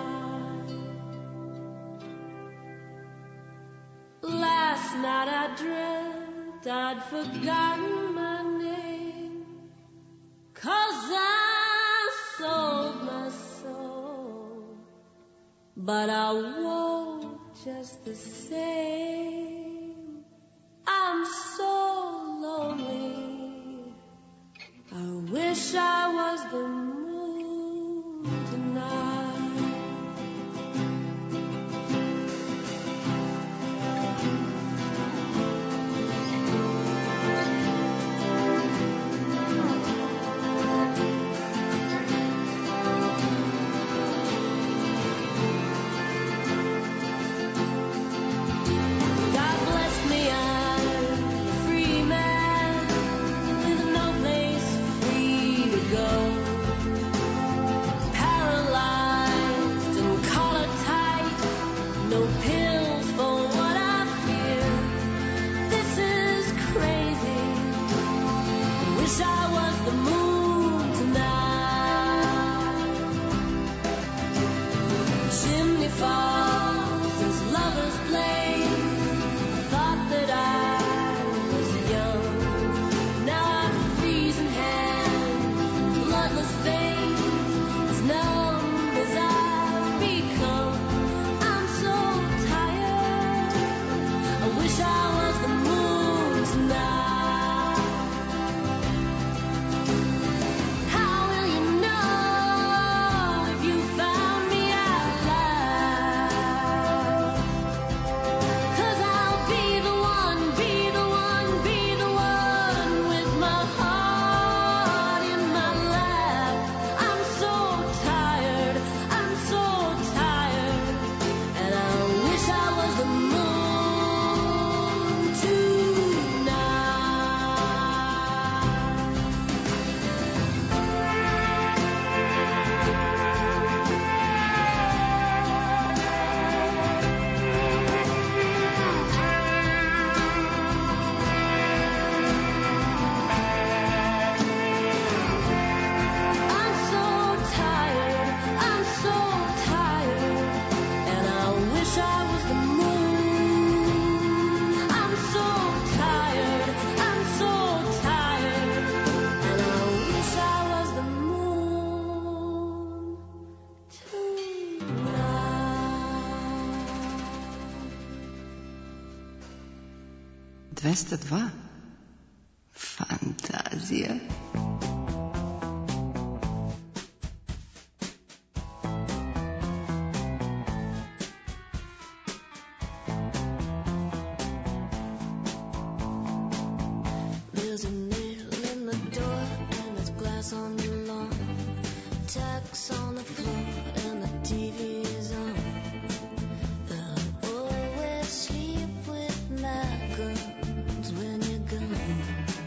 Last night I dreamt I'd forgotten my name, 'cause I sold my soul, but I won't just the same. I'm so lonely. I wish I was the moon tonight. dvesta dva. Fantazija. There's a nail in the door and there's glass on the lawn, tacks on the floor and the T V is on. I'll always sleep with my guns when you're gone.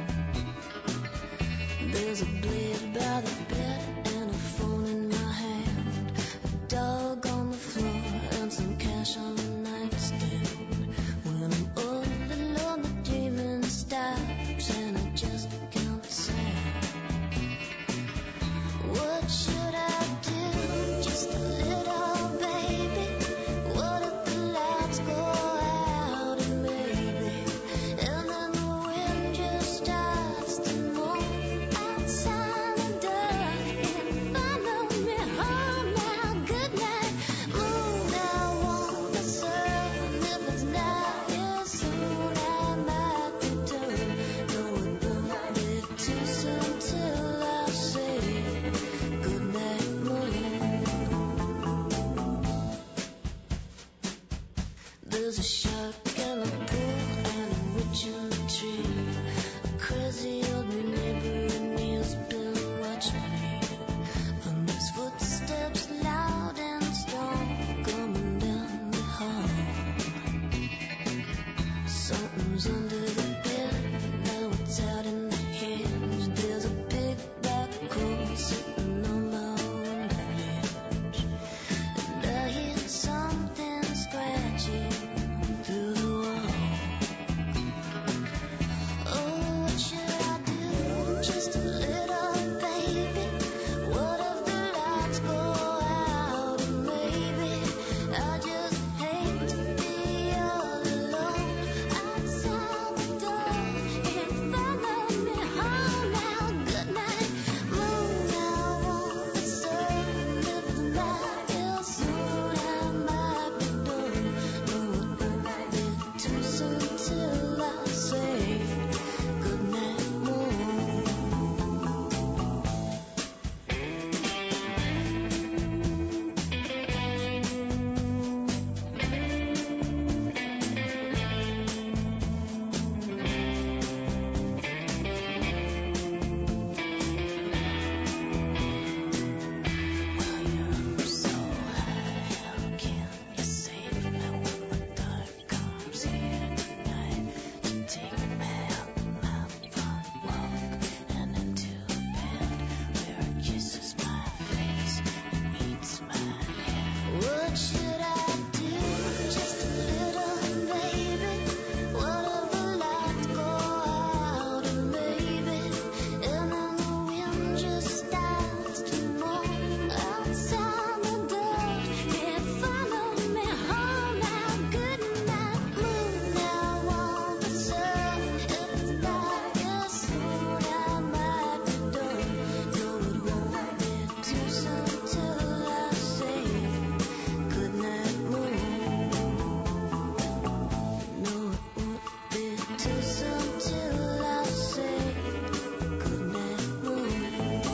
There's a blade by the bed and a phone in my hand, a dog on the floor and some cash on the nightstand. When I'm all alone, the dreaming stops and I just can't say. What should I do? Just a little baby. What if the lights go out and maybe, and then the wind just starts to move outside the door and follow me home now. Good night, moon. I want the sun. If it's not here soon, I might return. No, it won't be too soon till I say good night, moon. There's a shark in the pool and a witch in the tree. A crazy old neighbor and me has been watching me. And there's footsteps loud and strong coming down the hall. Something's under the bed, now it's out in the hinge. There's a big black hole sitting on my window ledge, and I hear something scratching through the wall. Oh, what should I do? Just a little baby. What if the lights go out and maybe I just hate to be all alone outside the door and follow me home now. Good night, moon. I want the sun. If it's not here soon, I might be done. No, it won't be too soon till I say good night, moon. So high, how can you save me when the dark comes here tonight to take me out my front walk and into a bed where it kisses my face and eats my head? What should I do? Just a little baby. What if the lights go out and maybe, and then the wind just starts to move outside the door and follow me home now. Good night, moon. I want the sun. If it's not here soon, I might be done. No, it won't be too soon till I say good night, moon. No, it won't be too soon till I say good night, moon.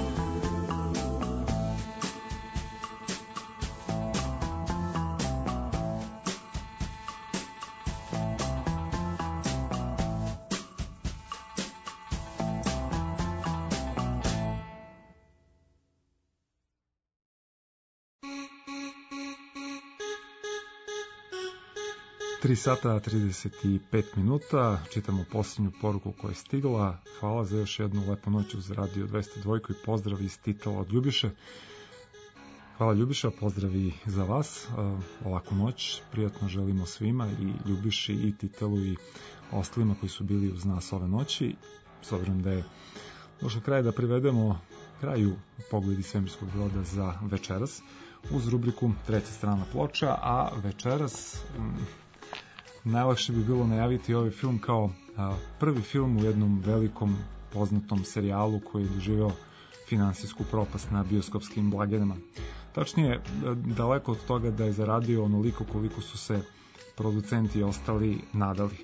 tri sata trideset pet minuta, čitamo posljednju poruku koja je stigla. Hvala za još jednu lepu noć uz Radio dvesta dva i pozdrav iz titula od Ljubiše. Hvala Ljubiša, pozdrav i za vas. Laku noć, prijatno želimo svima, i Ljubiši i Titelu i ostalima koji su bili uz nas ove noći. S obzirom da je došao kraj, da privedemo kraju Pogledi svemirskog broda za večeras uz rubriku Treća strana ploča, a večeras m, najlakše bi bilo najaviti ovaj film kao a, prvi film u jednom velikom poznatom serijalu koji je doživeo finansijsku propast na bioskopskim blagajnama. Tačnije, daleko od toga da je zaradio onoliko koliko su se producenti ostali nadali.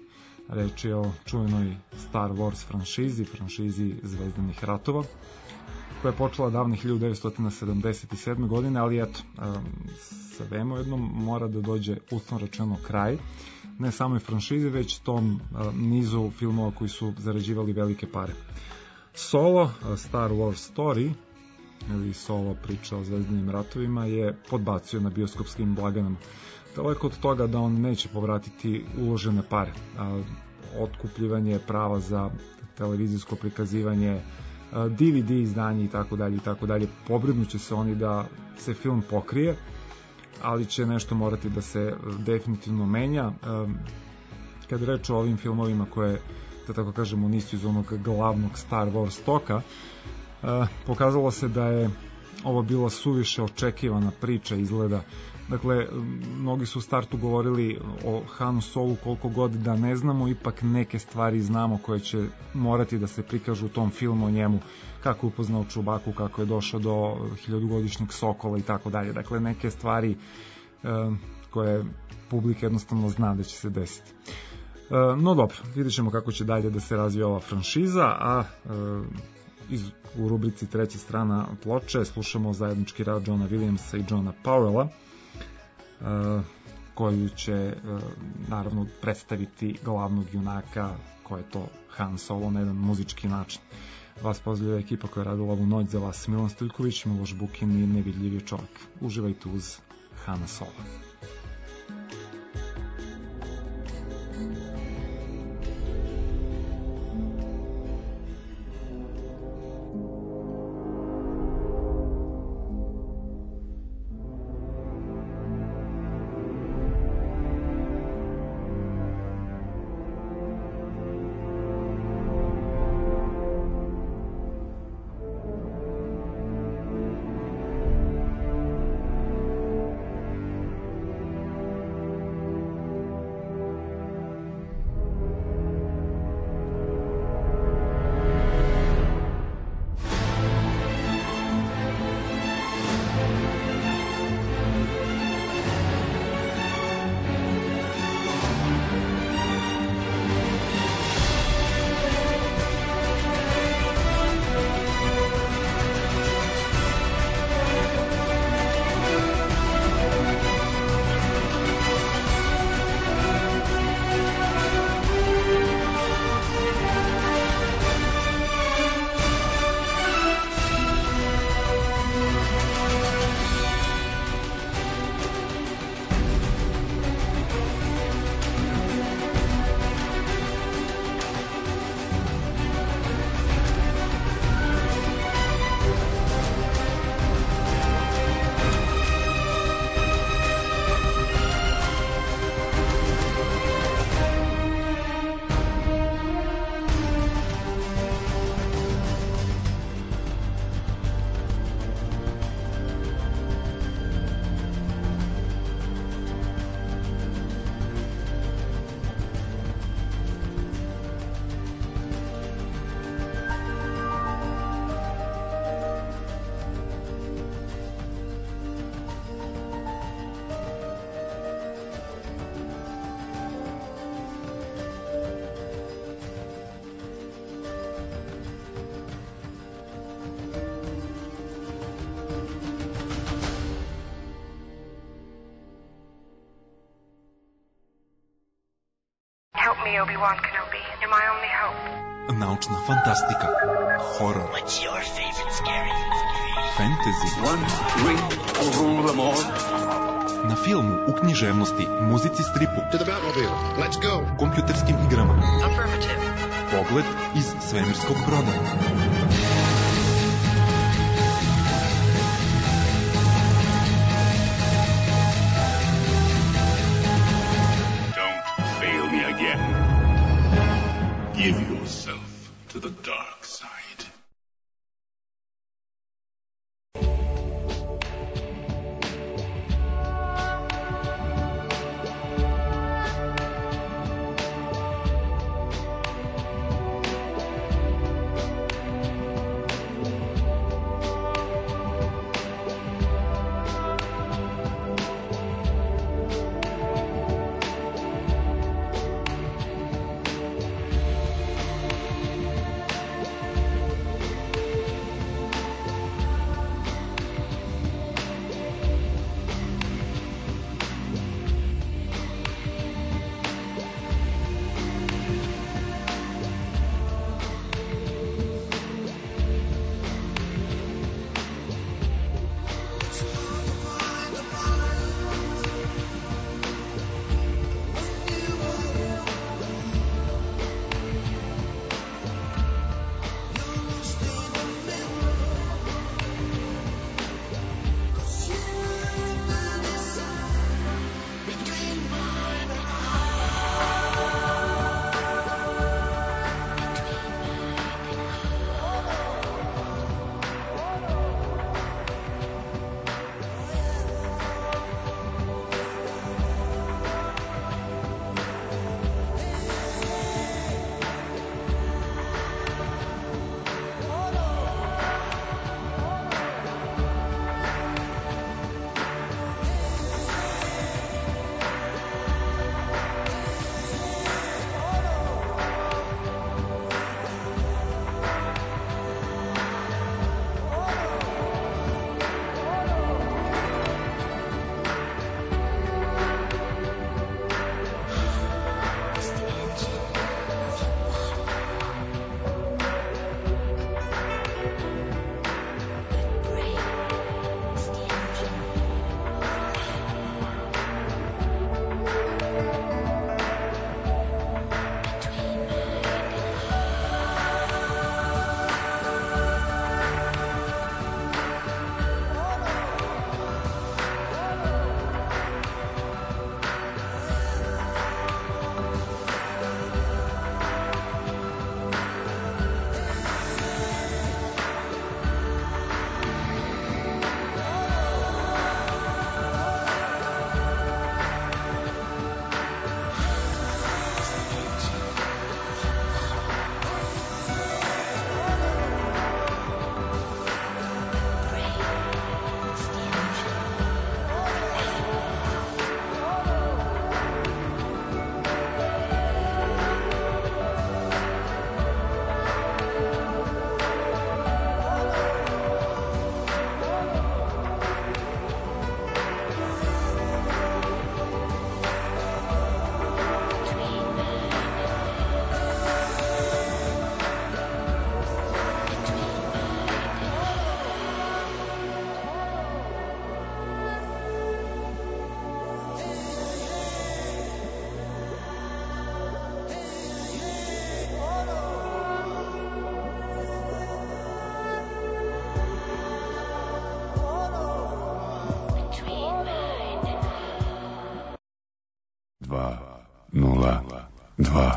Reč je o čuvenoj Star Wars franšizi, franšizi Zvezdanih ratova, koja je počela davne hiljadu devetsto sedamdeset sedme. godine, ali eto, svemu jednom mora da dođe uslovno rečeno kraj, ne samo i franšizi, već tom nizu filmova koji su zarađivali velike pare. Solo, Star Wars Story, ili Solo priča o Zvezdanim ratovima, je podbacio na bioskopskim blaganama. Daleko od toga da on neće povratiti uložene pare. Otkupljivanje prava za televizijsko prikazivanje, D V D izdanje i tako dalje i tako dalje. Pobrinut će se oni da se film pokrije, ali će nešto morati da se definitivno menja. Kad reč o ovim filmovima koje, da tako kažemo, nisu iz onog glavnog Star Wars toka, pokazalo se da je ovo bila suviše očekivana priča izgleda. Dakle, mnogi su u startu govorili o Hanu Solu koliko god da ne znamo, ipak neke stvari znamo koje će morati da se prikažu u tom filmu o njemu, kako je upoznao Čubaku, kako je došao do hiljadugodišnjeg Sokola i tako dalje. Dakle, neke stvari e, koje publika jednostavno zna da će se desiti. E, no dobro, vidjet ćemo kako će dalje da se razvija ova franšiza, a e, iz, u rubrici treća strana ploče slušamo zajednički rad Johna Williamsa i Johna Powella, Uh, koju će uh, naravno predstaviti glavnog junaka, ko je to Han Solo, na jedan muzički način. Vas pozdravlja ekipa koja je radila ovu noć za vas, Milan Stojković, Miloš Bukin i Nevidljivi čovjek. Uživajte uz Hana Solo. me, Obi-Wan Kenobi. You're my only hope. Научна фантастика, хорор, What's your favorite scary фентези, One ring will rule them all. на филму, у книжевности, музици, стрипу, To the Batmobile. Let's go. компјутерским играма. Affirmative. Поглед из свемирског брода. Fail me again. Give yourself to the dark side. dva nula dva.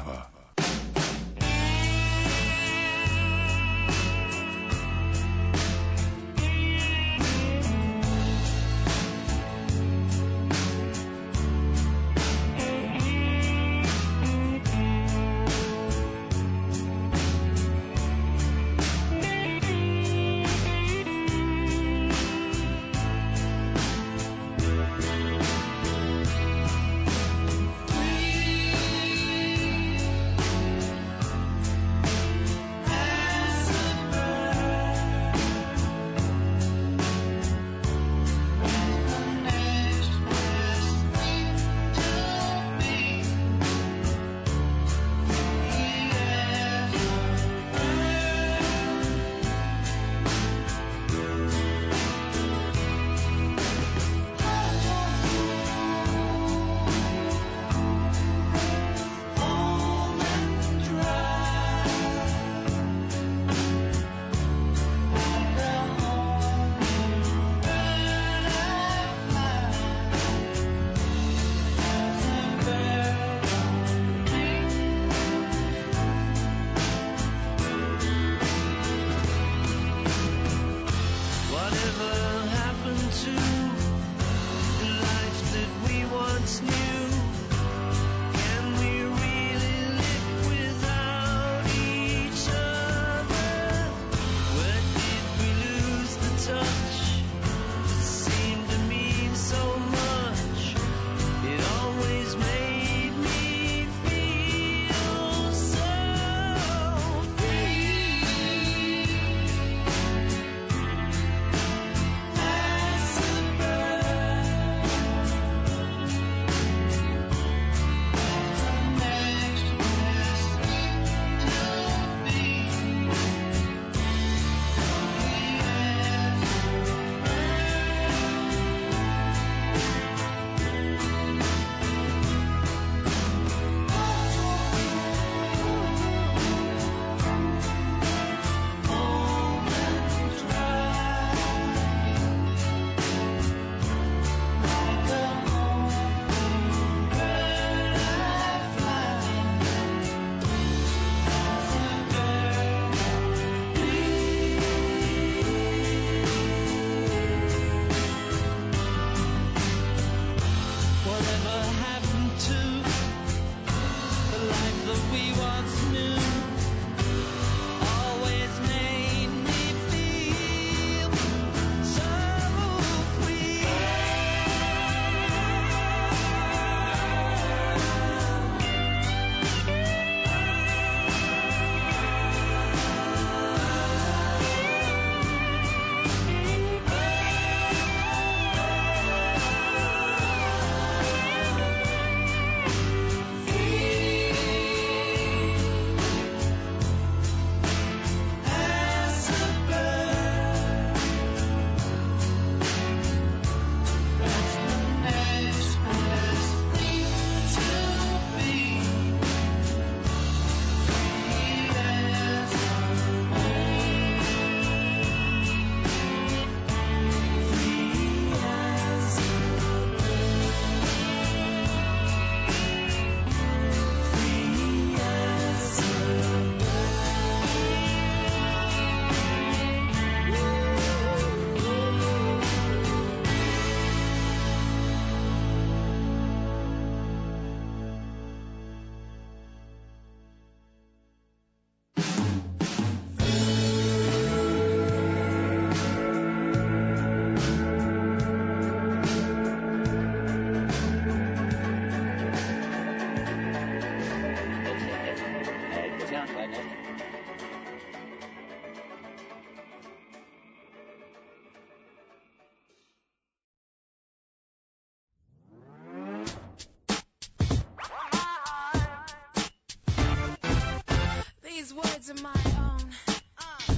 words of my own. Uh,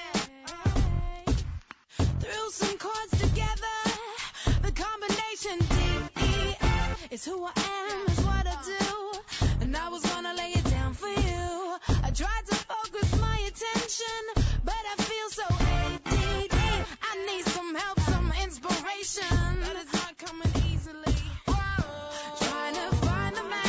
yeah. Threw some chords together. The combination D E F is who I am, is what I do. And I was gonna lay it down for you. I tried to focus my attention, but I feel so A D D. I need some help, some inspiration, but it's not coming easily. Whoa. Trying to find the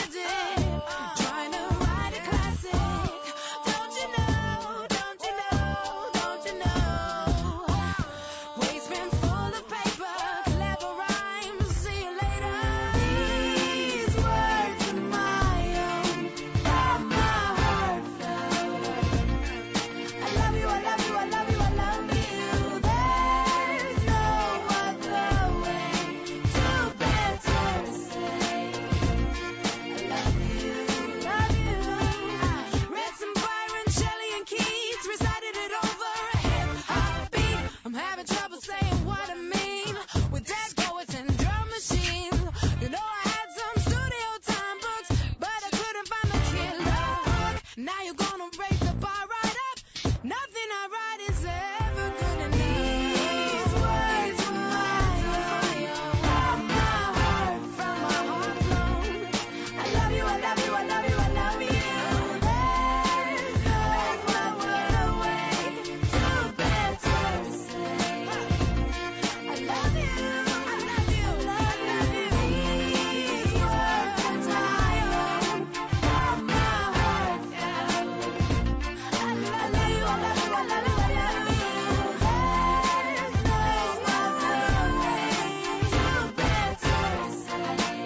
trouble saying what I mean. With dead poets and drum machines. You know I had some studio time books, but I couldn't find the killer hook. Now you're gonna raise the bar right up. Nothing I write is ever gonna need. These words from my from my heart, from my heart flown. I love you, I love you, I love you, I love you. There's no other way too better to say. I love you, I love you, love, love you. These words I own from my heart down. I love you, I love you, I love you, I love you. There's no other way too better to say.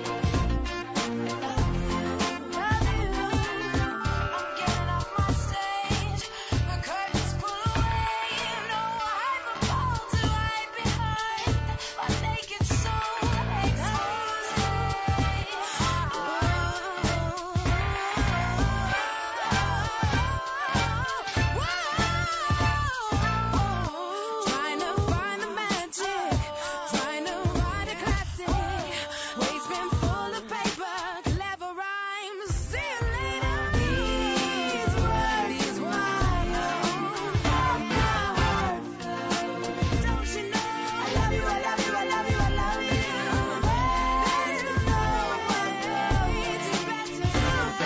Love you, I'm getting off my stage. The curtains pull away. You know I have a wall to hide behind. My naked soul Trying to find the magic, trying to write a classic. Waste bin full of paper, clever rhymes. See you later. These words wild from my heart flow. Don't you know? I love you, I love you, I love you, I love you. There's no other way to better say.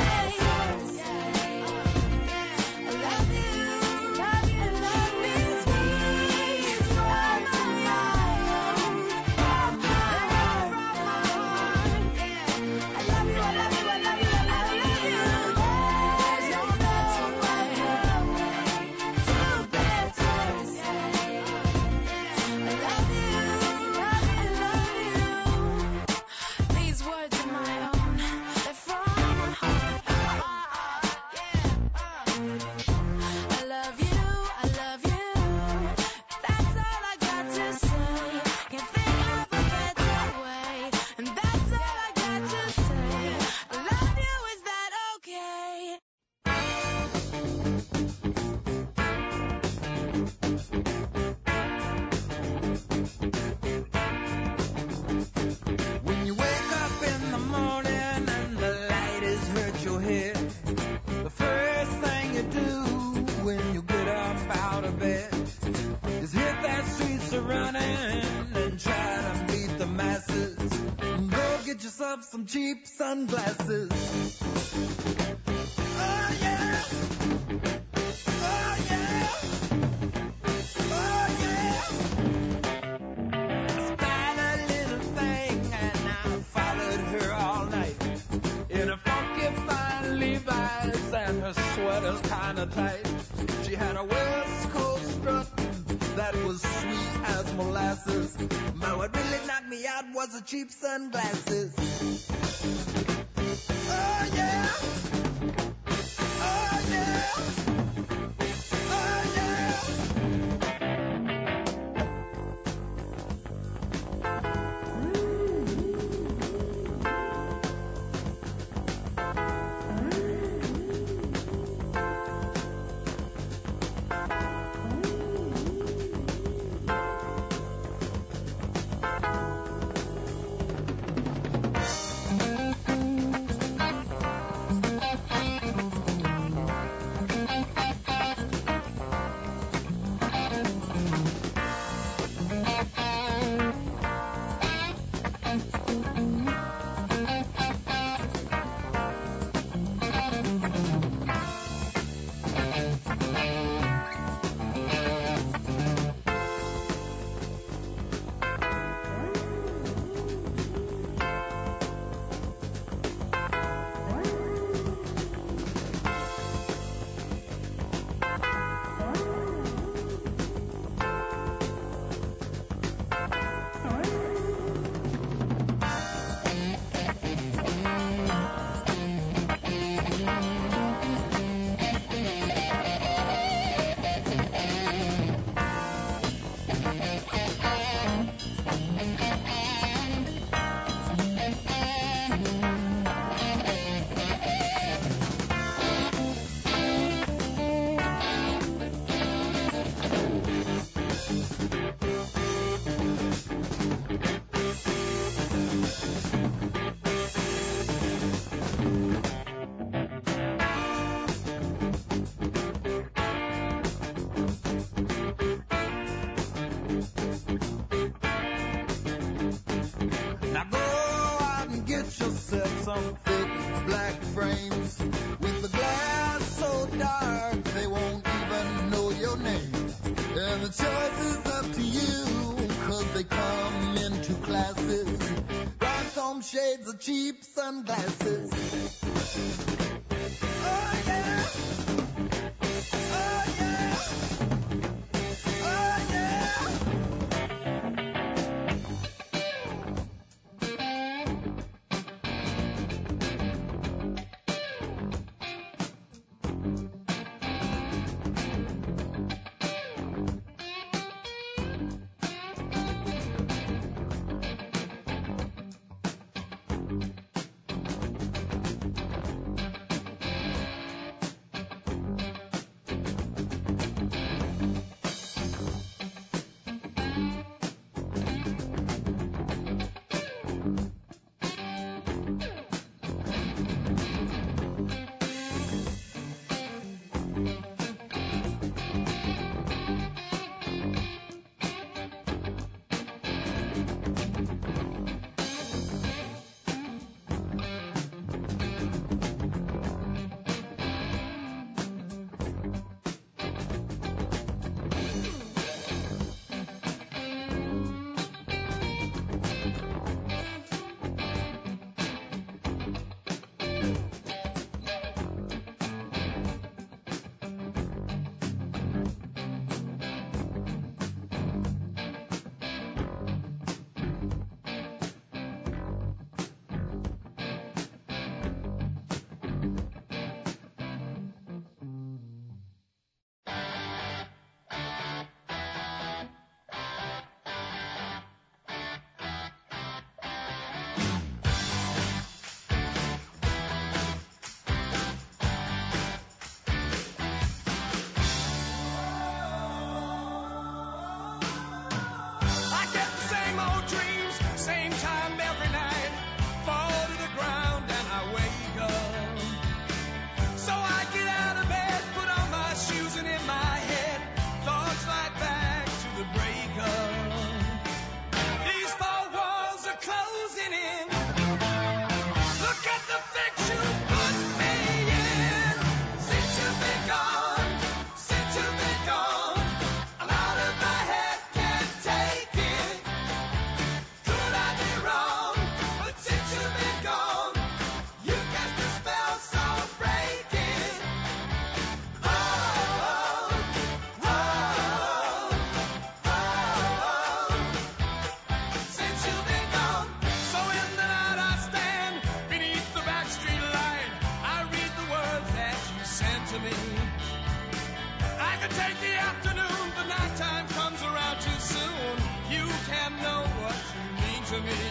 I love you, love you, love these words from my own, from my heart, from my heart. I love you, I love you, I love you, I love you. There's no better way to better say. I love you, love you, love you. These words are my own, they're from my heart. I love you, I love you. That's all I got to say. Can't think of a better way. And that's all I got to say. I love you, is that okay? When you wake up in the morning and the light has hurt your head, the first thing you do when you get up out of bed is hit that streets a running and try to beat the masses. Go get yourself some cheap sunglasses. Oh yeah! Oh yeah! Oh yeah! I spied a little thing and I followed her all night in a funky fine Levi's and her sweater's kinda tight. She had a West Coast strut that was sweet as molasses. But what really knocked me out was the cheap sunglasses. Oh yeah! Oh yeah! Oh yeah! chrome shades or cheap sunglasses. Oh yeah. Oh yeah. Oh yeah. To me.